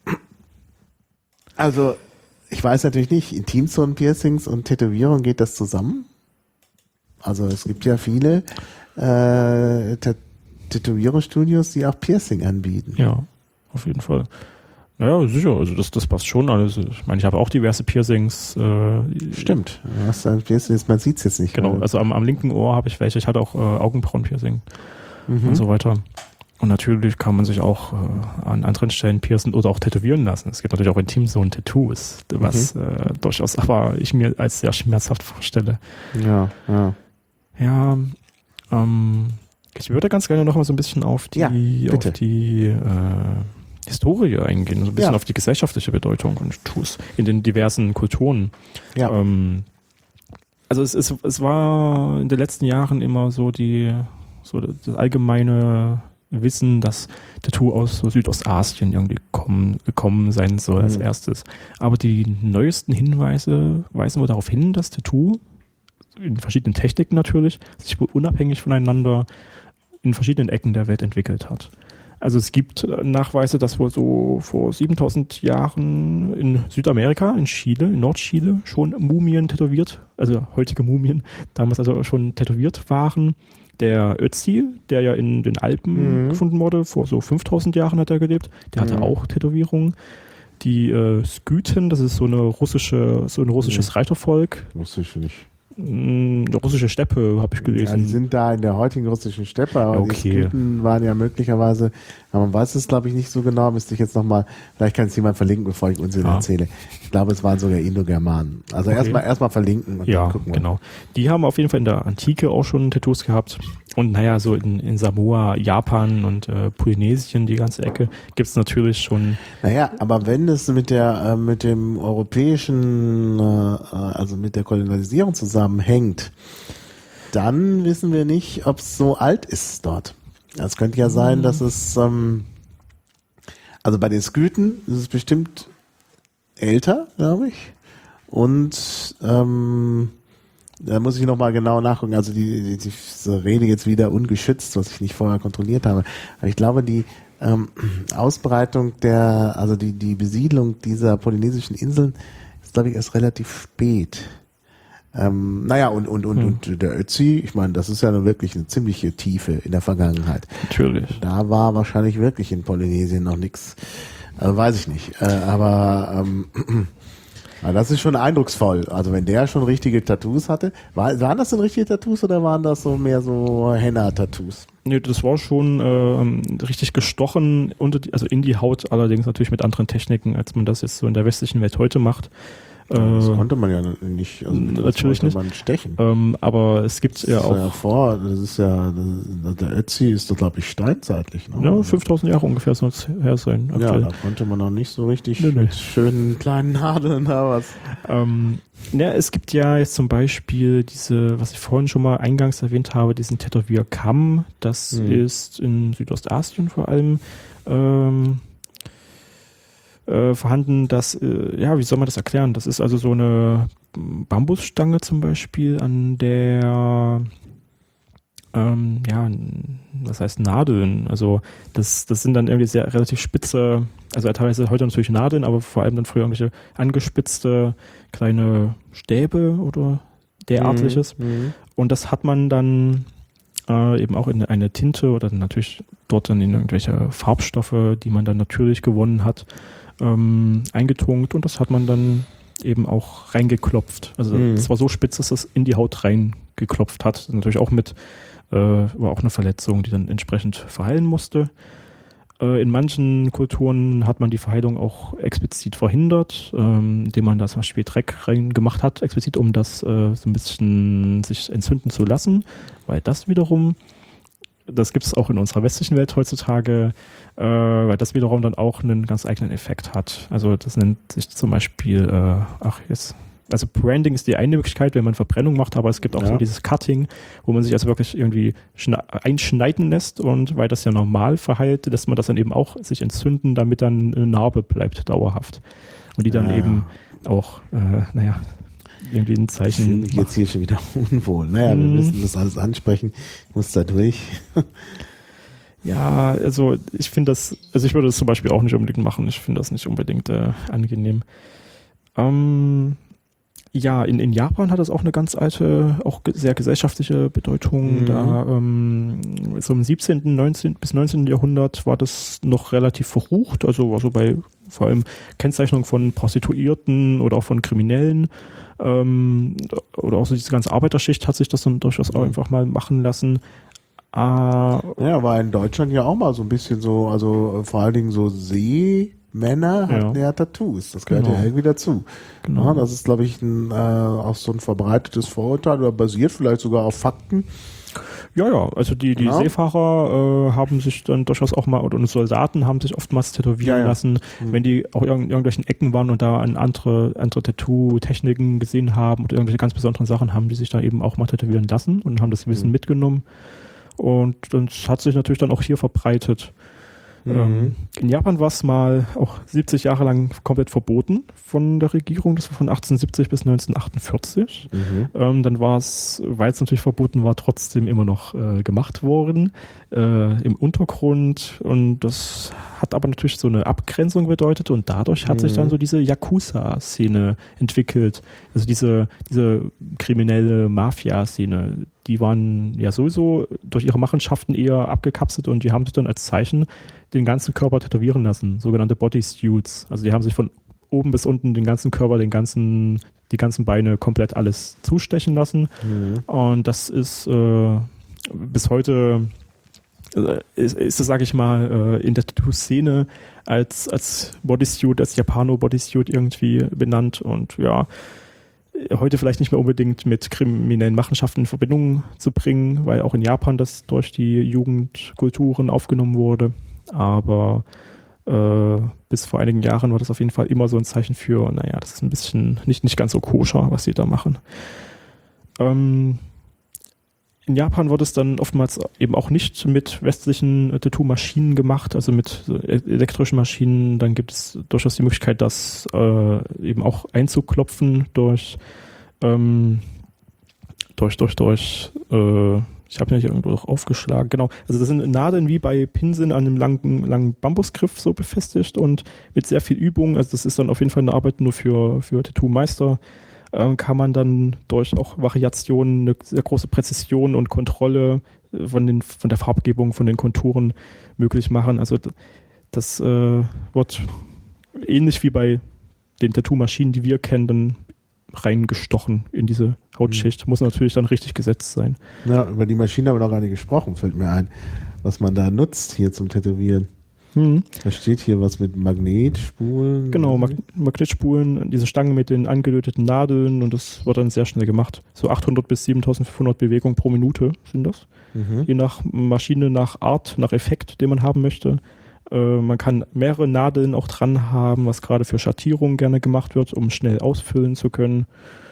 also ich weiß natürlich nicht, Intimzonen-Piercings und Tätowierung, geht das zusammen? Also es gibt ja viele äh, Tätowierungen, Tätowiererstudios, die auch Piercing anbieten. Ja, auf jeden Fall. Naja, sicher, also das, das passt schon alles. Ich meine, ich habe auch diverse Piercings. Äh, Stimmt, du hast ein Piercing, man sieht es jetzt nicht. Genau, also am, am linken Ohr habe ich welche. Ich hatte auch äh, Augenbrauen-Piercing mhm. und so weiter. Und natürlich kann man sich auch äh, an anderen Stellen piercen oder auch tätowieren lassen. Es gibt natürlich auch Intimzonen-Tattoos, was mhm. äh, durchaus aber ich mir als sehr schmerzhaft vorstelle. Ja, ja. Ja, ähm, ich würde ganz gerne noch mal so ein bisschen auf die, ja, auf die äh, Historie eingehen, so ein bisschen ja. auf die gesellschaftliche Bedeutung von Tattoos in den diversen Kulturen. Ja. Ähm, also es, es, es war in den letzten Jahren immer so die so das allgemeine Wissen, dass Tattoo aus so Südostasien irgendwie kommen, gekommen sein soll als mhm. erstes. Aber die neuesten Hinweise weisen wohl darauf hin, dass Tattoo in verschiedenen Techniken natürlich sich wohl unabhängig voneinander in verschiedenen Ecken der Welt entwickelt hat. Also es gibt Nachweise, dass wohl so vor siebentausend Jahren in Südamerika, in Chile, in Nordchile schon Mumien tätowiert, also heutige Mumien, damals also schon tätowiert waren. Der Ötzi, der ja in den Alpen mhm. gefunden wurde, vor so fünftausend Jahren hat er gelebt, der hatte mhm. auch Tätowierungen. Die äh, Skythen, das ist so eine russische, so ein russisches mhm. Reitervolk. Wusste ich nicht. Mh, russische Steppe, habe ich gelesen. Ja, die sind da in der heutigen russischen Steppe, aber Okay. die Skythen waren ja möglicherweise, aber man weiß es glaube ich nicht so genau, müsste ich jetzt nochmal, vielleicht kann es jemand verlinken, bevor ich Unsinn Ja. erzähle. Ich glaube, es waren sogar Indogermanen. Also Okay. erstmal erstmal verlinken und Ja, dann gucken wir. genau. Die haben auf jeden Fall in der Antike auch schon Tattoos gehabt. Und naja, so in, in Samoa, Japan und äh, Polynesien, die ganze Ecke, gibt's natürlich schon. Naja, aber wenn es mit der äh, mit dem europäischen, äh, also mit der Kolonialisierung zusammenhängt, dann wissen wir nicht, ob es so alt ist dort. Es könnte ja sein, dass es, ähm, also bei den Skythen ist es bestimmt älter, glaube ich. Und ähm, da muss ich nochmal genau nachgucken. Also die, die, die rede jetzt wieder ungeschützt, was ich nicht vorher kontrolliert habe. Aber ich glaube, die ähm, Ausbreitung der, also die, die Besiedlung dieser polynesischen Inseln ist, glaube ich, erst relativ spät. Ähm, naja, und, und, und, Hm. und der Ötzi, ich meine, das ist ja nun wirklich eine ziemliche Tiefe in der Vergangenheit. Natürlich. Da war wahrscheinlich wirklich in Polynesien noch nichts, äh, weiß ich nicht. Äh, aber ähm, aber das ist schon eindrucksvoll. Also wenn der schon richtige Tattoos hatte, war, waren das denn richtige Tattoos oder waren das so mehr so Henna-Tattoos? Nee, das war schon ähm, richtig gestochen, unter die, also in die Haut, allerdings natürlich mit anderen Techniken, als man das jetzt so in der westlichen Welt heute macht. Das Äh, konnte man ja nicht. Also das natürlich wollte nicht. Man stechen. ähm, aber es gibt Das ja ist auch ja vor, das ist ja, das, der Ötzi ist doch, glaube ich, steinzeitlich. Ne? ja, fünftausend Jahre ungefähr soll es her sein. Ja, Aktuell. da konnte man noch nicht so richtig Nö, nö. mit schönen kleinen Nadeln da was. Ähm, ja, es gibt ja jetzt zum Beispiel diese, was ich vorhin schon mal eingangs erwähnt habe, diesen Tätowierkamm. Das Hm. ist in Südostasien vor allem ähm, äh, vorhanden. Das, äh, ja, wie soll man das erklären? Das ist also so eine Bambusstange zum Beispiel, an der ähm, ja, was heißt Nadeln? Also das, das sind dann irgendwie sehr relativ spitze, also teilweise heute natürlich Nadeln, aber vor allem dann früher irgendwelche angespitzte kleine Stäbe oder derartiges. Mhm. Und das hat man dann äh, eben auch in eine Tinte oder natürlich dort dann in irgendwelche Farbstoffe, die man dann natürlich gewonnen hat, ähm, eingetunkt und das hat man dann eben auch reingeklopft. Also Mhm. es war so spitz, dass es in die Haut reingeklopft hat. Natürlich auch mit, äh, war auch eine Verletzung, die dann entsprechend verheilen musste. Äh, in manchen Kulturen hat man die Verheilung auch explizit verhindert, ähm, indem man da zum Beispiel Dreck reingemacht hat, explizit um das äh, so ein bisschen sich entzünden zu lassen, weil das wiederum, das gibt es auch in unserer westlichen Welt heutzutage, äh, weil das wiederum dann auch einen ganz eigenen Effekt hat. Also das nennt sich zum Beispiel, äh, ach jetzt, also Branding ist die eine Möglichkeit, wenn man Verbrennung macht, aber es gibt auch Ja. so dieses Cutting, wo man sich also wirklich irgendwie schna- einschneiden lässt und weil das ja normal verheilt, lässt man das dann eben auch sich entzünden, damit dann eine Narbe bleibt dauerhaft. Und die dann Ja. eben auch, äh, naja, irgendwie ein Ich fühle Zeichen mich jetzt hier schon wieder unwohl. Naja, wir Mhm. müssen das alles ansprechen. Ich muss da durch. Ja, also ich finde das, also ich würde das zum Beispiel auch nicht unbedingt machen. Ich finde das nicht unbedingt äh, angenehm. Ähm, ja, in, in Japan hat das auch eine ganz alte, auch ge- sehr gesellschaftliche Bedeutung. Mhm. Da ähm, so im siebzehnten, neunzehnten bis neunzehnten Jahrhundert war das noch relativ verrucht. Also, also bei vor allem Kennzeichnung von Prostituierten oder auch von Kriminellen. Ähm, oder auch so diese ganze Arbeiterschicht hat sich das dann durchaus auch Mhm. einfach mal machen lassen. Ah, Ja, war in Deutschland ja auch mal so ein bisschen so, also äh, vor allen Dingen so Seemänner hatten Ja. ja Tattoos. Das gehört Genau. ja irgendwie dazu. genau. Ja, das ist, glaube ich, ein, äh, auch so ein verbreitetes Vorurteil oder basiert vielleicht sogar auf Fakten. Ja, ja, also die, die Ja. Seefahrer äh, haben sich dann durchaus auch mal, oder Soldaten haben sich oftmals tätowieren Ja, ja. lassen, Mhm. wenn die auch in irgendwelchen Ecken waren und da an andere, andere Tattoo-Techniken gesehen haben oder irgendwelche ganz besonderen Sachen, haben die sich da eben auch mal tätowieren lassen und haben das Wissen Mhm. mitgenommen. Und das hat sich natürlich dann auch hier verbreitet. Ähm, in Japan war es mal auch siebzig Jahre lang komplett verboten von der Regierung. Das war von achtzehnhundertsiebzig bis neunzehnhundertachtundvierzig. Mhm. Ähm, dann war es, weil es natürlich verboten war, trotzdem immer noch äh, gemacht worden äh, im Untergrund. Und das hat aber natürlich so eine Abgrenzung bedeutet und dadurch hat Mhm. sich dann so diese Yakuza-Szene entwickelt. Also diese, diese kriminelle Mafia-Szene. Die waren ja sowieso durch ihre Machenschaften eher abgekapselt und die haben sich dann als Zeichen den ganzen Körper tätowieren lassen, sogenannte Bodysuits. Also die haben sich von oben bis unten den ganzen Körper, den ganzen, die ganzen Beine komplett alles zustechen lassen. Mhm. Und das ist äh, bis heute äh, ist, ist das, sage ich mal, äh, in der Tattoo-Szene als, als Bodysuit, als Japano-Bodysuit irgendwie benannt und ja, heute vielleicht nicht mehr unbedingt mit kriminellen Machenschaften in Verbindung zu bringen, weil auch in Japan das durch die Jugendkulturen aufgenommen wurde. Aber äh, bis vor einigen Jahren war das auf jeden Fall immer so ein Zeichen für, naja, das ist ein bisschen nicht, nicht ganz so koscher, was sie da machen. Ähm, in Japan wurde es dann oftmals eben auch nicht mit westlichen äh, Tattoo-Maschinen gemacht, also mit äh, elektrischen Maschinen. Dann gibt es durchaus die Möglichkeit, das äh, eben auch einzuklopfen durch ähm, durch, durch, durch äh, ich habe ja hier irgendwo noch aufgeschlagen, genau. Also das sind Nadeln wie bei Pinseln an einem langen, langen Bambusgriff so befestigt und mit sehr viel Übung, also das ist dann auf jeden Fall eine Arbeit nur für, für Tattoo-Meister, kann man dann durch auch Variationen eine sehr große Präzision und Kontrolle von, den, von der Farbgebung, von den Konturen möglich machen. Also das äh, wird ähnlich wie bei den Tattoo-Maschinen, die wir kennen, dann reingestochen in diese Hautschicht. Mhm. Muss natürlich dann richtig gesetzt sein. Ja, über die Maschine haben wir noch gar nicht gesprochen, fällt mir ein, was man da nutzt hier zum Tätowieren. Mhm. Da steht hier was mit Magnetspulen. Genau, Mag- Magnetspulen, diese Stangen mit den angelöteten Nadeln und das wird dann sehr schnell gemacht. So achthundert bis siebentausendfünfhundert Bewegungen pro Minute sind das. Mhm. Je nach Maschine, nach Art, nach Effekt, den man haben möchte. Äh, man kann mehrere Nadeln auch dran haben, was gerade für Schattierungen gerne gemacht wird, um schnell ausfüllen zu können.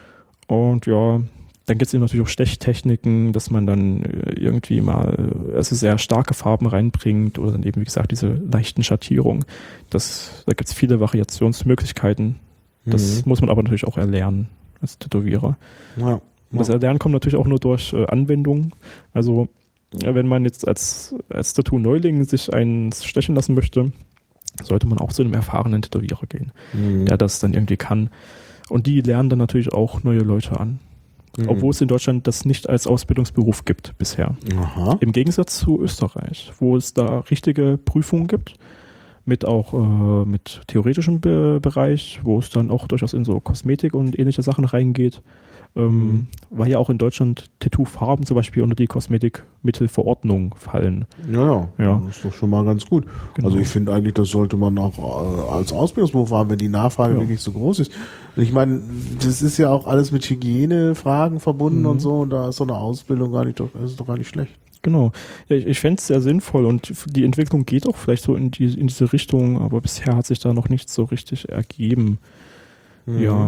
Und ja, dann gibt es natürlich auch Stechtechniken, dass man dann irgendwie mal also sehr starke Farben reinbringt oder dann eben, wie gesagt, diese leichten Schattierungen. Das, da gibt es viele Variationsmöglichkeiten. Das mhm. muss man aber natürlich auch erlernen als Tätowierer. Ja, ja. Das Erlernen kommt natürlich auch nur durch äh, Anwendung. Also ja, wenn man jetzt als, als Tattoo-Neuling sich eins stechen lassen möchte, sollte man auch zu einem erfahrenen Tätowierer gehen, mhm. der das dann irgendwie kann. Und die lernen dann natürlich auch neue Leute an. Mhm. Obwohl es in Deutschland das nicht als Ausbildungsberuf gibt bisher. Aha. Im Gegensatz zu Österreich, wo es da richtige Prüfungen gibt, mit auch äh, mit theoretischem Be- Bereich, wo es dann auch durchaus in so Kosmetik und ähnliche Sachen reingeht. Ähm, mhm. Weil ja auch in Deutschland Tattoo-Farben zum Beispiel unter die Kosmetikmittelverordnung fallen. Ja, ja, ja, das ist doch schon mal ganz gut. Genau. Also ich finde eigentlich, das sollte man auch äh, als Ausbildungsberuf haben, wenn die Nachfrage ja. wirklich so groß ist. Ich meine, das ist ja auch alles mit Hygienefragen verbunden mhm. und so, und da ist so eine Ausbildung gar nicht, doch, ist doch gar nicht schlecht. Genau. Ja, ich ich fände es sehr sinnvoll und die Entwicklung geht auch vielleicht so in, die, in diese Richtung, aber bisher hat sich da noch nichts so richtig ergeben. Mhm. Ja.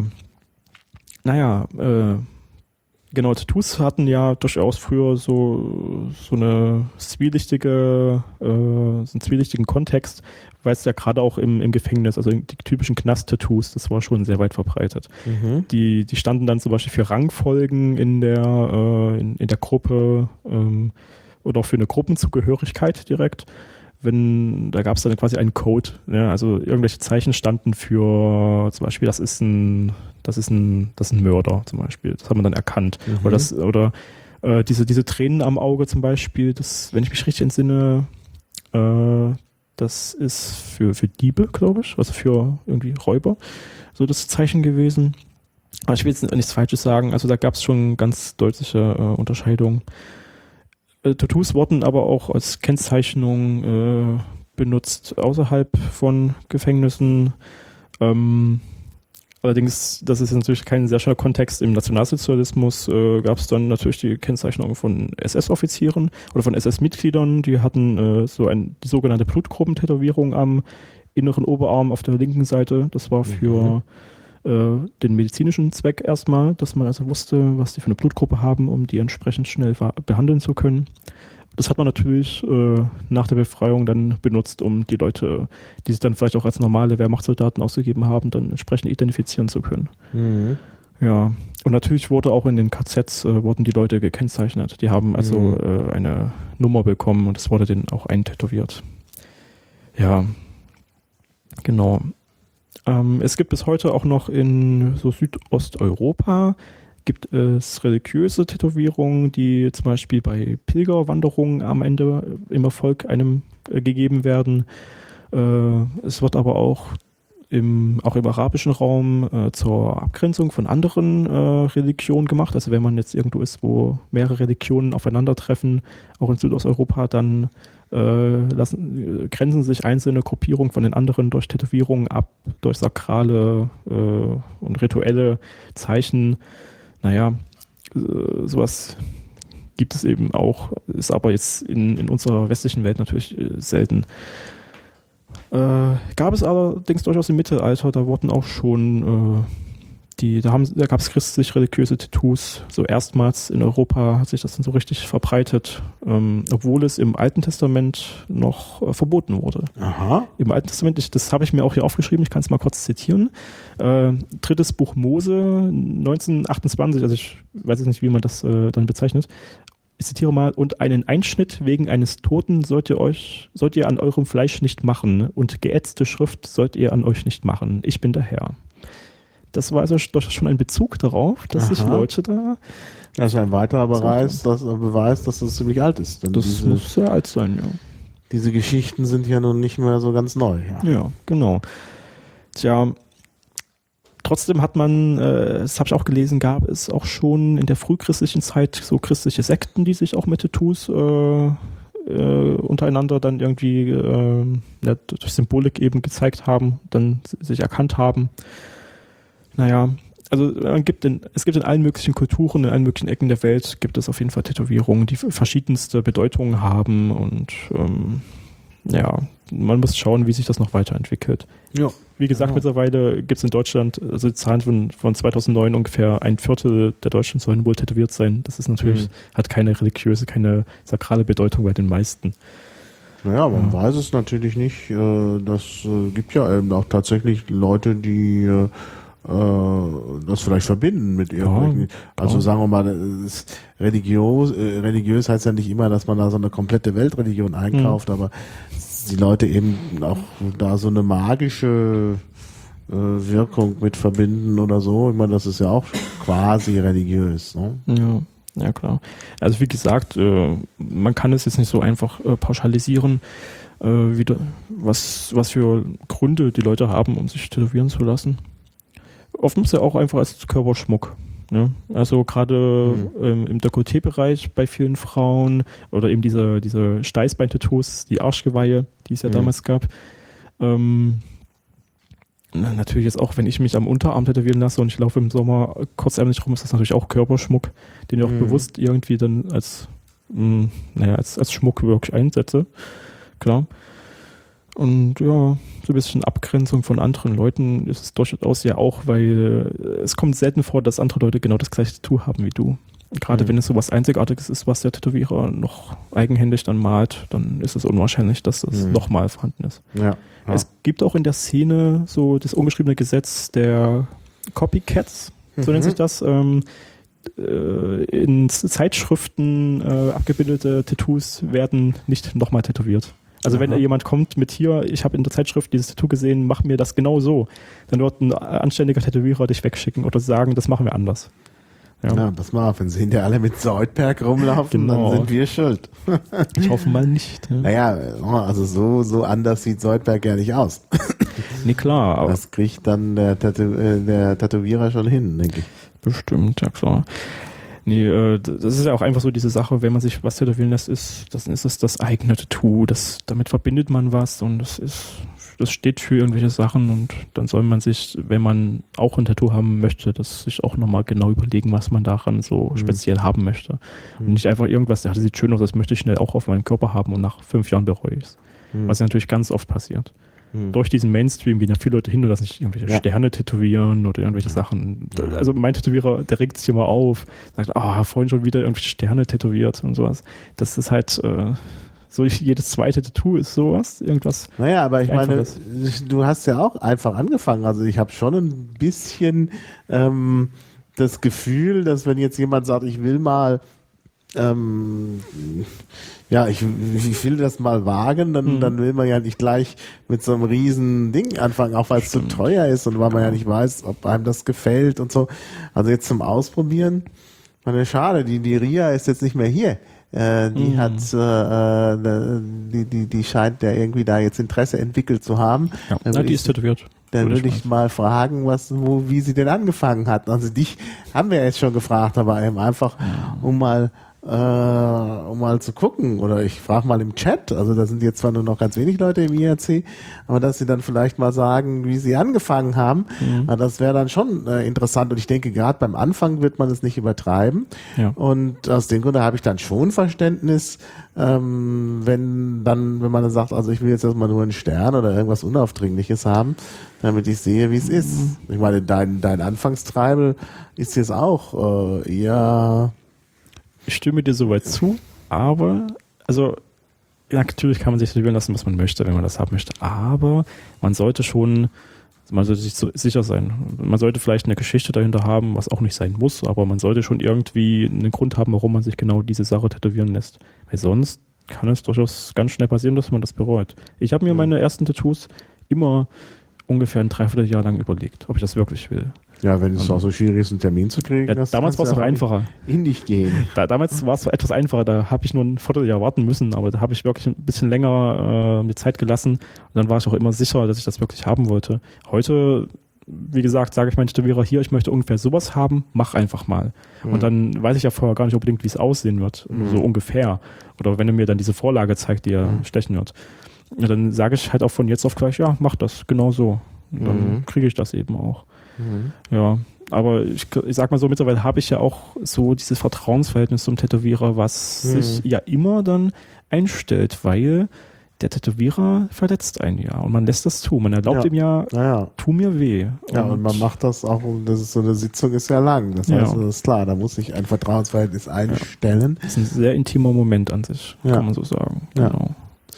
Naja, äh, genau, Tattoos hatten ja durchaus früher so, so eine zwielichtige, äh, so einen zwielichtigen Kontext, weil es ja gerade auch im, im Gefängnis, also die typischen Knast-Tattoos, das war schon sehr weit verbreitet. Mhm. Die, die standen dann zum Beispiel für Rangfolgen in der, äh, in, in der Gruppe ähm, oder auch für eine Gruppenzugehörigkeit direkt. Wenn, da gab es dann quasi einen Code, ja, also irgendwelche Zeichen standen für zum Beispiel, das ist ein, das ist ein, das ist ein Mörder zum Beispiel, das hat man dann erkannt. Mhm. Oder das, oder äh, diese, diese Tränen am Auge zum Beispiel, das, wenn ich mich richtig entsinne, äh, das ist für, für Diebe, glaube ich, also für irgendwie Räuber, so das Zeichen gewesen. Aber ich will jetzt nichts Falsches sagen, also da gab es schon ganz deutliche äh, Unterscheidungen. Tattoos wurden aber auch als Kennzeichnung äh, benutzt außerhalb von Gefängnissen. Ähm, allerdings, das ist natürlich kein sehr schöner Kontext. Im Nationalsozialismus äh, gab es dann natürlich die Kennzeichnung von S S-Offizieren oder von S S-Mitgliedern. Die hatten äh, so ein, die sogenannte Blutgruppentätowierung am inneren Oberarm auf der linken Seite. Das war für mhm. den medizinischen Zweck erstmal, dass man also wusste, was die für eine Blutgruppe haben, um die entsprechend schnell behandeln zu können. Das hat man natürlich äh, nach der Befreiung dann benutzt, um die Leute, die sich dann vielleicht auch als normale Wehrmachtssoldaten ausgegeben haben, dann entsprechend identifizieren zu können. Mhm. Ja, und natürlich wurde auch in den K Zs äh, wurden die Leute gekennzeichnet. Die haben also mhm. äh, eine Nummer bekommen und es wurde denen auch eintätowiert. Ja, genau. Ähm, es gibt bis heute auch noch in so Südosteuropa gibt es religiöse Tätowierungen, die zum Beispiel bei Pilgerwanderungen am Ende im Erfolg einem äh, gegeben werden. Äh, es wird aber auch im, auch im arabischen Raum äh, zur Abgrenzung von anderen äh, Religionen gemacht. Also wenn man jetzt irgendwo ist, wo mehrere Religionen aufeinandertreffen, auch in Südosteuropa, dann äh, lassen, grenzen sich einzelne Gruppierungen von den anderen durch Tätowierungen ab, durch sakrale äh, und rituelle Zeichen. Naja, äh, sowas gibt es eben auch, ist aber jetzt in, in unserer westlichen Welt natürlich äh, selten. Äh, gab es allerdings durchaus im Mittelalter, da wurden auch schon, äh, die, da, haben, da gab es christlich-religiöse Tattoos, so erstmals in Europa hat sich das dann so richtig verbreitet, ähm, obwohl es im Alten Testament noch äh, verboten wurde. Aha. Im Alten Testament, ich, das habe ich mir auch hier aufgeschrieben, ich kann es mal kurz zitieren, äh, drittes Buch Mose, neunzehnhundertachtundzwanzig, also ich weiß jetzt nicht, wie man das äh, dann bezeichnet. Ich zitiere mal, und einen Einschnitt wegen eines Toten sollt ihr euch, sollt ihr an eurem Fleisch nicht machen und geätzte Schrift sollt ihr an euch nicht machen. Ich bin der Herr. Das war also durchaus schon ein Bezug darauf, dass Aha. sich Leute da... Das ist ein weiterer Beweis, dass, Beweis, dass das ziemlich alt ist. Denn Das diese, muss sehr alt sein, ja. diese Geschichten sind ja nun nicht mehr so ganz neu. Ja, Ja, genau. Tja, trotzdem hat man, äh, das habe ich auch gelesen, gab es auch schon in der frühchristlichen Zeit so christliche Sekten, die sich auch mit Tattoos äh, äh, untereinander dann irgendwie äh, ja, durch Symbolik eben gezeigt haben, dann sich erkannt haben. Naja, also man gibt in, es gibt in allen möglichen Kulturen, in allen möglichen Ecken der Welt gibt es auf jeden Fall Tätowierungen, die verschiedenste Bedeutungen haben und ähm, ja, man muss schauen, wie sich das noch weiterentwickelt. ja. Wie gesagt, Ja. mittlerweile gibt es in Deutschland, also die Zahlen von, von zweitausendneun ungefähr ein Viertel der Deutschen sollen wohl tätowiert sein. Das ist natürlich, Mhm. hat keine religiöse, keine sakrale Bedeutung bei den meisten. Naja, man Ja. weiß es natürlich nicht. Äh, das äh, gibt ja eben auch tatsächlich Leute, die äh, äh, das vielleicht verbinden mit irgendwelchen. Ja, also klar. sagen wir mal, es ist religiös, äh, religiös heißt ja nicht immer, dass man da so eine komplette Weltreligion einkauft, aber die Leute eben auch da so eine magische äh, Wirkung mit verbinden oder so. Ich meine, das ist ja auch quasi religiös. Ne? Ja, ja klar. Also wie gesagt, äh, man kann es jetzt nicht so einfach äh, pauschalisieren, äh, wie da, was, was für Gründe die Leute haben, um sich tätowieren zu lassen. Oft ist ja auch einfach als Körperschmuck. Ne? Also gerade Mhm. ähm, im Dekolleté-Bereich bei vielen Frauen oder eben diese, diese Steißbein-Tattoos, die Arschgeweihe, die es ja Mhm. damals gab. Ähm, na, natürlich jetzt auch, wenn ich mich am Unterarm tätowieren lasse und ich laufe im Sommer kurzärmlich rum, ist das natürlich auch Körperschmuck, den ich auch Mhm. bewusst irgendwie dann als, mh, naja, als, als Schmuck wirklich einsetze. Klar. Und ja, so ein bisschen Abgrenzung von anderen Leuten ist es durchaus ja auch, weil äh, es kommt selten vor, dass andere Leute genau das gleiche Tattoo haben wie du. Und gerade Mhm. wenn es so was Einzigartiges ist, was der Tätowierer noch eigenhändig dann malt, dann ist es unwahrscheinlich, dass das Mhm. nochmal vorhanden ist. Ja. ja. Es gibt auch in der Szene so das ungeschriebene Gesetz der Copycats, so Mhm. nennt sich das. Ähm, äh, in Zeitschriften äh, abgebildete Tattoos werden nicht nochmal tätowiert. Also wenn Aha. da jemand kommt mit hier, ich habe in der Zeitschrift dieses Tattoo gesehen, mach mir das genau so, dann wird ein anständiger Tätowierer dich wegschicken oder sagen, das machen wir anders. Ja. Ja, pass mal auf, wenn sie hinter alle mit Soldberg rumlaufen, Genau. dann sind wir schuld. Ich hoffe mal nicht. Ja. Naja, also so, so anders sieht Soldberg ja nicht aus. Nee, klar, aber Das kriegt dann der, Tätow äh, der Tätowierer schon hin, denke ich. bestimmt, ja klar. Nee, äh, das ist ja auch einfach so diese Sache, wenn man sich was tätowieren lässt, ist, das ist es das eigene Tattoo, das, damit verbindet man was und das ist, das steht für irgendwelche Sachen und dann soll man sich, wenn man auch ein Tattoo haben möchte, das sich auch nochmal genau überlegen, was man daran so Mhm. speziell haben möchte. Mhm. Und nicht einfach irgendwas, ja, das sieht schön aus, das möchte ich schnell auch auf meinem Körper haben und nach fünf Jahren bereue ich es. Hm. Was ja natürlich ganz oft passiert. Hm. Durch diesen Mainstream gehen ja viele Leute hin und lassen sich irgendwelche Ja. Sterne tätowieren oder irgendwelche Sachen. Also mein Tätowierer, der regt sich immer auf, sagt, ah, vorhin schon wieder irgendwelche Sterne tätowiert und sowas. Das ist halt, äh, so ich, jedes zweite Tattoo ist sowas, irgendwas. Naja, aber ich meine, Einfaches. du hast ja auch einfach angefangen. Also ich habe schon ein bisschen ähm, das Gefühl, dass wenn jetzt jemand sagt, ich will mal ähm, ja, ich, ich will das mal wagen, dann, Hm. dann will man ja nicht gleich mit so einem riesen Ding anfangen, auch weil es zu teuer ist und weil man ja nicht weiß, ob einem das gefällt und so. Also jetzt zum Ausprobieren, meine schade, die, die Ria ist jetzt nicht mehr hier. äh, die Mhm. hat, äh, die, die, die scheint ja irgendwie da jetzt Interesse entwickelt zu haben. Ja, Dann ja würd die ich- ist tätowiert. Dann Würde würde ich ich mal fragen, was, wo, wie sie denn angefangen hat. Also dich haben wir jetzt schon gefragt, aber eben einfach, um mal, äh, um mal zu gucken. Oder ich frage mal im Chat. Also da sind jetzt zwar nur noch ganz wenig Leute im I R C, aber dass sie dann vielleicht mal sagen, wie sie angefangen haben, Mhm. äh, das wäre dann schon äh, interessant. Und ich denke, gerade beim Anfang wird man es nicht übertreiben. Ja. Und aus dem Grunde habe ich dann schon Verständnis, ähm, wenn dann, wenn man dann sagt, also ich will jetzt erstmal nur einen Stern oder irgendwas Unaufdringliches haben, damit ich sehe, wie es ist. Ich meine, dein, dein Anfangstreibel ist jetzt auch äh, eher, Ich stimme dir soweit zu, aber, also, ja, natürlich kann man sich tätowieren lassen, was man möchte, wenn man das haben möchte, aber man sollte schon, man sollte sich so sicher sein. Man sollte vielleicht eine Geschichte dahinter haben, was auch nicht sein muss, aber man sollte schon irgendwie einen Grund haben, warum man sich genau diese Sache tätowieren lässt. Weil sonst kann es durchaus ganz schnell passieren, dass man das bereut. Ich habe mir Mhm. meine ersten Tattoos immer ungefähr ein Dreivierteljahr lang überlegt, ob ich das wirklich will. ja, wenn es auch so schwierig ist, einen Termin zu kriegen. Ja, das damals war es kannst noch du einfacher. aber in dich gehen. Da, damals war es etwas einfacher, da habe ich nur ein Vierteljahr warten müssen, aber da habe ich wirklich ein bisschen länger äh, mir Zeit gelassen und dann war ich auch immer sicher, dass ich das wirklich haben wollte. Heute, wie gesagt, sage ich meinem Tätowierer hier, ich möchte ungefähr sowas haben, mach einfach mal. Mhm. Und dann weiß ich ja vorher gar nicht unbedingt, wie es aussehen wird, Mhm. so ungefähr. Oder wenn er mir dann diese Vorlage zeigt, die er Mhm. stechen wird. Ja, dann sage ich halt auch von jetzt auf gleich, ja, mach das, genau so. Und dann Mhm. kriege ich das eben auch. Mhm. Ja, aber ich, ich sag mal so, mittlerweile habe ich ja auch so dieses Vertrauensverhältnis zum Tätowierer, was Mhm. sich ja immer dann einstellt, weil der Tätowierer verletzt einen ja und man lässt das zu. Man erlaubt Ja. ihm ja, Naja. tu mir weh. Ja, und man macht das auch, das ist so eine Sitzung ist ja lang. Das Ja. heißt, das ist klar, da muss sich ein Vertrauensverhältnis einstellen. Das ist ein sehr intimer Moment an sich, Ja. kann man so sagen. Ja. Genau.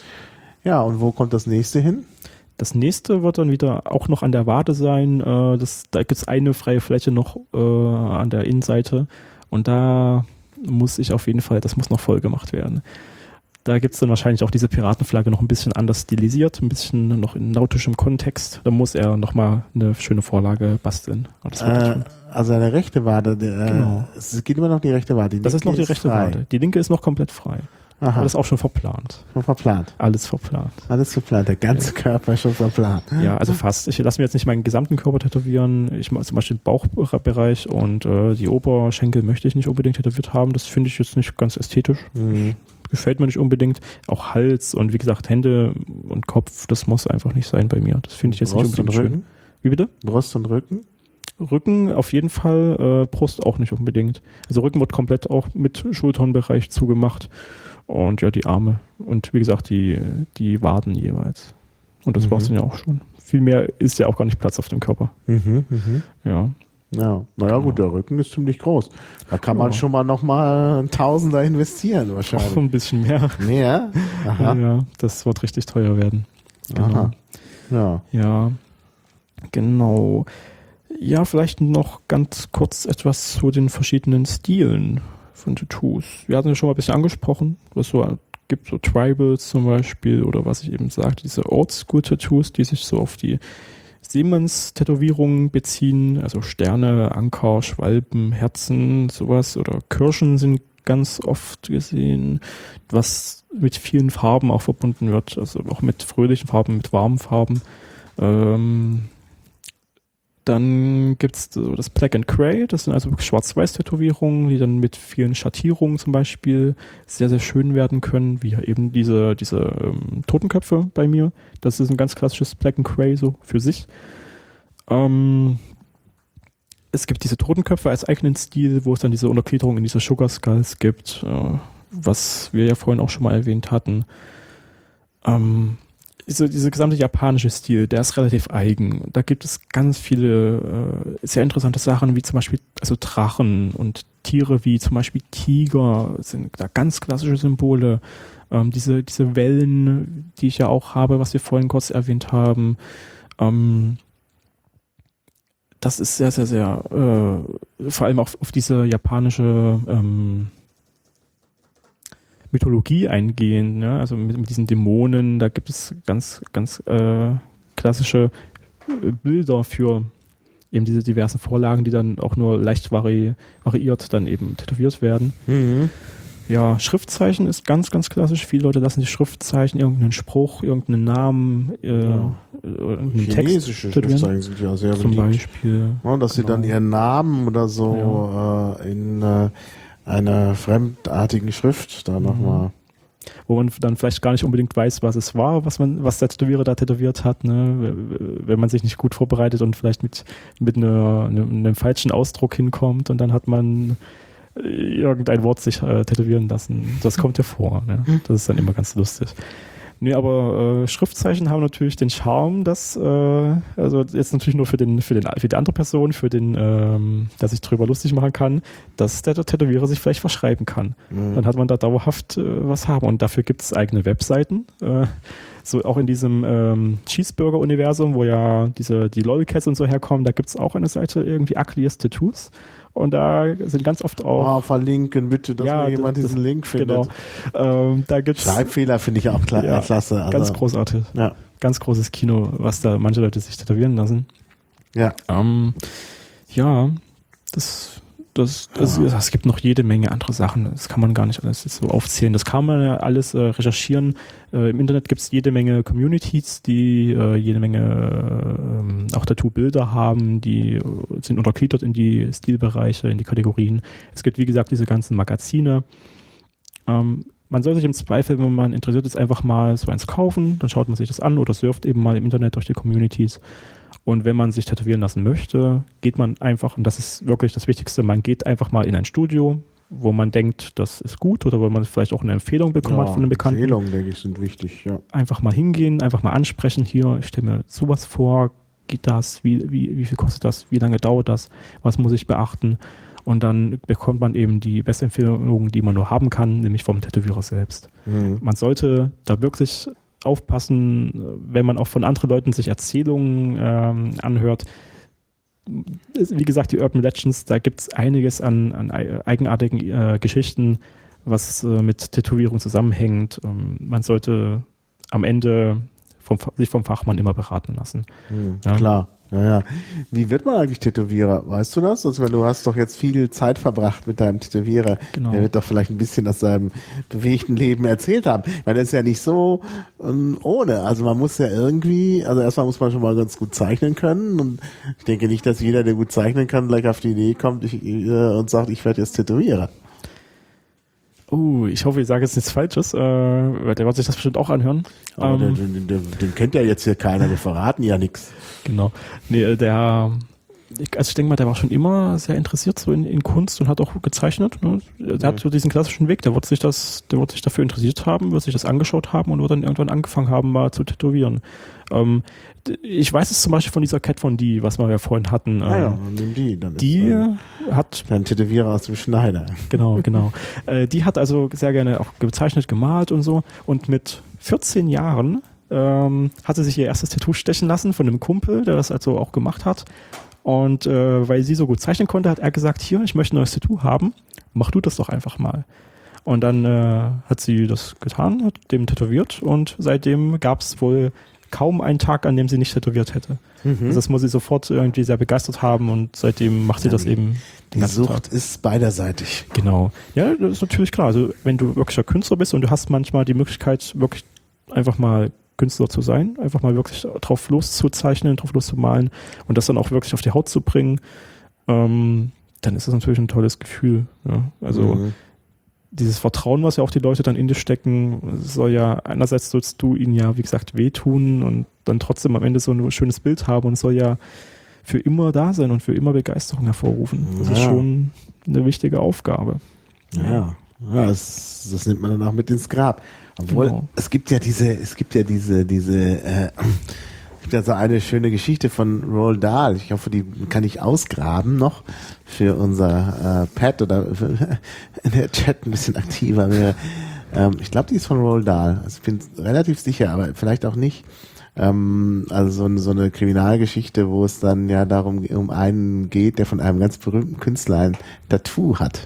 Ja, und wo kommt das nächste hin? Das nächste wird dann wieder auch noch an der Wade sein. Äh, das, da gibt es eine freie Fläche noch äh, an der Innenseite. Und da muss ich auf jeden Fall, das muss noch voll gemacht werden. Da gibt es dann wahrscheinlich auch diese Piratenflagge noch ein bisschen anders stilisiert, ein bisschen noch in nautischem Kontext. Da muss er nochmal eine schöne Vorlage basteln. Aber das, wird Äh, schon. also eine rechte Wade. Der, Genau. Es geht immer noch die rechte Wade. Die Das ist noch linke die rechte frei. Wade. Die linke ist noch komplett frei. Aha, Aber das ist auch schon verplant. schon verplant. Alles verplant. Alles verplant. Der ganze Körper ist schon verplant. Ja, also fast. Ich lasse mir jetzt nicht meinen gesamten Körper tätowieren. Ich mache zum Beispiel den Bauchbereich und äh, die Oberschenkel möchte ich nicht unbedingt tätowiert haben. Das finde ich jetzt nicht ganz ästhetisch. Mhm. Gefällt mir nicht unbedingt. Auch Hals und wie gesagt Hände und Kopf, das muss einfach nicht sein bei mir. Das finde ich jetzt Brust nicht und unbedingt schön. Rücken? Wie bitte? Brust und Rücken? Rücken auf jeden Fall, äh, Brust auch nicht unbedingt. Also Rücken wird komplett auch mit Schulternbereich zugemacht. Und ja, die Arme und wie gesagt, die, die Waden jeweils. Und das Mhm. war's dann ja auch schon. Viel mehr ist ja auch gar nicht Platz auf dem Körper. Mhm, mhm. Ja. Ja, naja gut, der Rücken ist ziemlich groß. Da kann man Ja. schon mal nochmal ein Tausender investieren Auch wahrscheinlich. ein bisschen mehr. Mehr? Aha. Ja, das wird richtig teuer werden. Genau. Aha. Ja. Ja, genau. Ja, vielleicht noch ganz kurz etwas zu den verschiedenen Stilen von Tattoos. Wir hatten ja schon mal ein bisschen angesprochen, was so gibt, so Tribals zum Beispiel oder was ich eben sagte, diese Oldschool-Tattoos, die sich so auf die Seemanns-Tätowierungen beziehen, also Sterne, Anker, Schwalben, Herzen, sowas oder Kirschen sind ganz oft gesehen, was mit vielen Farben auch verbunden wird, also auch mit fröhlichen Farben, mit warmen Farben. Ähm, Dann gibt es so das Black and Grey, das sind also Schwarz-Weiß-Tätowierungen, die dann mit vielen Schattierungen zum Beispiel sehr, sehr schön werden können, wie eben diese, diese ähm, Totenköpfe bei mir. Das ist ein ganz klassisches Black and Grey so für sich. Ähm, es gibt diese Totenköpfe als eigenen Stil, wo es dann diese Untergliederung in diese Sugar Skulls gibt, äh, was wir ja vorhin auch schon mal erwähnt hatten. Ähm, So, dieser gesamte japanische Stil, der ist relativ eigen. Da gibt es ganz viele äh, sehr interessante Sachen, wie zum Beispiel also Drachen und Tiere wie zum Beispiel Tiger sind da ganz klassische Symbole. Ähm, diese, diese Wellen, die ich ja auch habe, was wir vorhin kurz erwähnt haben. Ähm, das ist sehr, sehr, sehr äh, vor allem auch auf diese japanische ähm, Mythologie eingehen, ne? Also mit, mit diesen Dämonen, da gibt es ganz, ganz äh, klassische äh, Bilder für eben diese diversen Vorlagen, die dann auch nur leicht vari variiert dann eben tätowiert werden. Mhm. Ja, Schriftzeichen ist ganz, ganz klassisch. Viele Leute lassen sich Schriftzeichen, irgendeinen Spruch, irgendeinen Namen, äh, Ja. irgendeinen Chinesische Text tätowieren. Schriftzeichen sind ja sehr Zum beliebt. Beispiel. Ja, dass sie Genau. dann ihren Namen oder so äh, in äh, einer fremdartigen Schrift da Mhm. nochmal. Wo man dann vielleicht gar nicht unbedingt weiß, was es war, was man, was der Tätowierer da tätowiert hat, ne? Wenn man sich nicht gut vorbereitet und vielleicht mit, mit einer, einem, einem falschen Ausdruck hinkommt und dann hat man irgendein Wort sich äh, tätowieren lassen. Das kommt ja vor. Ne? Das ist dann immer ganz lustig. Nee, aber äh, Schriftzeichen haben natürlich den Charme, dass, äh, also jetzt natürlich nur für den, für den, für die andere Person, für den, ähm, der sich drüber lustig machen kann, dass der Tätowierer sich vielleicht verschreiben kann. Mhm. Dann hat man da dauerhaft äh, was haben. Und dafür gibt es eigene Webseiten. Äh, so auch in diesem ähm, Cheeseburger-Universum, wo ja diese, die Lolcats und so herkommen, da gibt es auch eine Seite, irgendwie Ugliest Tattoos. Und da sind ganz oft auch. Oh, verlinken bitte, dass Ja, mir jemand das- diesen Link findet. Genau. Ähm, da gibt's Schreibfehler finde ich auch kla Ja, klasse. Also, ganz großartig. Ja. Ganz großes Kino, was da manche Leute sich tätowieren lassen. Ja. Ähm, ja, das, das, das, Ja. es gibt noch jede Menge andere Sachen. Das kann man gar nicht alles jetzt so aufzählen. Das kann man ja alles äh, recherchieren. Äh, Im Internet gibt es jede Menge Communities, die äh, jede Menge äh, auch Tattoo-Bilder haben, die äh, sind untergliedert in die Stilbereiche, in die Kategorien. Es gibt, wie gesagt, diese ganzen Magazine. Ähm, man soll sich im Zweifel, wenn man interessiert ist, einfach mal so eins kaufen, dann schaut man sich das an oder surft eben mal im Internet durch die Communities. Und wenn man sich tätowieren lassen möchte, geht man einfach, und das ist wirklich das Wichtigste, man geht einfach mal in ein Studio, wo man denkt, das ist gut oder wo man vielleicht auch eine Empfehlung bekommen hat von einem Bekannten. Empfehlungen, denke ich, sind wichtig, ja. Einfach mal hingehen, einfach mal ansprechen, hier, ich stelle mir sowas vor, geht das, wie, wie, wie viel kostet das, wie lange dauert das, was muss ich beachten? Und dann bekommt man eben die beste Empfehlung, die man nur haben kann, nämlich vom Tätowierer selbst. Mhm. Man sollte da wirklich aufpassen, wenn man auch von anderen Leuten sich Erzählungen ähm, anhört. Wie gesagt, die Urban Legends, da gibt es einiges an, an eigenartigen äh, Geschichten, was äh, mit Tätowierung zusammenhängt. Ähm, man sollte am Ende vom, sich vom Fachmann immer beraten lassen. Mhm. Ja. Klar. Ja, ja. Wie wird man eigentlich Tätowierer? Weißt du das? Also, wenn du hast doch jetzt viel Zeit verbracht mit deinem Tätowierer. Genau. Der wird doch vielleicht ein bisschen aus seinem bewegten Leben erzählt haben. Weil das ist ja nicht so ähm, ohne. Also man muss ja irgendwie, also erstmal muss man schon mal ganz gut zeichnen können. Und ich denke nicht, dass jeder, der gut zeichnen kann, gleich auf die Idee kommt ich, äh, und sagt, ich werde jetzt Tätowierer. Oh, ich hoffe, ich sage jetzt nichts Falsches, äh, weil der wird sich das bestimmt auch anhören. Aber Ähm, den, den, den, den kennt ja jetzt hier keiner, wir verraten ja nichts. Genau. Nee, äh, der, ich, also ich denke mal, der war schon immer sehr interessiert so in, in Kunst und hat auch gezeichnet. Ne? Der hat so diesen klassischen Weg, der wird sich das, der wird sich dafür interessiert haben, wird sich das angeschaut haben und wird dann irgendwann angefangen haben, mal zu tätowieren. Ähm, d- ich weiß es zum Beispiel von dieser Cat von die, was wir ja vorhin hatten. Ah ja, Ähm, dann nimm die. Dann ist die ein, hat ein Tätowierer aus dem Schneider. Genau, genau. Äh, die hat also sehr gerne auch gezeichnet, gemalt und so. Und mit vierzehn Jahren ähm, hat sie sich ihr erstes Tattoo stechen lassen von einem Kumpel, der das also auch gemacht hat. Und äh, weil sie so gut zeichnen konnte, hat er gesagt, hier, ich möchte ein neues Tattoo haben, mach du das doch einfach mal. Und dann äh, hat sie das getan, hat dem tätowiert und seitdem gab es wohl kaum einen Tag, an dem sie nicht tätowiert hätte. Mhm. Also das muss sie sofort irgendwie sehr begeistert haben und seitdem macht sie Ja, das die- eben Die den ganzen Sucht Tag. ist beiderseitig. Genau. Ja, das ist natürlich klar. Also wenn du wirklicher Künstler bist und du hast manchmal die Möglichkeit, wirklich einfach mal Künstler zu sein, einfach mal wirklich drauf loszuzeichnen, drauf loszumalen und das dann auch wirklich auf die Haut zu bringen, ähm, dann ist das natürlich ein tolles Gefühl. Ja? Also Mhm. dieses Vertrauen, was ja auch die Leute dann in dich stecken, soll ja, einerseits sollst du ihnen ja, wie gesagt, wehtun und dann trotzdem am Ende so ein schönes Bild haben und es soll ja für immer da sein und für immer Begeisterung hervorrufen. Das ist Ja. schon eine wichtige Aufgabe. Ja, ja das, das nimmt man dann auch mit ins Grab. Obwohl, Genau. es gibt ja diese, es gibt ja diese, diese, äh, es gibt ja so eine schöne Geschichte von Roald Dahl. Ich hoffe, die kann ich ausgraben noch für unser äh, Pad oder für, in der Chat ein bisschen aktiver wäre. Ähm, ich glaube, die ist von Roald Dahl. Also ich bin relativ sicher, aber vielleicht auch nicht. Ähm, also so, eine- so eine Kriminalgeschichte, wo es dann ja darum um einen geht, der von einem ganz berühmten Künstler ein Tattoo hat.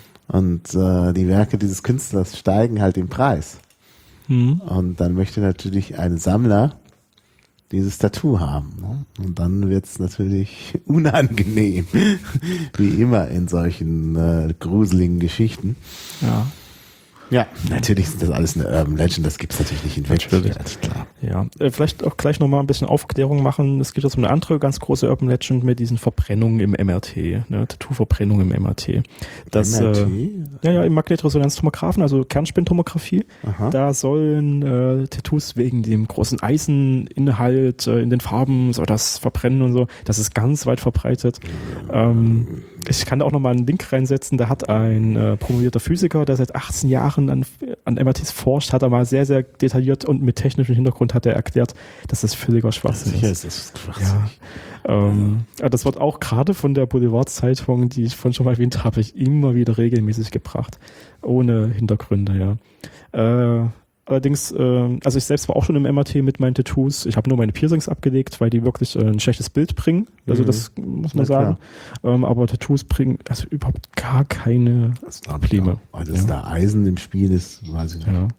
Und äh, die Werke dieses Künstlers steigen halt im Preis. Mhm. Und dann möchte natürlich ein Sammler dieses Tattoo haben. Ne? Und dann wird es natürlich unangenehm, wie immer in solchen äh, gruseligen Geschichten. Ja. Ja, natürlich ist das alles eine Urban Legend, das gibt es natürlich nicht in Wirklichkeit, klar. Ja, äh, vielleicht auch gleich nochmal ein bisschen Aufklärung machen. Es gibt jetzt um eine andere ganz große Urban Legend mit diesen Verbrennungen im M R T, ne? Tattoo-Verbrennung im M R T. Das, M R T? Äh, ja, ja, im Magnetresonanztomographen, also Kernspintomographie. Aha. Da sollen äh, Tattoos wegen dem großen Eiseninhalt äh, in den Farben, soll das verbrennen und so. Das ist ganz weit verbreitet. Mhm. Ähm, ich kann da auch nochmal einen Link reinsetzen. Da hat ein äh, promovierter Physiker, der seit achtzehn Jahren an, an M R Ts forscht, hat er mal sehr, sehr detailliert und mit technischem Hintergrund hat er erklärt, dass das völliger Schwachsinn ja, ist. ist das Schwachsinn. Ja, ähm, ja. Das wird auch gerade von der Boulevard-Zeitung, die ich vorhin schon mal erwähnt habe, ich immer wieder regelmäßig gebracht. Ohne Hintergründe, ja. Äh, Allerdings, äh, also ich selbst war auch schon im M R T mit meinen Tattoos. Ich habe nur meine Piercings abgelegt, weil die wirklich äh, ein schlechtes Bild bringen. Also mhm. das muss man ja, sagen. Ähm, aber Tattoos bringen also überhaupt gar keine Probleme. Weil das ja. da Eisen im Spiel ist, weiß ich nicht. Ja.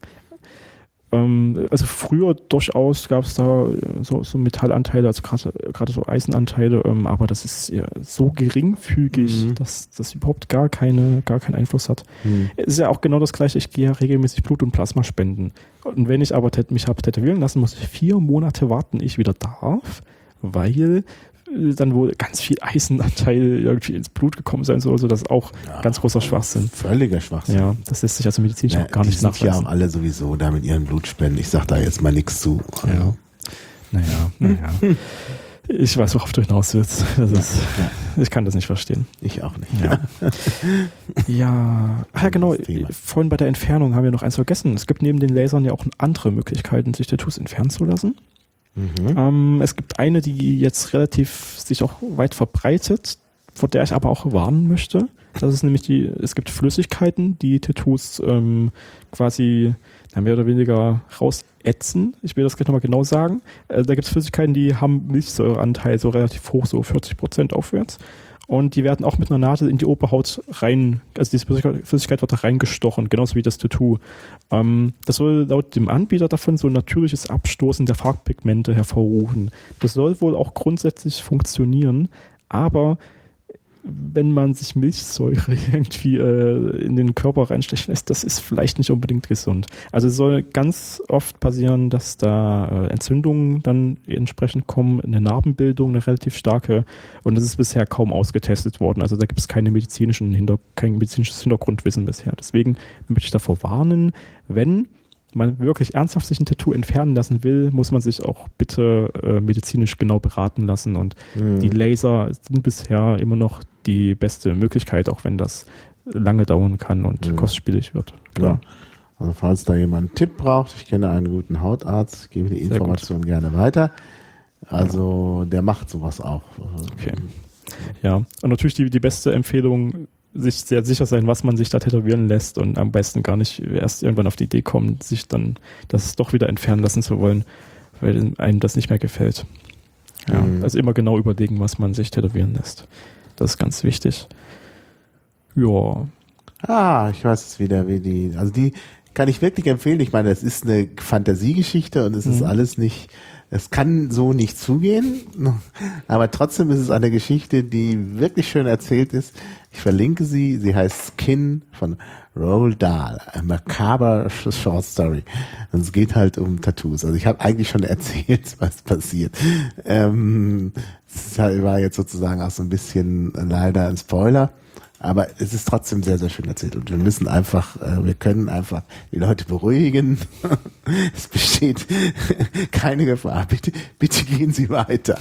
Ähm, also früher durchaus gab es da so, so Metallanteile, also gerade so Eisenanteile, ähm, aber das ist ja so geringfügig, mhm. dass das überhaupt gar keine, gar keinen Einfluss hat. Mhm. Es ist ja auch genau das Gleiche, ich gehe ja regelmäßig Blut und Plasma spenden. Und wenn ich aber tät- mich habe tätowieren lassen, muss ich vier Monate warten, ich wieder darf, weil dann wohl ganz viel Eisenanteil irgendwie ins Blut gekommen sein soll, also das ist auch ja, ganz großer Schwachsinn. Völliger Schwachsinn. Ja, das lässt sich also medizinisch ja, auch gar nicht nachweisen. Die sind ja auch alle sowieso da mit ihren Blutspenden. Ich sag da jetzt mal nichts zu. Ja. Naja, naja. Ich weiß, worauf du hinaus willst. Das ist, ja. Ich kann das nicht verstehen. Ich auch nicht. Ja, ja. Ach ja, genau. Vorhin bei der Entfernung haben wir noch eins vergessen. Es gibt neben den Lasern ja auch andere Möglichkeiten, sich Tattoos entfernen zu lassen. Mhm. Ähm, es gibt eine, die jetzt relativ sich auch weit verbreitet, vor der ich aber auch warnen möchte. Das ist nämlich die, es gibt Flüssigkeiten, die Tattoos ähm, quasi na, mehr oder weniger rausätzen. Ich will das gleich nochmal genau sagen. Äh, da gibt es Flüssigkeiten, die haben Milchsäureanteil so relativ hoch, so vierzig Prozent aufwärts. Und die werden auch mit einer Nadel in die Oberhaut rein, also diese Flüssigkeit wird da reingestochen, genauso wie das Tattoo. Ähm, das soll laut dem Anbieter davon so ein natürliches Abstoßen der Farbpigmente hervorrufen. Das soll wohl auch grundsätzlich funktionieren, aber wenn man sich Milchsäure irgendwie äh, in den Körper reinstechen lässt, das ist vielleicht nicht unbedingt gesund. Also es soll ganz oft passieren, dass da äh, Entzündungen dann entsprechend kommen, eine Narbenbildung, eine relativ starke, und das ist bisher kaum ausgetestet worden. Also da gibt es keine medizinischen Hinter- kein medizinisches Hintergrundwissen bisher. Deswegen möchte ich davor warnen, wenn man wirklich ernsthaft sich ein Tattoo entfernen lassen will, muss man sich auch bitte äh, medizinisch genau beraten lassen, und mhm. die Laser sind bisher immer noch die beste Möglichkeit, auch wenn das lange dauern kann und mhm. kostspielig wird. Klar. Ja. Also falls da jemand einen Tipp braucht, ich kenne einen guten Hautarzt, gebe die Information gerne weiter. Also der macht sowas auch. Okay. Ja, und natürlich die, die beste Empfehlung, sich sehr sicher sein, was man sich da tätowieren lässt, und am besten gar nicht erst irgendwann auf die Idee kommen, sich dann das doch wieder entfernen lassen zu wollen, weil einem das nicht mehr gefällt. Ja, mhm. Also immer genau überlegen, was man sich tätowieren lässt. Das ist ganz wichtig. Ja. Ah, ich weiß es wieder, wie die, also die kann ich wirklich empfehlen. Ich meine, es ist eine Fantasiegeschichte und es mhm. ist alles nicht, es kann so nicht zugehen, aber trotzdem ist es eine Geschichte, die wirklich schön erzählt ist. Ich verlinke sie. Sie heißt Skin von Roald Dahl, a macabre short story. Und es geht halt um Tattoos. Also ich habe eigentlich schon erzählt, was passiert. Ähm, es war jetzt sozusagen auch so ein bisschen leider ein Spoiler. Aber es ist trotzdem sehr, sehr schön erzählt. Und wir müssen einfach, äh, wir können einfach die Leute beruhigen. Es besteht keine Gefahr. Bitte, bitte gehen Sie weiter.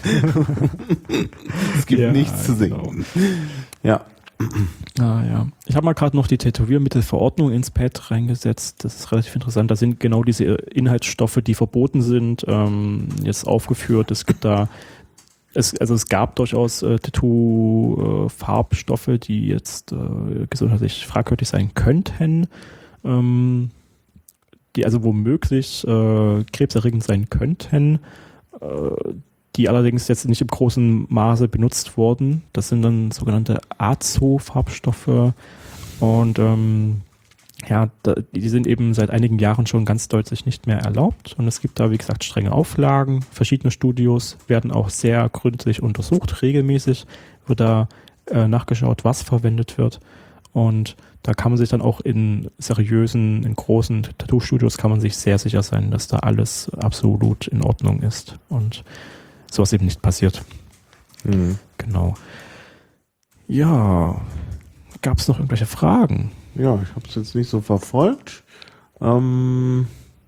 Es gibt ja, nichts zu sehen. Genau. Ja. Ah, ja. Ich habe mal gerade noch die Tätowiermittelverordnung ins Pad reingesetzt. Das ist relativ interessant. Da sind genau diese Inhaltsstoffe, die verboten sind, ähm, jetzt aufgeführt. Es gibt da Es, also es gab durchaus äh, Tattoo-Farbstoffe, äh, die jetzt äh, gesundheitlich fragwürdig sein könnten, ähm, die also womöglich äh, krebserregend sein könnten, äh, die allerdings jetzt nicht im großen Maße benutzt wurden. Das sind dann sogenannte Azo-Farbstoffe, und ähm, ja, da, die sind eben seit einigen Jahren schon ganz deutlich nicht mehr erlaubt, und es gibt da, wie gesagt, strenge Auflagen. Verschiedene Studios werden auch sehr gründlich untersucht. Regelmäßig wird da äh, nachgeschaut, was verwendet wird, Und da kann man sich dann auch in seriösen, in großen Tattoo-Studios kann man sich sehr sicher sein, dass da alles absolut in Ordnung ist und sowas eben nicht passiert. Mhm. Genau. Ja, gab es noch irgendwelche Fragen? Ja, ich habe es jetzt nicht so verfolgt. Ähm,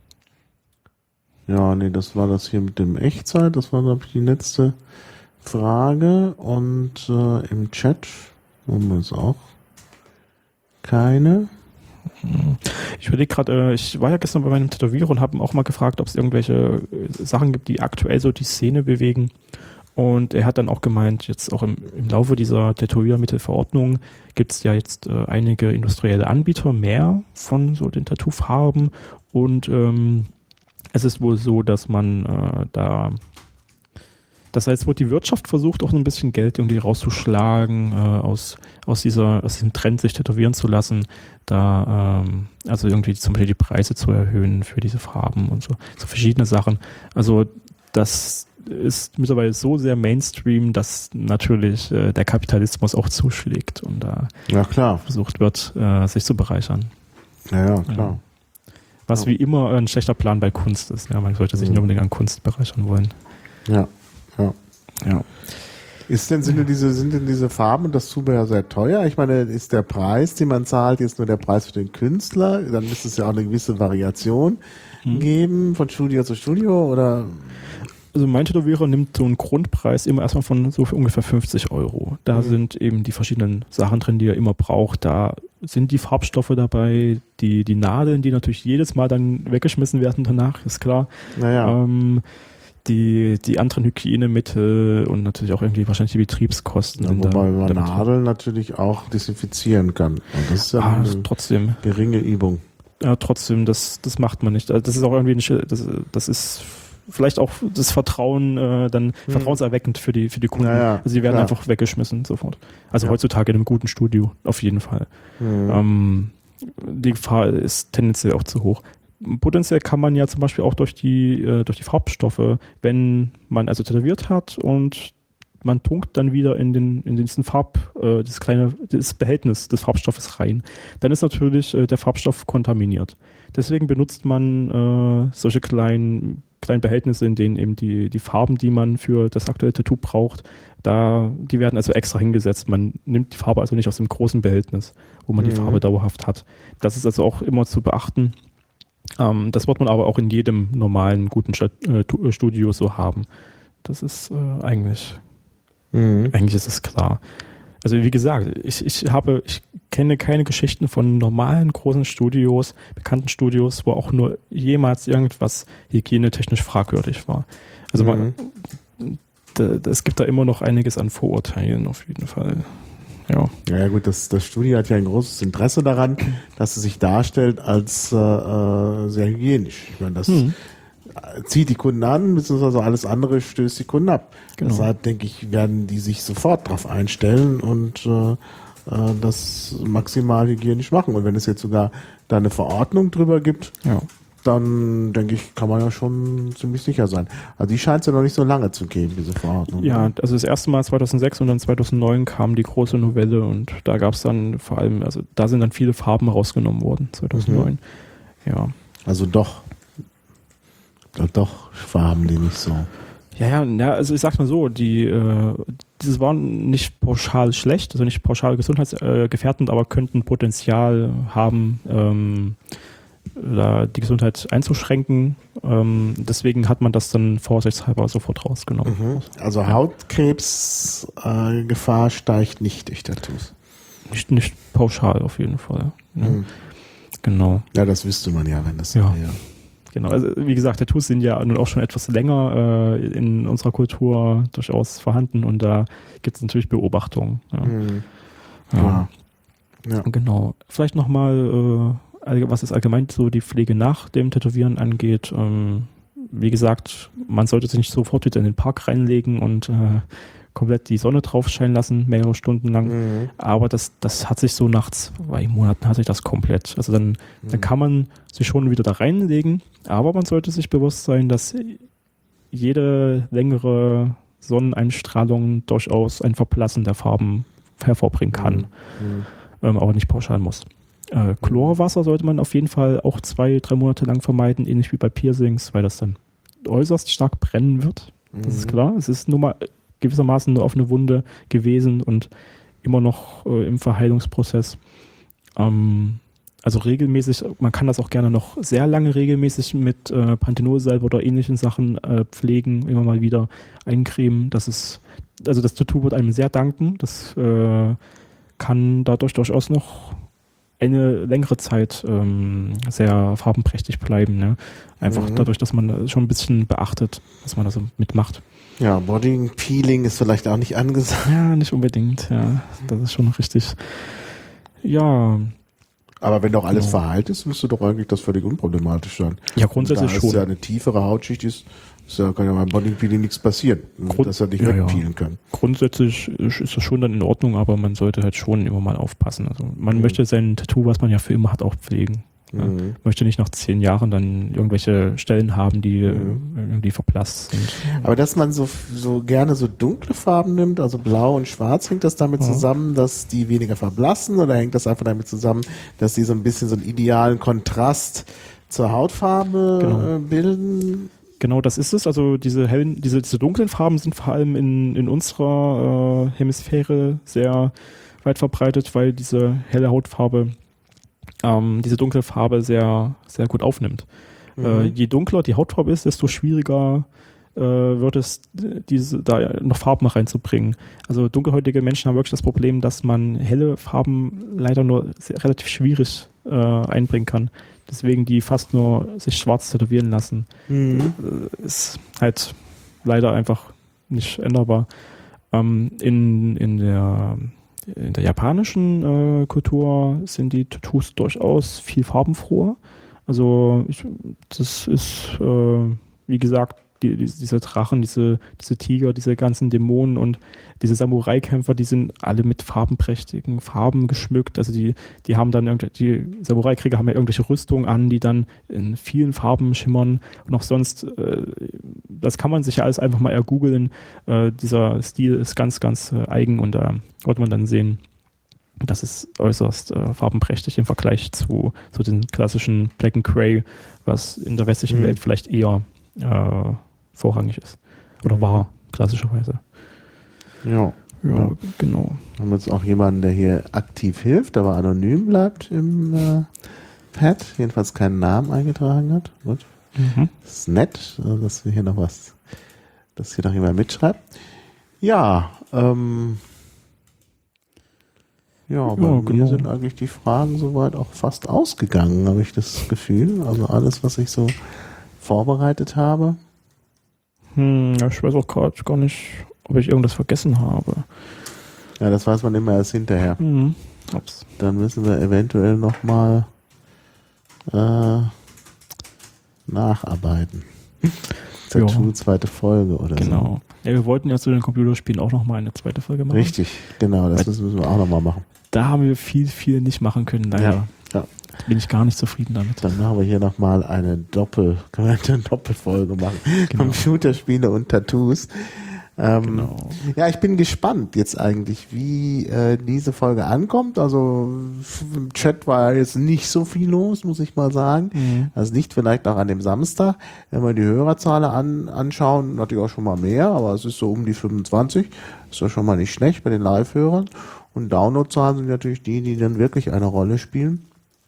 ja, nee, das war das hier mit dem Echtzeit. Das war, glaube ich, die letzte Frage. Und äh, im Chat haben wir es auch keine. Ich überlege gerade, äh, ich war ja gestern bei meinem Tätowierer und habe ihn auch mal gefragt, ob es irgendwelche äh, Sachen gibt, die aktuell so die Szene bewegen. Und er hat dann auch gemeint, jetzt auch im, im Laufe dieser Tätowiermittelverordnung gibt es ja jetzt äh, einige industrielle Anbieter mehr von so den Tattoo-Farben. Und ähm, es ist wohl so, dass man äh, da, das heißt, wo die Wirtschaft versucht, auch ein bisschen Geld irgendwie rauszuschlagen, äh, aus, aus, dieser, aus diesem Trend, sich tätowieren zu lassen, da ähm, also irgendwie zum Beispiel die Preise zu erhöhen für diese Farben und so, so verschiedene Sachen. Also das ist mittlerweile so sehr Mainstream, dass natürlich äh, der Kapitalismus auch zuschlägt und da ja, klar. versucht wird, äh, sich zu bereichern. Ja, ja, klar. Was ja. wie immer ein schlechter Plan bei Kunst ist. Ja, man sollte sich mhm. nicht unbedingt an Kunst bereichern wollen. Ja, ja. Ja. Ist denn, sind, denn diese, sind denn diese Farben und das Zubehör sehr teuer? Ich meine, ist der Preis, den man zahlt, jetzt nur der Preis für den Künstler? Dann müsste es ja auch eine gewisse Variation hm. geben, von Studio zu Studio, oder? Also mein Tätowierer nimmt so einen Grundpreis immer erstmal von so für ungefähr fünfzig Euro. Da mhm. sind eben die verschiedenen Sachen drin, die er immer braucht. Da sind die Farbstoffe dabei, die, die Nadeln, die natürlich jedes Mal dann weggeschmissen werden danach, ist klar. Naja. Ähm, die, die anderen Hygienemittel und natürlich auch irgendwie wahrscheinlich die Betriebskosten. Ja, wobei man Nadeln natürlich auch desinfizieren kann. Und das ist ja ah, eine trotzdem. geringe Übung. Ja, trotzdem, das, das macht man nicht. Also das ist auch irgendwie ein, das, das ist vielleicht auch das Vertrauen äh, dann hm. vertrauenserweckend für die für die Kunden. Ja, ja, also die werden klar. einfach weggeschmissen sofort. Also ja. heutzutage in einem guten Studio, auf jeden Fall. Hm. Ähm, die Gefahr ist tendenziell auch zu hoch. Potenziell kann man ja zum Beispiel auch durch die äh, durch die Farbstoffe, wenn man also tätowiert hat und man tunkt dann wieder in den in diesen Farb, äh, das kleine das Behältnis des Farbstoffes rein, dann ist natürlich äh, der Farbstoff kontaminiert. Deswegen benutzt man äh, solche kleinen kleinen Behältnisse, in denen eben die, die Farben, die man für das aktuelle Tattoo braucht, da, die werden also extra hingesetzt. Man nimmt die Farbe also nicht aus dem großen Behältnis, wo man mhm. die Farbe dauerhaft hat. Das ist also auch immer zu beachten. Ähm, das wird man aber auch in jedem normalen, guten Studio so haben. Das ist äh, eigentlich, mhm. eigentlich ist es klar. Also wie gesagt, ich, ich habe, ich kenne keine Geschichten von normalen großen Studios, bekannten Studios, wo auch nur jemals irgendwas hygienetechnisch fragwürdig war. Also mhm. man, da, es gibt da immer noch einiges an Vorurteilen auf jeden Fall. Ja, ja, ja gut, das, das Studio hat ja ein großes Interesse daran, dass es sich darstellt als äh, sehr hygienisch. Ich meine, das mhm. zieht die Kunden an, beziehungsweise alles andere stößt die Kunden ab. Genau. Deshalb, denke ich, werden die sich sofort drauf einstellen und äh, äh, das maximal hygienisch machen. Und wenn es jetzt sogar da eine Verordnung drüber gibt, ja. dann, denke ich, kann man ja schon ziemlich sicher sein. Also die scheint es ja noch nicht so lange zu geben, diese Verordnung. Ja, also das erste Mal zweitausendsechs und dann zweitausendneun kam die große Novelle und da gab es dann vor allem, also da sind dann viele Farben rausgenommen worden, zweitausendneun. Mhm. Ja. Also doch. Doch, Farben, die nicht so. Ja, ja, ja, also ich sag's mal so, die, äh, dieses waren nicht pauschal schlecht, also nicht pauschal gesundheitsgefährdend, aber könnten Potenzial haben, ähm, da die Gesundheit einzuschränken. Ähm, deswegen hat man das dann vorsichtshalber sofort rausgenommen. Mhm. Also Hautkrebsgefahr äh, steigt nicht durch Tattoos. Nicht, nicht pauschal auf jeden Fall. Ne? Mhm. Genau. Ja, das wüsste man ja, wenn das ja. so wäre. Genau, also wie gesagt, Tattoos sind ja nun auch schon etwas länger äh, in unserer Kultur durchaus vorhanden und da gibt es natürlich Beobachtungen. Ja. Mhm. Ja. Ja. Genau. Vielleicht nochmal, äh, was es allgemein so die Pflege nach dem Tätowieren angeht. Ähm, wie gesagt, man sollte sich nicht sofort wieder in den Park reinlegen und äh, komplett die Sonne drauf scheinen lassen, mehrere Stunden lang. Mhm. Aber das, das hat sich so nach zwei Monaten hat sich das komplett. Also dann, mhm. dann kann man sich schon wieder da reinlegen, aber man sollte sich bewusst sein, dass jede längere Sonneneinstrahlung durchaus ein Verblassen der Farben hervorbringen kann. Mhm. ähm, aber nicht pauschal muss. Äh, Chlorwasser sollte man auf jeden Fall auch zwei, drei Monate lang vermeiden, ähnlich wie bei Piercings, weil das dann äußerst stark brennen wird. Das Mhm. ist klar. Es ist nur mal gewissermaßen eine offene Wunde gewesen und immer noch äh, im Verheilungsprozess. Ähm, also regelmäßig, man kann das auch gerne noch sehr lange regelmäßig mit äh, Panthenolsalbe oder ähnlichen Sachen äh, pflegen, immer mal wieder eincremen. Das ist, also das Tattoo wird einem sehr danken. Das äh, kann dadurch durchaus noch eine längere Zeit ähm, sehr farbenprächtig bleiben. Ne? Einfach Mhm. dadurch, dass man schon ein bisschen beachtet, was man da so mitmacht. Ja, Body Peeling ist vielleicht auch nicht angesagt. Ja, nicht unbedingt. Ja, das ist schon richtig. Ja, Aber wenn doch alles Genau. verheilt ist, müsste doch eigentlich das völlig unproblematisch sein. ja grundsätzlich da es schon. ja eine tiefere Hautschicht ist, ist ja, kann ja beim Body Peeling nichts passieren, Grund- dass er nicht ja, wegpeelen kann. Grundsätzlich ist ist das schon dann in Ordnung, aber man sollte halt schon immer mal aufpassen. Also man Mhm. möchte sein Tattoo, was man ja für immer hat, auch pflegen. Ja. Mhm. Möchte nicht nach zehn Jahren dann irgendwelche Stellen haben, die Mhm. äh, irgendwie verblasst sind. Aber dass man so, so gerne so dunkle Farben nimmt, also blau und schwarz, hängt das damit Ja. zusammen, dass die weniger verblassen, oder hängt das einfach damit zusammen, dass die so ein bisschen so einen idealen Kontrast zur Hautfarbe Genau. äh, bilden? Genau, das ist es. Also diese hellen, diese, diese dunklen Farben sind vor allem in, in unserer äh, Hemisphäre sehr weit verbreitet, weil diese helle Hautfarbe ähm, diese dunkle Farbe sehr, sehr gut aufnimmt. Mhm. Äh, je dunkler die Hautfarbe ist, desto schwieriger äh, wird es, diese, da noch Farben reinzubringen. Also dunkelhäutige Menschen haben wirklich das Problem, dass man helle Farben leider nur sehr, relativ schwierig äh, einbringen kann. Deswegen die fast nur sich schwarz tätowieren lassen. Mhm. Äh, ist halt leider einfach nicht änderbar. Ähm, in, in der In der japanischen äh, Kultur sind die Tattoos durchaus viel farbenfroher. Also ich, das ist, äh, wie gesagt, die, die, diese Drachen, diese, diese Tiger, diese ganzen Dämonen und diese Samurai-Kämpfer, die sind alle mit farbenprächtigen Farben geschmückt. Also die, die haben dann irgendwelche, die Samurai-Krieger haben ja irgendwelche Rüstungen an, die dann in vielen Farben schimmern. Und auch sonst, äh, das kann man sich ja alles einfach mal ergoogeln. Äh, dieser Stil ist ganz, ganz äh, eigen und da äh, wird man dann sehen, das ist äußerst äh, farbenprächtig im Vergleich zu, zu den klassischen Black and Grey, was in der westlichen Mhm. Welt vielleicht eher äh, vorrangig ist. Oder war, klassischerweise. Ja. Ja, Ja. genau. Wir haben jetzt auch jemanden, der hier aktiv hilft, aber anonym bleibt im äh, Pad, jedenfalls keinen Namen eingetragen hat. Gut. Mhm. Das ist nett, äh, dass wir hier noch was, dass hier noch jemand mitschreibt. Ja, ähm, ja, bei Ja, mir genau. sind eigentlich die Fragen soweit auch fast ausgegangen, habe ich das Gefühl. Also alles, was ich so vorbereitet habe. Hm, ja, ich weiß auch gerade gar nicht, ob ich irgendwas vergessen habe. Ja, das weiß man immer erst hinterher. Mhm. Ups. Dann müssen wir eventuell nochmal äh, nacharbeiten. Tattoo, Ja. zweite Folge oder Genau. Ja, wir wollten ja zu den Computerspielen auch nochmal eine zweite Folge so. machen. Richtig, genau, das müssen wir auch nochmal machen. Da haben wir viel, viel nicht machen können, leider. Ja, ja. Bin ich gar nicht zufrieden damit. Dann machen wir hier nochmal eine Doppel, können wir eine Doppelfolge machen. Genau. Computerspiele und Tattoos. Ähm, Genau. Ja, ich bin gespannt jetzt eigentlich, wie äh, diese Folge ankommt. Also im Chat war jetzt nicht so viel los, muss ich mal sagen. Mhm. Also nicht vielleicht auch an dem Samstag. Wenn wir die Hörerzahlen an, anschauen, natürlich auch schon mal mehr, aber es ist so um die fünfundzwanzig. Ist ja schon mal nicht schlecht bei den Live-Hörern. Und Downloadzahlen sind natürlich die, die dann wirklich eine Rolle spielen.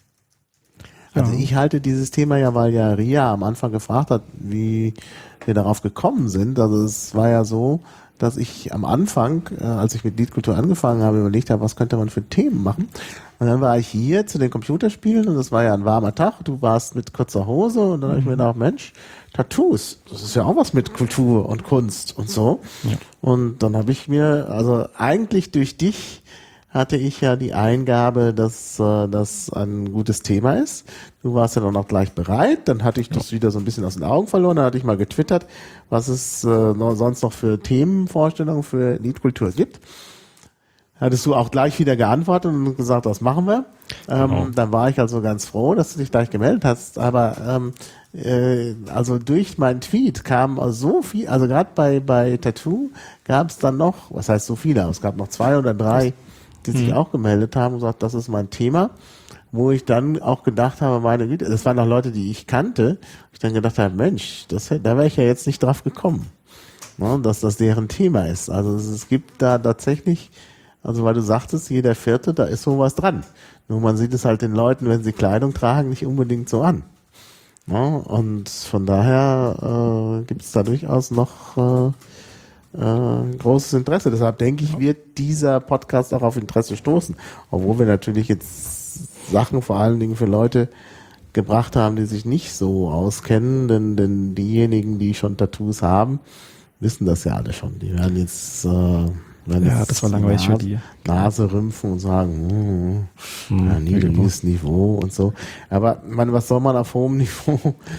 Also Ja. ich halte dieses Thema ja, weil ja Ria am Anfang gefragt hat, wie wir darauf gekommen sind. Also es war ja so, dass ich am Anfang, äh, als ich mit Liedkultur angefangen habe, überlegt habe, was könnte man für Themen machen. Und dann war ich hier zu den Computerspielen und es war ja ein warmer Tag. Du warst mit kurzer Hose und dann habe ich mir gedacht, Mensch, Tattoos, das ist ja auch was mit Kultur und Kunst und so. Ja. Und dann habe ich mir, also eigentlich durch dich hatte ich ja die Eingabe, dass äh, das ein gutes Thema ist. Du warst ja dann auch gleich bereit. Dann hatte ich das wieder so ein bisschen aus den Augen verloren. Dann hatte ich mal getwittert, was es äh, noch, sonst noch für Themenvorstellungen für Liedkultur gibt. Hattest du auch gleich wieder geantwortet und gesagt, das machen wir. Ähm, Genau. Dann war ich also ganz froh, dass du dich gleich gemeldet hast. Aber ähm, äh, also durch meinen Tweet kam so viel, also gerade bei bei Tattoo gab es dann noch, was heißt so viele, aber es gab noch zwei oder drei die sich Mhm. auch gemeldet haben und gesagt, das ist mein Thema, wo ich dann auch gedacht habe, meine Güte, das waren auch Leute, die ich kannte, ich dann gedacht habe, Mensch, das, hätte- da wäre ich ja jetzt nicht drauf gekommen, ne, dass das deren Thema ist. Also es, es gibt da tatsächlich, also weil du sagtest, jeder Vierte, da ist sowas dran. Nur man sieht es halt den Leuten, wenn sie Kleidung tragen, nicht unbedingt so an. Ne? Und von daher äh, gibt es da durchaus noch äh, äh, großes Interesse. Deshalb denke ich, wird dieser Podcast auch auf Interesse stoßen. Obwohl wir natürlich jetzt Sachen vor allen Dingen für Leute gebracht haben, die sich nicht so auskennen, denn, denn diejenigen, die schon Tattoos haben, wissen das ja alle schon. Die werden jetzt, äh, werden Ja, jetzt das war langweilig für Nase, die. Nase rümpfen und sagen, hm, Hm, ja, wie immer. niedriges Niveau und so. Aber man, was soll man auf hohem Niveau?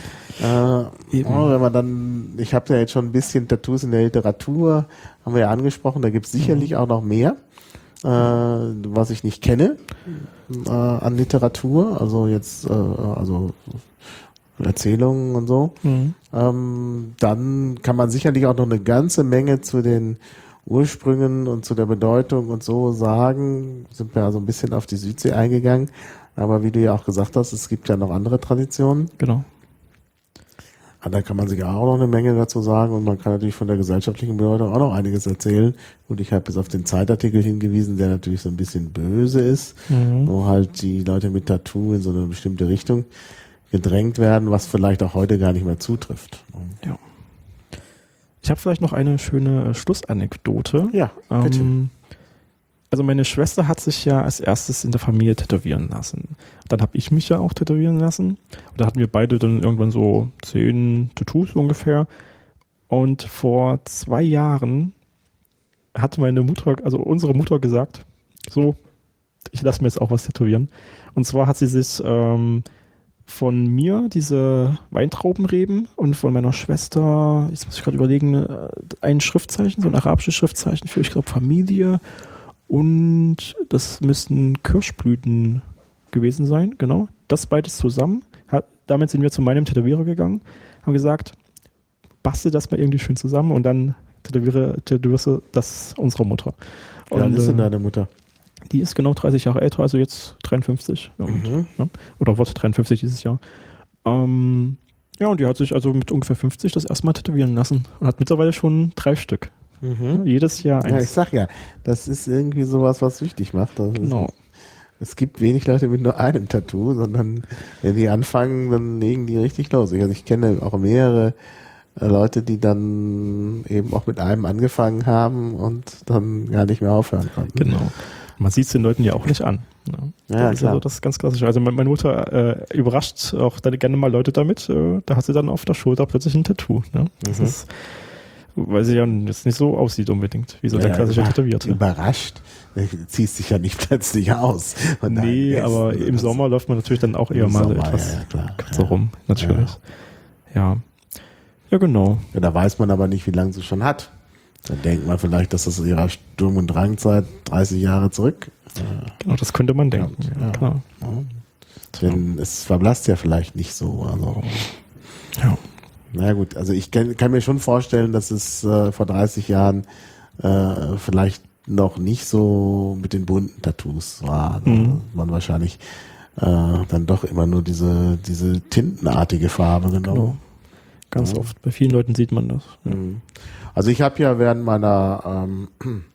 Äh, Eben. oh, wenn man dann, ich habe ja jetzt schon ein bisschen Tattoos in der Literatur, haben wir ja angesprochen, da gibt es sicherlich Mhm. auch noch mehr, äh, was ich nicht kenne äh, an Literatur, also jetzt, äh, also Erzählungen und so. Mhm. Ähm, dann kann man sicherlich auch noch eine ganze Menge zu den Ursprüngen und zu der Bedeutung und so sagen. Sind wir also ein bisschen auf die Südsee eingegangen. Aber wie du ja auch gesagt hast, es gibt ja noch andere Traditionen. Genau. Ah, da kann man sich auch noch eine Menge dazu sagen und man kann natürlich von der gesellschaftlichen Bedeutung auch noch einiges erzählen. Und ich habe jetzt auf den Zeitartikel hingewiesen, der natürlich so ein bisschen böse ist, Mhm. wo halt die Leute mit Tattoo in so eine bestimmte Richtung gedrängt werden, was vielleicht auch heute gar nicht mehr zutrifft. Ja. Ich habe vielleicht noch eine schöne äh, Schlussanekdote. Ja, bitte. Ähm, also meine Schwester hat sich ja als erstes in der Familie tätowieren lassen. Dann habe ich mich ja auch tätowieren lassen. Und da hatten wir beide dann irgendwann so zehn Tattoos ungefähr. Und vor zwei Jahren hat meine Mutter, also unsere Mutter gesagt, so, ich lasse mir jetzt auch was tätowieren. Und zwar hat sie sich ähm, von mir diese Weintraubenreben und von meiner Schwester, jetzt muss ich gerade überlegen, äh, ein Schriftzeichen, so ein arabisches Schriftzeichen für, ich glaube, Familie. Und das müssten Kirschblüten gewesen sein, genau. Das beides zusammen. Hat, damit sind wir zu meinem Tätowierer gegangen, haben gesagt, bastel das mal irgendwie schön zusammen und dann tätowiere, tätowierst du das unserer Mutter. Wie alt Und, ist denn äh, deine Mutter? die ist genau dreißig Jahre älter, also jetzt dreiundfünfzig. Ja, und, Mhm. ja, oder wird dreiundfünfzig dieses Jahr. Ähm, ja, und die hat sich also mit ungefähr fünfzig das erste Mal tätowieren lassen und hat mittlerweile schon drei Stück. Mhm. Jedes Jahr Ja, ich eins. sag ja, das ist irgendwie sowas, was süchtig macht. Das Genau. ist, es gibt wenig Leute mit nur einem Tattoo, sondern wenn die anfangen, dann legen die richtig los. Ich, also ich kenne auch mehrere äh, Leute, die dann eben auch mit einem angefangen haben und dann gar nicht mehr aufhören konnten. Genau. Man sieht es den Leuten ja auch nicht an. Ne? Ja, das ist ja klar. so das ganz Klassische. Also meine meine Mutter äh, überrascht auch dann gerne mal Leute damit. Äh, da hat sie dann auf der Schulter plötzlich ein Tattoo. Ne? Das Mhm. ist, weil sie ja jetzt nicht so aussieht unbedingt, wie so der Ja, klassische über- Tätowierte. Überrascht. Du ziehst dich ja nicht plötzlich aus. Und Nee, dann- aber das- im Sommer läuft man natürlich dann auch eher Im mal Sommer, etwas ja, ja, klar. kürzer Ja. rum, natürlich. Ja. Ja, genau. Ja, da weiß man aber nicht, wie lange sie schon hat. Dann denkt man vielleicht, dass das aus ihrer Sturm- und Drangzeit dreißig Jahre zurück. Genau, das könnte man denken. Ja. Ja, klar. Ja. Denn es verblasst ja vielleicht nicht so. Also, Ja. na gut, also ich kann, kann mir schon vorstellen, dass es äh, vor dreißig Jahren äh, vielleicht noch nicht so mit den bunten Tattoos war. Mhm. Man wahrscheinlich äh, dann doch immer nur diese, diese tintenartige Farbe genommen. Genau. Ganz Ja. oft. Bei vielen Leuten sieht man das. Ja. Mhm. Also ich habe ja während meiner ähm,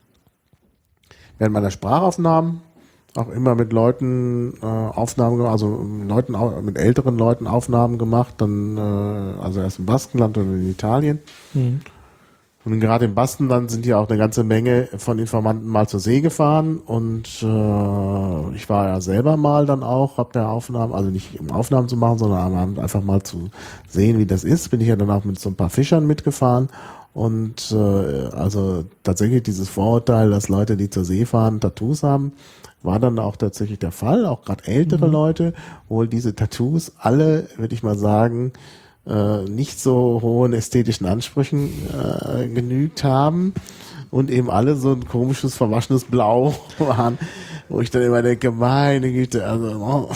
während meiner Sprachaufnahmen auch immer mit Leuten äh, Aufnahmen gemacht, also Leuten au- mit älteren Leuten Aufnahmen gemacht, dann äh, also erst im Baskenland und in Italien. Mhm. Und gerade im Baskenland sind ja auch eine ganze Menge von Informanten mal zur See gefahren und äh, ich war ja selber mal dann auch, hab da Aufnahmen, also nicht um Aufnahmen zu machen, sondern einfach mal zu sehen, wie das ist, bin ich ja dann auch mit so ein paar Fischern mitgefahren und äh, also tatsächlich dieses Vorurteil, dass Leute, die zur See fahren, Tattoos haben, war dann auch tatsächlich der Fall, auch gerade ältere Mhm. Leute, obwohl diese Tattoos alle, würde ich mal sagen, äh, nicht so hohen ästhetischen Ansprüchen äh, genügt haben und eben alle so ein komisches, verwaschenes Blau waren, wo ich dann immer denke, meine Güte, also oh,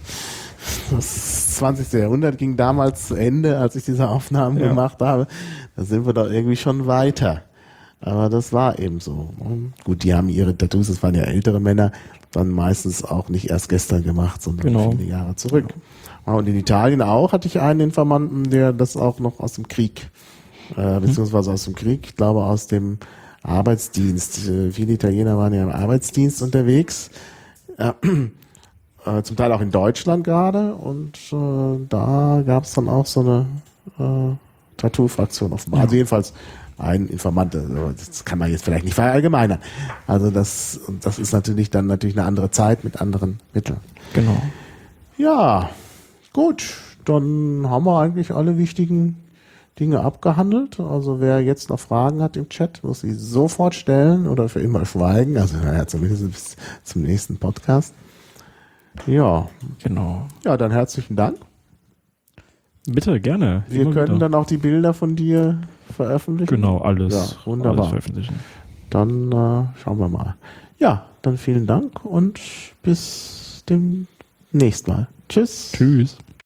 das zwanzigste Jahrhundert ging damals zu Ende, als ich diese Aufnahmen Ja. gemacht habe, da sind wir doch irgendwie schon weiter. Aber das war eben so. Gut, die haben ihre Tattoos, das waren ja ältere Männer, dann meistens auch nicht erst gestern gemacht, sondern Genau. viele Jahre zurück. Und in Italien auch hatte ich einen Informanten, der das auch noch aus dem Krieg, äh, beziehungsweise aus dem Krieg, ich glaube aus dem Arbeitsdienst. Äh, viele Italiener waren ja im Arbeitsdienst unterwegs, äh, äh, zum Teil auch in Deutschland gerade. Und äh, da gab es dann auch so eine äh, Tattoo-Fraktion offenbar. Ja. Also jedenfalls ein Informant, also das kann man jetzt vielleicht nicht verallgemeinern. Also das, das ist natürlich dann natürlich eine andere Zeit mit anderen Mitteln. Genau. Ja, gut, dann haben wir eigentlich alle wichtigen Dinge abgehandelt. Also wer jetzt noch Fragen hat im Chat, muss sie sofort stellen oder für immer schweigen. Also naja, zumindest bis zum nächsten Podcast. Ja, Genau. ja, dann herzlichen Dank. Bitte, gerne. Wir Immer können wieder. dann auch die Bilder von dir veröffentlichen. Genau, alles. Ja, wunderbar. Alles veröffentlichen. Dann äh, schauen wir mal. Ja, dann vielen Dank und bis demnächst mal. Tschüss. Tschüss.